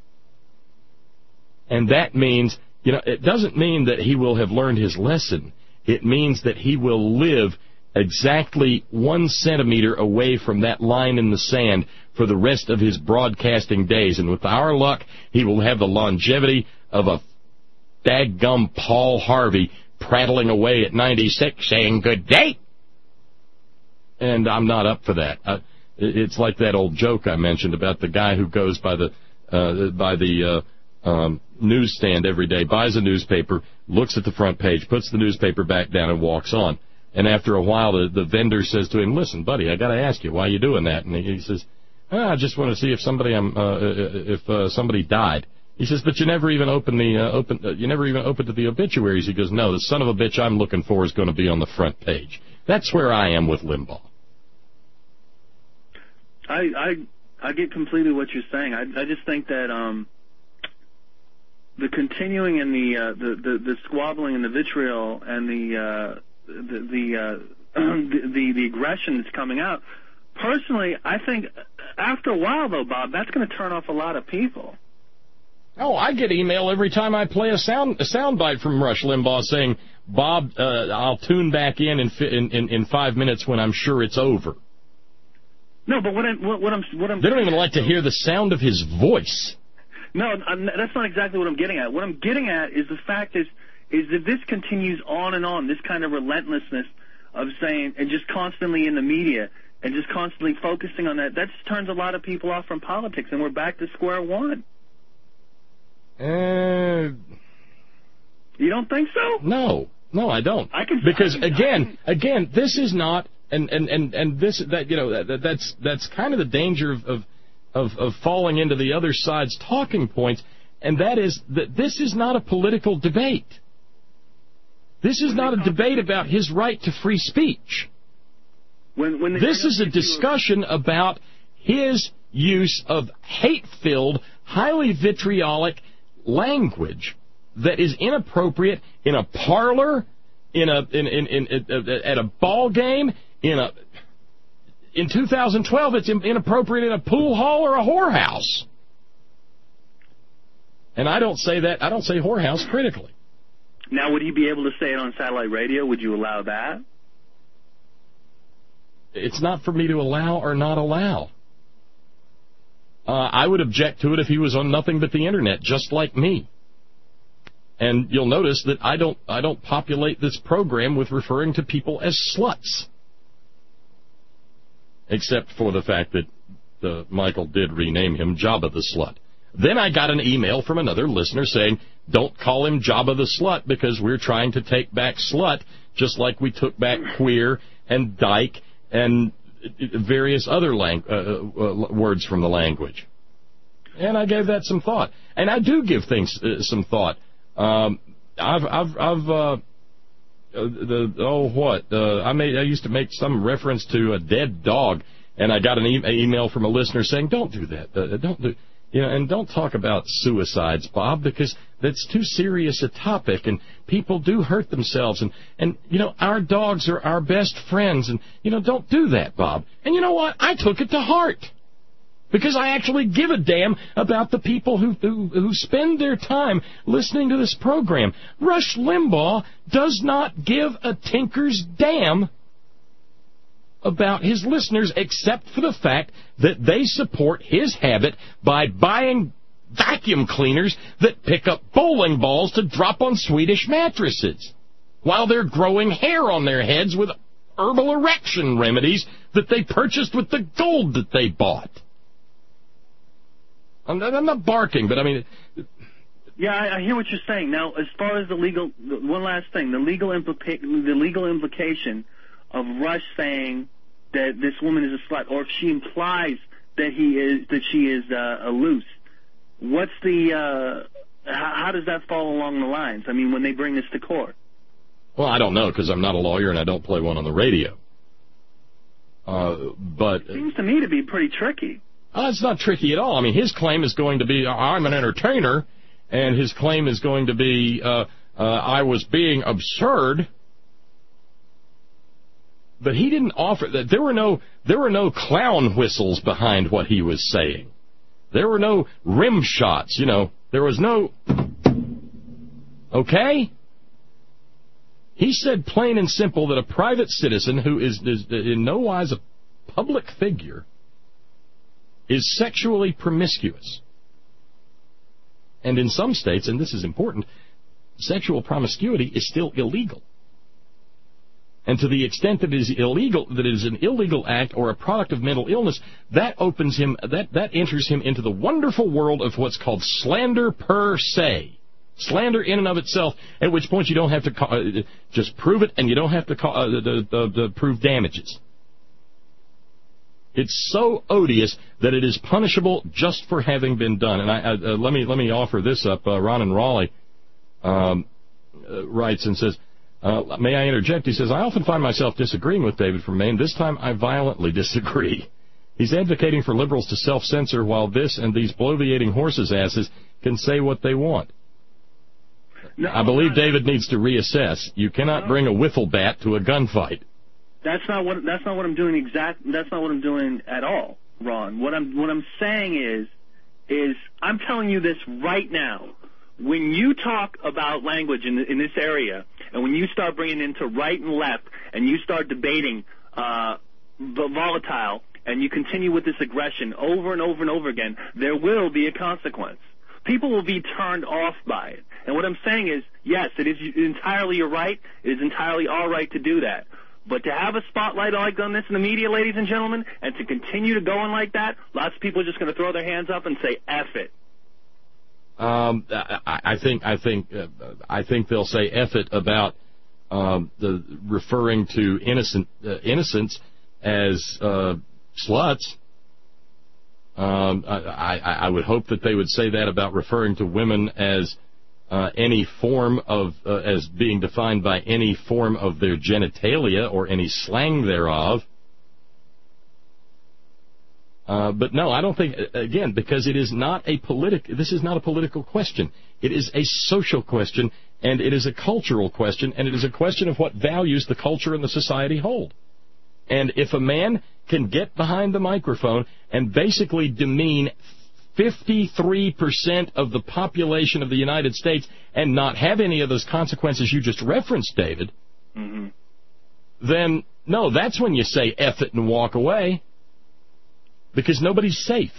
And that means, you know, it doesn't mean that he will have learned his lesson. It means that he will live exactly one centimeter away from that line in the sand for the rest of his broadcasting days. And with our luck, he will have the longevity of a daggum Paul Harvey prattling away at ninety-six saying good day. And I'm not up for that. Uh, it's like that old joke I mentioned about the guy who goes by the uh, by the uh, um, newsstand every day, buys a newspaper, looks at the front page, puts the newspaper back down, and walks on. And after a while, the, the vendor says to him, "Listen, buddy, I got to ask you, why are you doing that?" And he, he says, oh, "I just want to see if somebody um, uh, if uh, somebody died." He says, "But you never even opened the uh, open uh, you never even opened the obituaries." He goes, "No, the son of a bitch I'm looking for is going to be on the front page." That's where I am with Limbaugh. I I I get completely what you're saying. I I just think that um the continuing and the uh, the, the the squabbling and the vitriol and the uh, the the, uh, the the the aggression that's coming out. Personally, I think after a while, though, Bob, that's going to turn off a lot of people. Oh, I get email every time I play a sound a soundbite from Rush Limbaugh saying, "Bob, uh, I'll tune back in in, in in in five minutes when I'm sure it's over." No, but what I'm what, what I'm what I'm they don't even like to hear the sound of his voice. No, I'm, that's not exactly what I'm getting at. What I'm getting at is the fact is is that this continues on and on, this kind of relentlessness of saying and just constantly in the media and just constantly focusing on that. That just turns a lot of people off from politics, and we're back to square one. Uh, you don't think so? No, no, I don't. I can because I can, again, I can, again, this is not, and and and and this that you know that, that's that's kind of the danger of, of of of falling into the other side's talking points, and that is that this is not a political debate. This is not a debate about his right to free speech. When, when this is a discussion about his use of hate-filled, highly vitriolic language that is inappropriate in a parlor, in a in, in, in, in at a ball game, in a in two thousand twelve it's inappropriate in a pool hall or a whorehouse. And I don't say that I don't say whorehouse critically. Now, would he be able to say it on satellite radio? Would you allow that? It's not for me to allow or not allow. Uh, I would object to it if he was on nothing but the internet, just like me. And you'll notice that I don't I don't populate this program with referring to people as sluts. Except for the fact that uh, Michael did rename him Jabba the Slut. Then I got an email from another listener saying, don't call him Jabba the Slut because we're trying to take back slut just like we took back queer and dyke and various other lang- uh, uh, words from the language. And I gave that some thought. And I do give things uh, some thought. Um, I've, I've, I've, uh, Uh, the oh what uh, I made I used to make some reference to a dead dog, and I got an e- email from a listener saying don't do that, uh, don't do you know, and don't talk about suicides, Bob, because that's too serious a topic, and people do hurt themselves, and and you know our dogs are our best friends, and you know don't do that, Bob. And you know what? I took it to heart. Because I actually give a damn about the people who, who who spend their time listening to this program. Rush Limbaugh does not give a tinker's damn about his listeners except for the fact that they support his habit by buying vacuum cleaners that pick up bowling balls to drop on Swedish mattresses while they're growing hair on their heads with herbal erection remedies that they purchased with the gold that they bought. I'm not, I'm not barking, but I mean... Yeah, I, I hear what you're saying. Now, as far as the legal... One last thing. The legal, implica- the legal implication of Rush saying that this woman is a slut, or if she implies that he is, that she is uh, a loose, what's the... Uh, how, how does that fall along the lines? I mean, when they bring this to court? Well, I don't know, because I'm not a lawyer and I don't play one on the radio. Uh, but... It seems to me to be pretty tricky. Uh, it's not tricky at all. I mean, his claim is going to be, I'm an entertainer, and his claim is going to be, uh, uh, I was being absurd. But he didn't offer that. There were no, there were no clown whistles behind what he was saying. There were no rim shots, you know. There was no, okay? He said plain and simple that a private citizen who is, is in no wise a public figure is sexually promiscuous. And in some states, and this is important, sexual promiscuity is still illegal. And to the extent that it is illegal, that it is an illegal act or a product of mental illness, that opens him, that, that enters him into the wonderful world of what's called slander per se. Slander in and of itself, at which point you don't have to call, uh, just prove it, and you don't have to call, uh, the, the, the prove damages. It's so odious that it is punishable just for having been done. And I, I, uh, let me let me offer this up. Uh, Ron in Raleigh um, uh, writes and says, uh, may I interject? He says, I often find myself disagreeing with David from Maine. This time I violently disagree. He's advocating for liberals to self-censor while this and these bloviating horses' asses can say what they want. No, I believe David needs to reassess. You cannot bring a wiffle bat to a gunfight. That's not what that's not what I'm doing exact that's not what I'm doing at all, Ron. What I'm what I'm saying is is I'm telling you this right now. When you talk about language in in this area, and when you start bringing into right and left, and you start debating uh, volatile, and you continue with this aggression over and over and over again, there will be a consequence. People will be turned off by it. And what I'm saying is, yes, it is entirely your right. It is entirely our right to do that. But to have a spotlight like on this in the media, ladies and gentlemen, and to continue to go on like that, lots of people are just going to throw their hands up and say, F it. Um, I, I think I think uh, I think they'll say F it about um, the referring to innocent uh, innocents as uh, sluts. Um, I, I, I would hope that they would say that about referring to women as uh, any form of, uh, as being defined by any form of their genitalia or any slang thereof. Uh, but no, I don't think, again, because it is not a politic, this is not a political question. It is a social question, and it is a cultural question, and it is a question of what values the culture and the society hold. And if a man can get behind the microphone and basically demean fifty-three percent of the population of the United States and not have any of those consequences you just referenced, David, mm-hmm. then, no, that's when you say F it and walk away. Because nobody's safe.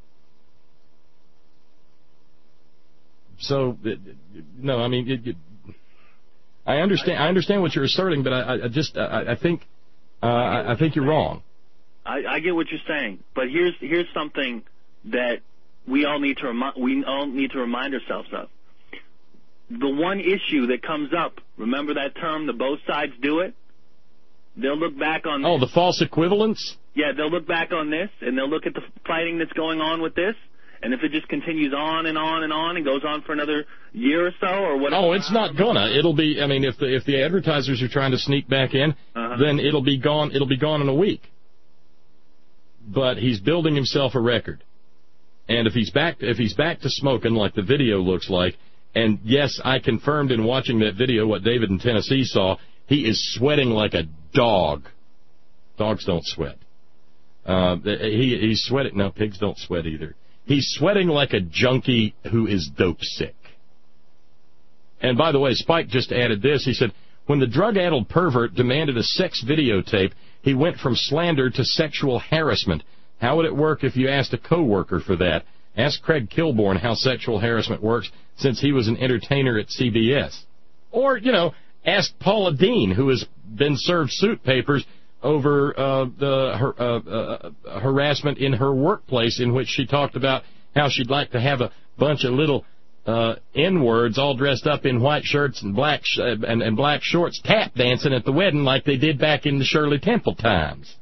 So, no, I mean, it, it, I understand. I understand what you're asserting, but I, I just, I, I think, uh, I, I think you're wrong. I, I get what you're saying, but here's here's something that we all need to remi- we all need to remind ourselves of. The one issue that comes up, remember that term, the both sides do it? They'll look back on Oh, this. the false equivalence? Yeah, they'll look back on this, and they'll look at the fighting that's going on with this, and if it just continues on and on and on and goes on for another year or so or whatever. Oh, it's not gonna. It'll be, I mean, if the if the advertisers are trying to sneak back in, Uh-huh. then it'll be gone, it'll be gone in a week. But he's building himself a record. And if he's back if he's back to smoking like the video looks like, and yes, I confirmed in watching that video what David in Tennessee saw, he is sweating like a dog. Dogs don't sweat. Uh, he, he's sweating. No, pigs don't sweat either. He's sweating like a junkie who is dope sick. And by the way, Spike just added this. He said, when the drug-addled pervert demanded a sex videotape, he went from slander to sexual harassment. How would it work if you asked a coworker for that? Ask Craig Kilborn how sexual harassment works since he was an entertainer at C B S. Or, you know, ask Paula Dean, who has been served suit papers over uh, the her, uh, uh, harassment in her workplace, in which she talked about how she'd like to have a bunch of little uh, N-words all dressed up in white shirts and black sh- and, and black shorts tap dancing at the wedding like they did back in the Shirley Temple times.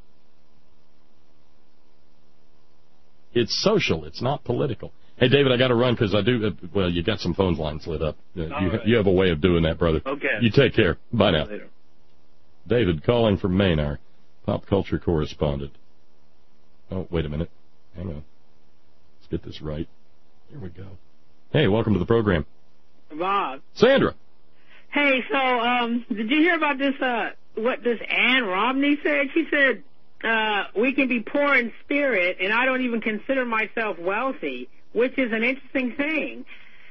It's social. It's not political. Hey, David, I got to run because I do. Uh, well, you got some phone lines lit up. Uh, you, right. you have a way of doing that, brother. Okay. You take care. Bye now. Later. David calling from Maine, our pop culture correspondent. Oh, wait a minute. Hang on. Let's get this right. Here we go. Hey, welcome to the program. Bob. Sandra. Hey, so um, did you hear about this? Uh, what this Ann Romney said? She said, uh, we can be poor in spirit, and I don't even consider myself wealthy, which is an interesting thing.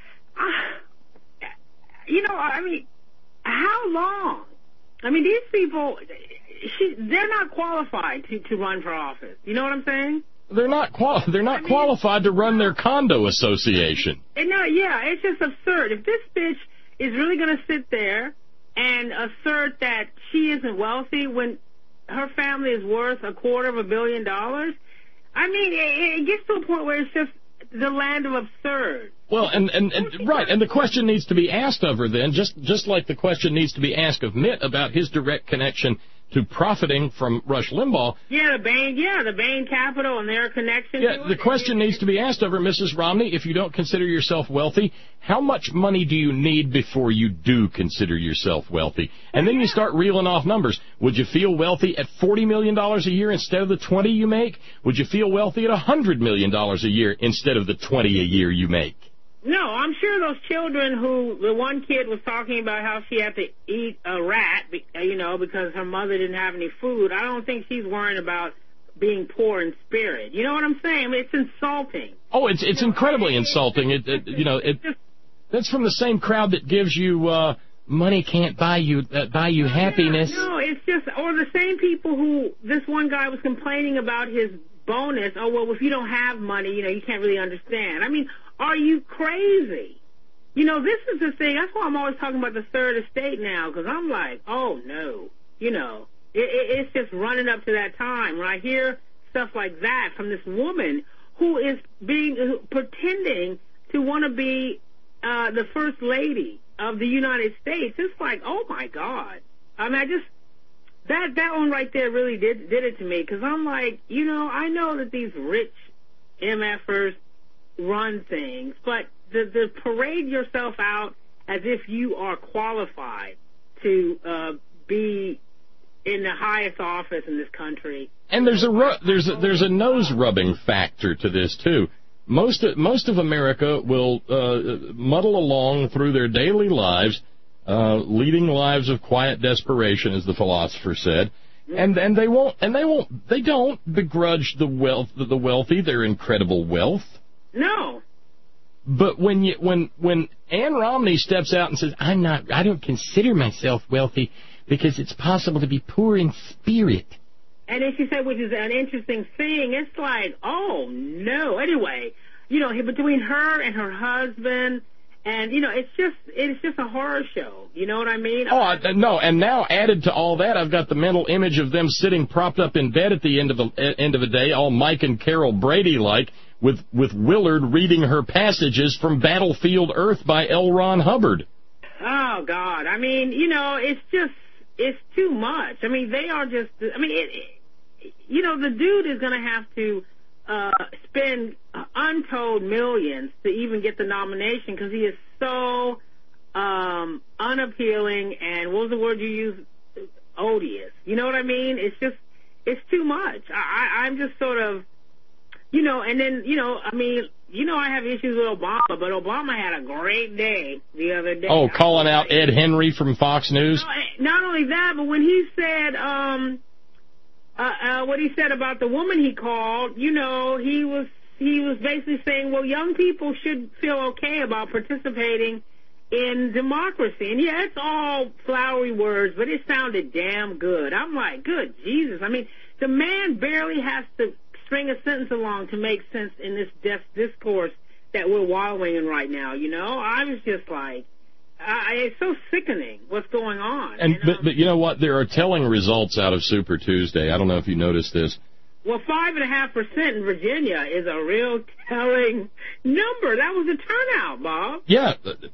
Uh, you know, I mean, how long? I mean, these people, she, they're not qualified to, to run for office. You know what I'm saying? They're not quali- They're not I mean, qualified to run their condo association. No, yeah, it's just absurd. If this bitch is really going to sit there and assert that she isn't wealthy when her family is worth a quarter of a billion dollars, I mean, it, it gets to a point where it's just the land of absurd. Well, and, and, and right, and the question needs to be asked of her then, just just like the question needs to be asked of Mitt about his direct connection to profiting from Rush Limbaugh. Yeah, the Bain, yeah, the Bain Capital and their connection. Yeah, to the it. question needs to be asked of her, Missus Romney, if you don't consider yourself wealthy, how much money do you need before you do consider yourself wealthy? And then you start reeling off numbers. Would you feel wealthy at forty million dollars a year instead of the twenty you make? Would you feel wealthy at one hundred million dollars a year instead of the twenty a year you make? No, I'm sure those children who, the one kid was talking about how she had to eat a rat, you know, because her mother didn't have any food. I don't think she's worrying about being poor in spirit. You know what I'm saying? I mean, it's insulting. Oh, it's it's incredibly insulting. It, it you know, it that's from the same crowd that gives you uh, money can't buy you uh, buy you happiness. No, it's just, or the same people who, this one guy was complaining about his bonus. Oh, well, if you don't have money, you know, you can't really understand. I mean, are you crazy? You know, this is the thing. That's why I'm always talking about the third estate now, because I'm like, oh, no. You know, it, it, it's just running up to that time. When I hear stuff like that from this woman who is being, who, pretending to want to be uh, the first lady of the United States, it's like, oh, my God. I mean, I just, that, that one right there really did, did it to me, because I'm like, you know, I know that these rich MFers run things, but the, the parade yourself out as if you are qualified to uh, be in the highest office in this country. And there's a ru- there's a, there's a nose rubbing factor to this too. Most of, most of America will uh, muddle along through their daily lives, uh, leading lives of quiet desperation, as the philosopher said. And and they won't and they won't they don't begrudge the wealth the wealthy their incredible wealth. No. But when you when when Ann Romney steps out and says, I'm not I don't consider myself wealthy because it's possible to be poor in spirit. And then she said, which is an interesting thing, it's like, oh no. Anyway, you know, between her and her husband And, you know, it's just it's just a horror show. You know what I mean? Oh, I, no, and now added to all that, I've got the mental image of them sitting propped up in bed at the end of the end of the day, all Mike and Carol Brady-like, with, with Willard reading her passages from Battlefield Earth by L. Ron Hubbard. Oh, God. I mean, you know, it's just, it's too much. I mean, they are just, I mean, it, it, you know, the dude is going to have to uh, spend untold millions to even get the nomination because he is so um, unappealing and, what was the word you used? Odious. You know what I mean? It's just, it's too much. I, I'm just sort of, you know, and then, you know, I mean, you know I have issues with Obama, but Obama had a great day the other day. Oh, calling out Ed Henry from Fox News? No, not only that, but when he said, um, uh, uh, what he said about the woman he called, you know, he was, he was basically saying, well, young people should feel okay about participating in democracy. And yeah, it's all flowery words, but it sounded damn good. I'm like, good Jesus. I mean, the man barely has to string a sentence along to make sense in this discourse that we're wallowing in right now, you know? I was just like, I, it's so sickening what's going on. And, and but, um, but you know what? There are telling results out of Super Tuesday. I don't know if you noticed this. Well, five and a half percent in Virginia is a real telling number. That was the turnout, Bob. Yeah.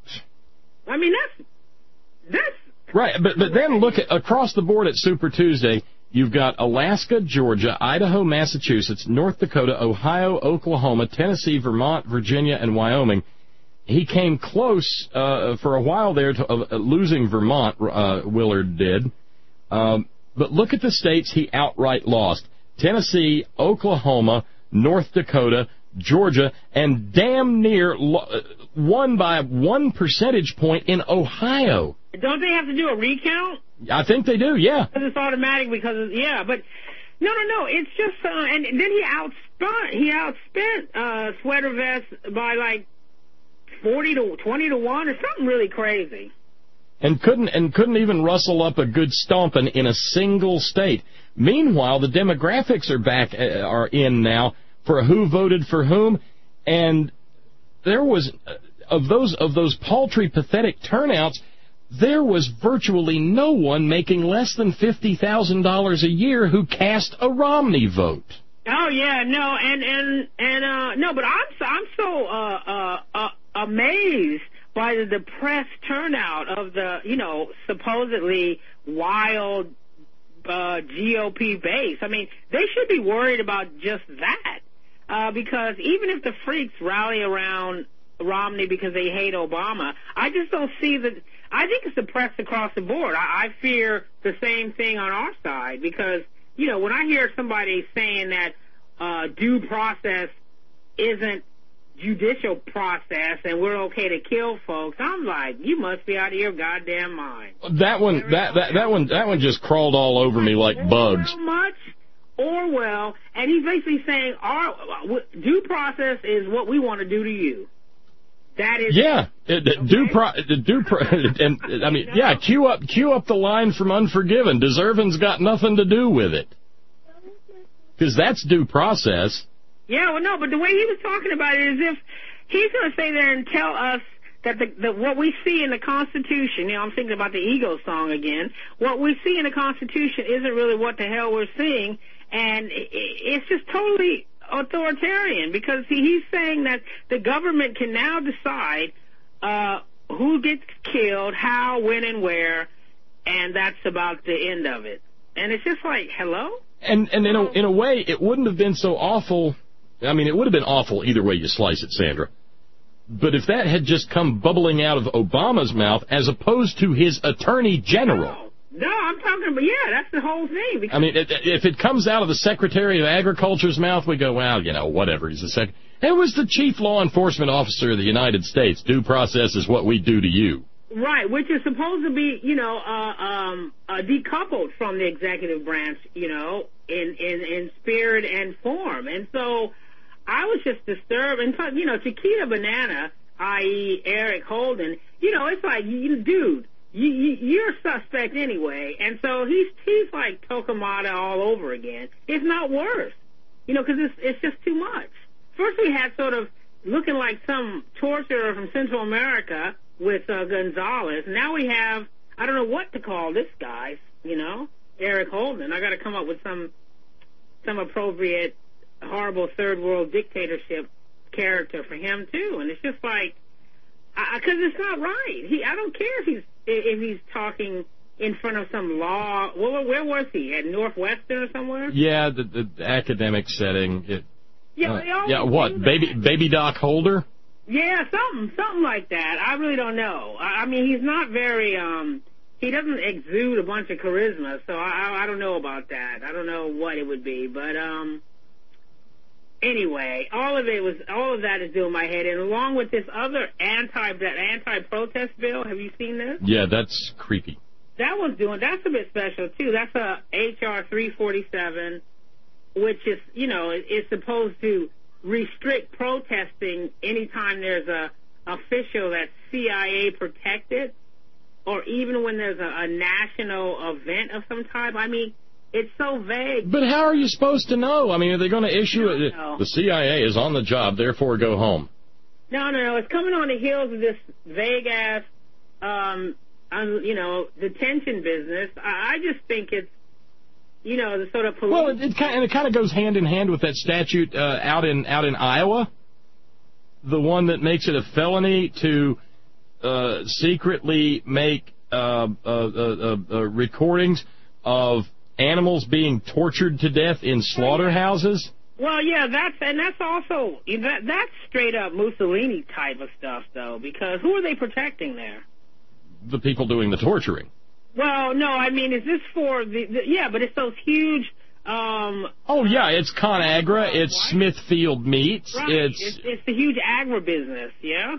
I mean, that's, that's... Right, but, but then look at, across the board at Super Tuesday, you've got Alaska, Georgia, Idaho, Massachusetts, North Dakota, Ohio, Oklahoma, Tennessee, Vermont, Virginia, and Wyoming. He came close uh, for a while there to uh, losing Vermont, uh, Willard did. Um, but look at the states he outright lost. Tennessee, Oklahoma, North Dakota, Georgia, and damn near lo- won by one percentage point in Ohio. Don't they have to do a recount? I think they do, yeah. Because it's automatic because, of, yeah, but no, no, no, it's just, uh, and then he outspun, he outspent uh, Sweater Vest by like forty to twenty to one or something really crazy. And couldn't and couldn't even rustle up a good stomping in a single state. Meanwhile, the demographics are back, uh, are in now for who voted for whom, and there was, uh, of those of those paltry, pathetic turnouts, there was virtually no one making less than fifty thousand dollars a year who cast a Romney vote. Oh yeah, no, and and and uh, no, but I'm so, I'm so uh, uh, uh, amazed by the depressed turnout of the, you know, supposedly wild uh, G O P base. I mean, they should be worried about just that, uh, because even if the freaks rally around Romney because they hate Obama, I just don't see that. I think it's suppressed across the board. I, I fear the same thing on our side because, you know, when I hear somebody saying that uh, due process isn't judicial process and we're okay to kill folks, I'm like, you must be out of your goddamn mind. That one, that, that that one, that one just crawled all over me like bugs. So much Orwell, and he's basically saying our due process is what we want to do to you. That is yeah, it, okay. due pro, due pro, and I mean, yeah, cue up, cue up the line from Unforgiven. Deserving's got nothing to do with it, because that's due process. Yeah, well, no, but the way he was talking about it is if he's going to stay there and tell us that the, the what we see in the Constitution. You know, I'm thinking about the Eagles song again. What we see in the Constitution isn't really what the hell we're seeing, and it, it's just totally authoritarian because he, he's saying that the government can now decide uh, who gets killed, how, when, and where, and that's about the end of it. And it's just like, hello? And and in a, in a way, it wouldn't have been so awful. I mean, it would have been awful either way you slice it, Sandra. But if that had just come bubbling out of Obama's mouth as opposed to his attorney general. No. No, I'm talking about, yeah, that's the whole thing. Because I mean, it, if it comes out of the Secretary of Agriculture's mouth, we go, well, you know, whatever. He's a sec. It was the chief law enforcement officer of the United States. Due process is what we do to you. Right, which is supposed to be, you know, uh, um, uh, decoupled from the executive branch, you know, in, in, in spirit and form. And so I was just disturbed. And, you know, Chiquita Banana, that is. Eric Holden, you know, it's like, you, dude. You, you, you're a suspect anyway, and so he's he's like Tokamata all over again. If not worse, you know, because it's it's just too much. First we had sort of looking like some torturer from Central America with uh, Gonzalez. Now we have, I don't know what to call this guy, you know, Eric Holden. I got to come up with some some appropriate, horrible third world dictatorship character for him too. And it's just like, because it's not right. He, I don't care if he's if he's talking in front of some law. Well, where was he? At Northwestern or somewhere? Yeah, the, the academic setting. It, yeah, uh, they always yeah. What do that. baby baby Doc Holder? Yeah, something something like that. I really don't know. I, I mean, he's not very. Um, he doesn't exude a bunch of charisma, so I, I don't know about that. I don't know what it would be, but um. Anyway, all of it was all of that is doing my head in, along with this other anti that anti-protest bill. Have you seen this? Yeah, that's creepy. That one's doing that's a bit special too. That's a H R three forty-seven, which is you know is supposed to restrict protesting anytime there's a official that's C I A protected, or even when there's a, a national event of some type. I mean. It's so vague. But how are you supposed to know? I mean, are they going to issue it? No. The C I A is on the job, therefore go home. No, no, no. It's coming on the heels of this vague-ass, um, um, you know, detention business. I, I just think it's, you know, the sort of police. Well, it, it kind of, and it kind of goes hand in hand with that statute uh, out in out in Iowa, the one that makes it a felony to uh, secretly make uh, uh, uh, uh, recordings of animals being tortured to death in slaughterhouses. Well, yeah, that's and that's also that that's straight up Mussolini type of stuff, though, because who are they protecting there? The people doing the torturing. Well, no, I mean, is this for the, the yeah? But it's those huge. Um, oh yeah, it's ConAgra, it's right? Smithfield Meats, right. it's it's it's the huge agribusiness, yeah.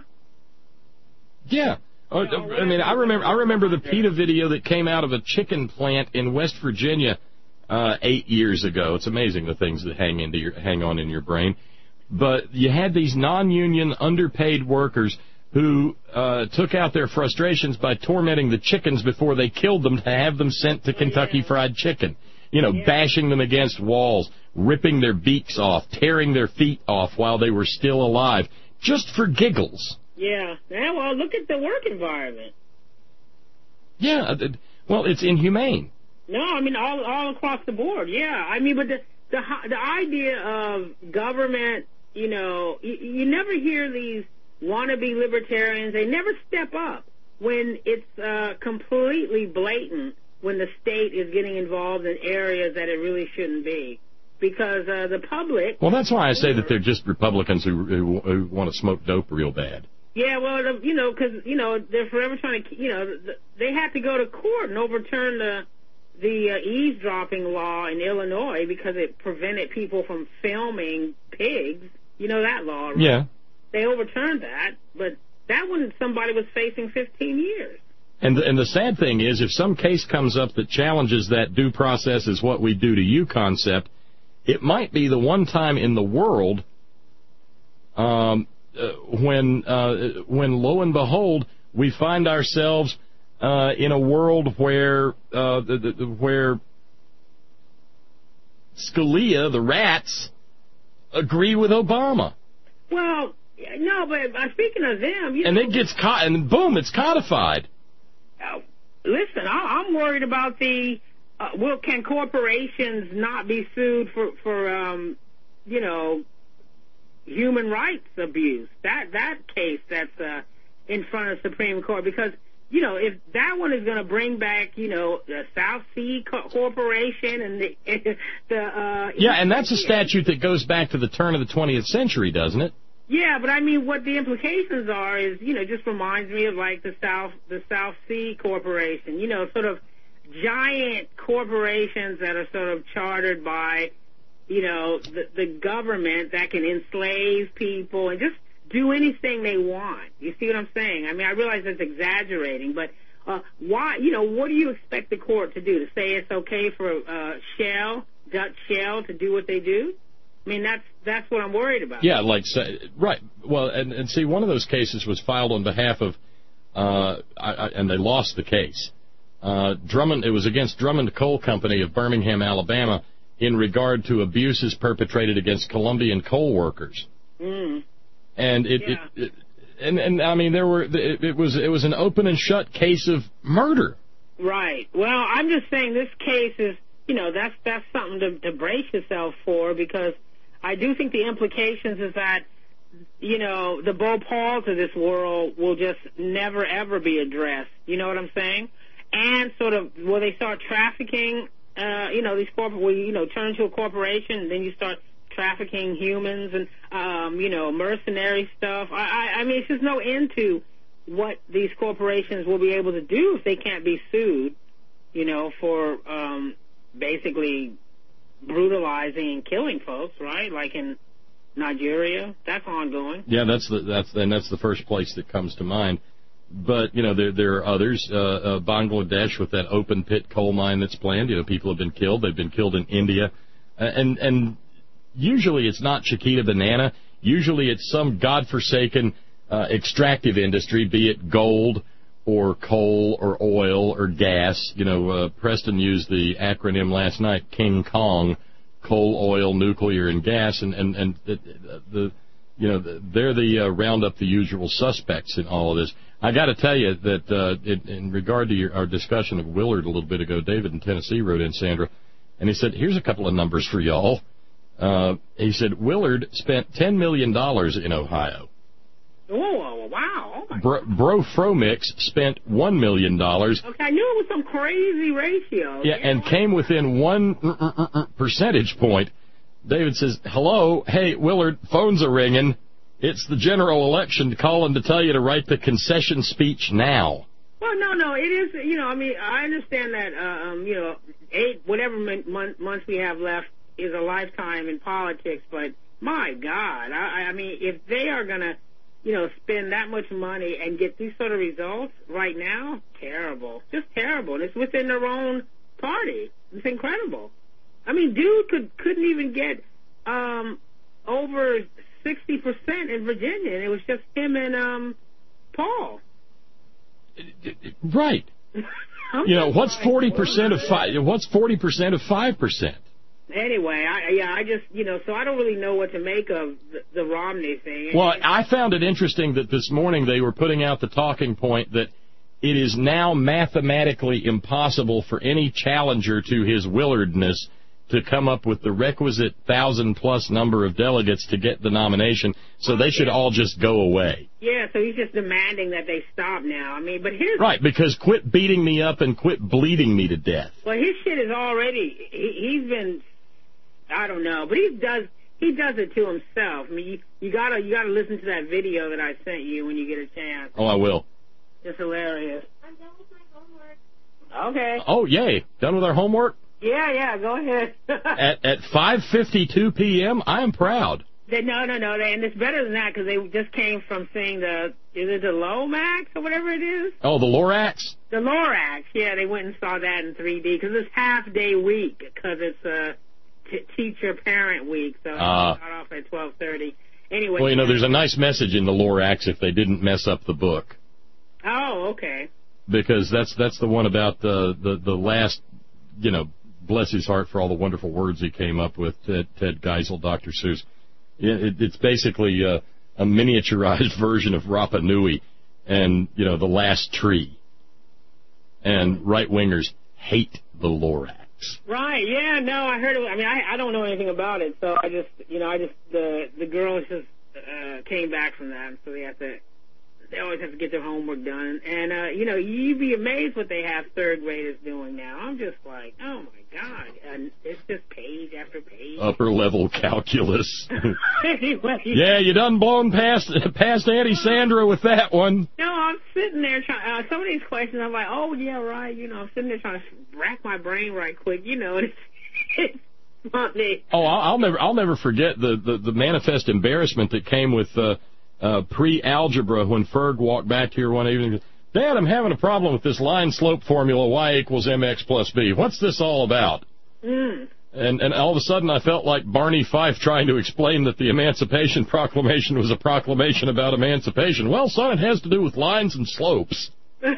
Yeah. Oh, I mean, I remember I remember the PETA video that came out of a chicken plant in West Virginia uh, eight years ago. It's amazing the things that hang into your hang on in your brain. But you had these non-union, underpaid workers who uh, took out their frustrations by tormenting the chickens before they killed them to have them sent to Kentucky Fried Chicken. You know, yeah. bashing them against walls, ripping their beaks off, tearing their feet off while they were still alive, just for giggles. Yeah. Yeah, well, look at the work environment. Yeah. Well, it's inhumane. No, I mean, all all across the board, yeah. I mean, but the the, the idea of government, you know, you, you never hear these wannabe libertarians. They never step up when it's uh, completely blatant, when the state is getting involved in areas that it really shouldn't be. Because uh, the public... Well, that's why I say that they're just Republicans who, who, who want to smoke dope real bad. Yeah, well, the, you know, because, you know, they're forever trying to, you know, the, they had to go to court and overturn the the uh, eavesdropping law in Illinois because it prevented people from filming pigs. You know that law, right? Yeah. They overturned that, but that one somebody was facing fifteen years. And the, and the sad thing is, if some case comes up that challenges that due process is what we do to you concept, it might be the one time in the world um, uh, when, uh, when lo and behold, we find ourselves uh, in a world where uh, the, the, where Scalia, the rats, agree with Obama. Well, no, but uh, speaking of them, you and know, it gets caught, and boom, it's codified. Uh, listen, I, I'm worried about the. Uh, well, can corporations not be sued for for um, you know, human rights abuse? That that case that's uh, in front of the Supreme Court, because you know if that one is going to bring back you know the South Sea Co- Corporation and the the uh, yeah, and that's a statute that goes back to the turn of the twentieth century, doesn't it? Yeah, but I mean, what the implications are is you know just reminds me of like the South the South Sea Corporation, you know, sort of giant corporations that are sort of chartered by, you know, the, the government that can enslave people and just do anything they want. You see what I'm saying? I mean, I realize that's exaggerating, but uh, why, you know, what do you expect the court to do? To say it's okay for uh, Shell, Dutch Shell, to do what they do? I mean, that's that's what I'm worried about. Yeah, like, right. Well, and, and see, one of those cases was filed on behalf of, uh, I, I, and they lost the case. Uh, Drummond, it was against Drummond Coal Company of Birmingham, Alabama, in regard to abuses perpetrated against Colombian coal workers. Mm. And it, Yeah. it, it and and I mean there were it, it was it was an open and shut case of murder. Right. Well, I'm just saying this case is, you know, that's that's something to, to brace yourself for, because I do think the implications is that, you know, the Bhopals of this world will just never, ever be addressed. You know what I'm saying? And sort of, will they start trafficking, uh, you know, these corporate, will you, you know, turn to a corporation, and then you start trafficking humans and, um, you know, mercenary stuff. I, I, I mean, it's just no end to what these corporations will be able to do if they can't be sued, you know, for um, basically brutalizing and killing folks, right? Like in Nigeria, that's ongoing. Yeah, that's the that's and that's the first place that comes to mind. But you know, there there are others. Uh, uh, Bangladesh with that open pit coal mine that's planned. You know, people have been killed. They've been killed in India, uh, and and usually it's not Chiquita Banana. Usually it's some godforsaken uh, extractive industry, be it gold or coal or oil or gas. You know, uh, Preston used the acronym last night, King Kong. Coal, oil, nuclear, and gas, and and and the, the you know the, they're the uh, round up the usual suspects in all of this. I got to tell you that uh, in, in regard to your, our discussion of Willard a little bit ago, David in Tennessee wrote in, Sandra, and he said, "Here's a couple of numbers for y'all." Uh, he said Willard spent ten million dollars in Ohio. Oh, wow. Oh my Bro, Bro Fromix spent one million dollars. Okay, I knew it was some crazy ratio. Yeah, and came within one percentage point. David says, hello, hey, Willard, phones are ringing. It's the general election calling to tell you to write the concession speech now. Well, no, no, it is, you know, I mean, I understand that, uh, um, you know, eight, whatever month, months we have left is a lifetime in politics, but my God, I, I mean, if they are going to, you know, spend that much money and get these sort of results right now, terrible. Just terrible. And it's within their own party. It's incredible. I mean, dude could, couldn't even get um, over sixty percent in Virginia. And it was just him and um, Paul. Right. You know, what's forty percent of five? What's forty percent of five percent? Anyway, I, yeah, I just, you know, so I don't really know what to make of the, the Romney thing. Well, I found it interesting that this morning they were putting out the talking point that it is now mathematically impossible for any challenger to his Willardness to come up with the requisite thousand-plus number of delegates to get the nomination, so they should all just go away. Yeah, so he's just demanding that they stop now. I mean, but here's... Right, because quit beating me up and quit bleeding me to death. Well, his shit is already... He, he's been... I don't know, but he does he does it to himself. I mean, you, you gotta you gotta listen to that video that I sent you when you get a chance. Oh, I will. It's hilarious. I'm done with my homework. Okay. Oh, yay! Done with our homework? Yeah, yeah. Go ahead. at at five fifty-two p.m. I am proud. They, no, no, no, they, and it's better than that because they just came from seeing the is it the Lomax or whatever it is? Oh, the Lorax. The Lorax. Yeah, they went and saw that in three D because it's half day week because it's a. Uh, T- teacher parent week, so uh, start off at twelve thirty. Anyway, well, you know, there's a nice message in the Lorax if they didn't mess up the book. Oh, okay. Because that's that's the one about the the, the last, you know, bless his heart for all the wonderful words he came up with, Ted, Ted Geisel, Doctor Seuss. It, it's basically uh, a miniaturized version of Rapa Nui and, you know, the last tree. And right-wingers hate the Lorax. Right, yeah, no, I heard it. I mean, I, I don't know anything about it, so I just, you know, I just, the the girls just uh, came back from that, so they have to, they always have to get their homework done. And, uh, you know, you'd be amazed what they have third graders doing now. I'm just like, oh, my God. And it's just page after page. Upper level calculus. Anyway. Yeah, you done blown past past Auntie Sandra with that one. No, I'm sitting there trying, uh, some of these questions, I'm like, oh, yeah, right, you know, I'm sitting there trying to rack my brain right quick, you know, it's, it's funny. Oh, I'll, I'll never I'll never forget the, the, the manifest embarrassment that came with uh, uh, pre-algebra when Ferg walked back here one evening and said, Dad, I'm having a problem with this line slope formula, y equals mx plus b. What's this all about? Mm. And and all of a sudden I felt like Barney Fife trying to explain that the Emancipation Proclamation was a proclamation about emancipation. Well, son, it has to do with lines and slopes.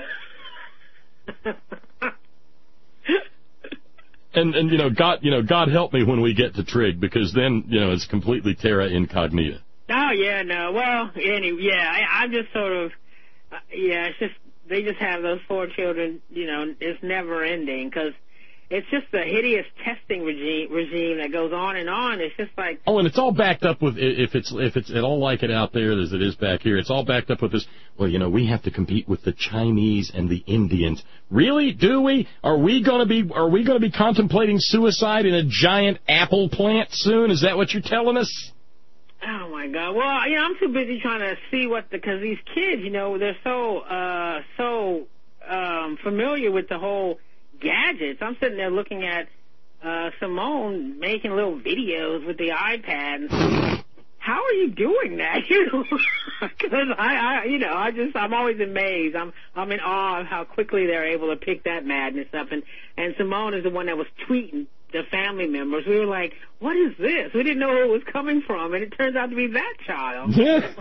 and and you know, God, you know, God help me when we get to trig, because then, you know, it's completely terra incognita. Oh, yeah, no. Well, anyway, yeah, I, I'm just sort of, uh, yeah, it's just, they just have those four children, you know, it's never ending because it's just a hideous testing regime regime that goes on and on. It's just like... Oh, and it's all backed up with, if it's if it's at all like it out there as it is back here, it's all backed up with this, well, you know, we have to compete with the Chinese and the Indians. Really? Do we? Are we going to be Are we going to be contemplating suicide in a giant apple plant soon? Is that what you're telling us? Oh, my God. Well, you know, I'm too busy trying to see what the... Because these kids, you know, they're so, uh, so um, familiar with the whole... gadgets. I'm sitting there looking at uh, Simone making little videos with the iPad. And how are you doing that? You know, because I, I, you know, I just, I'm always amazed. I'm, I'm in awe of how quickly they're able to pick that madness up. And and Simone is the one that was tweeting the family members. We were like, what is this? We didn't know who it was coming from, and it turns out to be that child.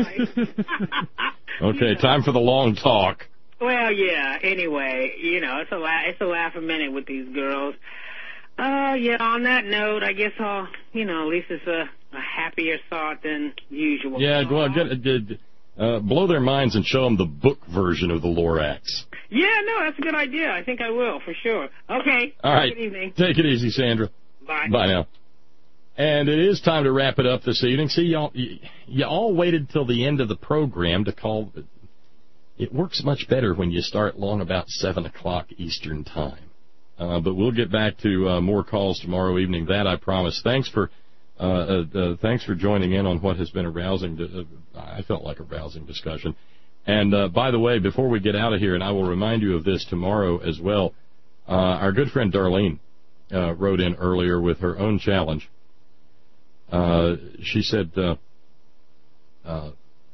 Okay, time for the long talk. Well, yeah, anyway, you know, it's a, la- it's a laugh a minute with these girls. Uh, yeah, on that note, I guess I'll, you know, at least it's a, a happier thought than usual. Yeah, go on, get, get, uh, blow their minds and show them the book version of the Lorax. Yeah, no, that's a good idea. I think I will, for sure. Okay. All right. Good evening. Take it easy, Sandra. Bye. Bye now. And it is time to wrap it up this evening. See, y'all, y- you all waited till the end of the program to call... It works much better when you start long about seven o'clock Eastern Time. Uh, but we'll get back to uh, more calls tomorrow evening. That I promise. Thanks for uh, uh, uh, thanks for joining in on what has been a rousing, uh, I felt like a rousing discussion. And uh, by the way, before we get out of here, and I will remind you of this tomorrow as well, uh, our good friend Darlene uh, wrote in earlier with her own challenge. Uh, she said... Uh, uh,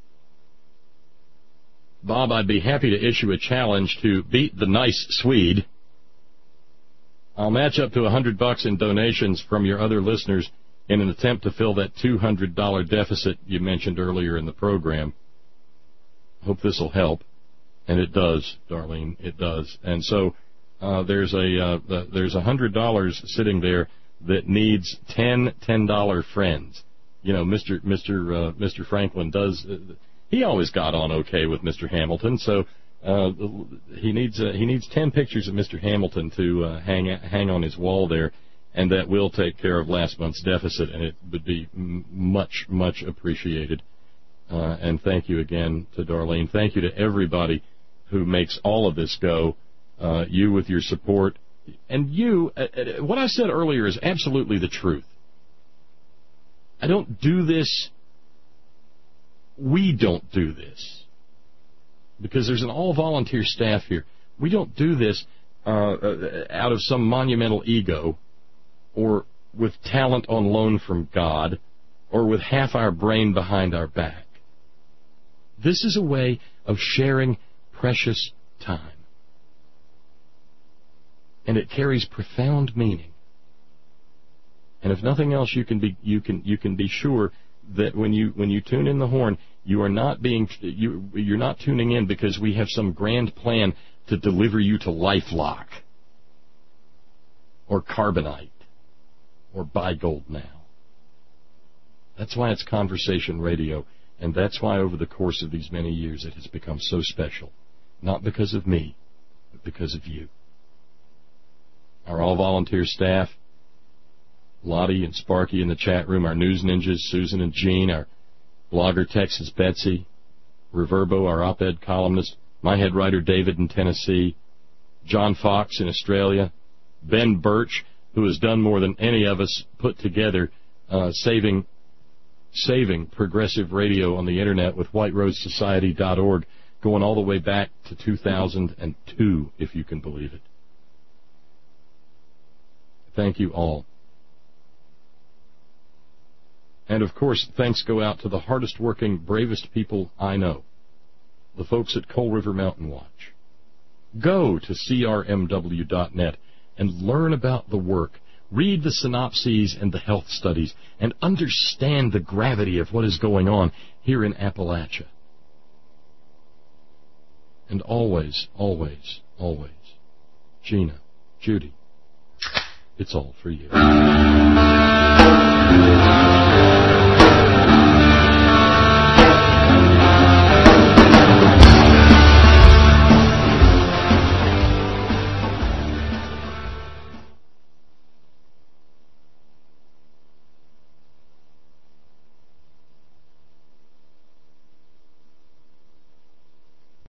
Bob, I'd be happy to issue a challenge to beat the nice Swede. I'll match up to a hundred bucks in donations from your other listeners in an attempt to fill that two hundred dollar deficit you mentioned earlier in the program. Hope this will help, and it does, Darlene. It does. And so uh, there's a uh, the, there's a hundred dollars sitting there that needs ten ten dollar friends. You know, Mister Mister Uh, Mister Franklin does. Uh, He always got on okay with Mister Hamilton, so uh, he needs uh, he needs ten pictures of Mister Hamilton to uh, hang hang on his wall there, and that will take care of last month's deficit, and it would be m- much much appreciated. Uh, and thank you again to Darlene. Thank you to everybody who makes all of this go. Uh, you with your support, and you. Uh, uh, what I said earlier is absolutely the truth. I don't do this. We don't do this because there's an all-volunteer staff here. We don't do this uh, out of some monumental ego or with talent on loan from God or with half our brain behind our back. This is a way of sharing precious time, and it carries profound meaning. And if nothing else, you can be you can you can be sure that when you when you tune in the horn, you are not being you you're not tuning in because we have some grand plan to deliver you to LifeLock or Carbonite or Buy Gold Now. That's why it's conversation radio, and that's why over the course of these many years it has become so special. Not because of me, but because of you. Our all-volunteer staff, Lottie and Sparky in the chat room, our news ninjas, Susan and Jean, our blogger Texas Betsy, Reverbo, our op-ed columnist, my head writer David in Tennessee, John Fox in Australia, Ben Birch, who has done more than any of us put together, uh, saving saving progressive radio on the Internet with white rose society dot org, going all the way back to two thousand two, if you can believe it. Thank you all. And, of course, thanks go out to the hardest-working, bravest people I know, the folks at Coal River Mountain Watch. Go to C R M W dot net and learn about the work, read the synopses and the health studies, and understand the gravity of what is going on here in Appalachia. And always, always, always, Gina, Judy, it's all for you.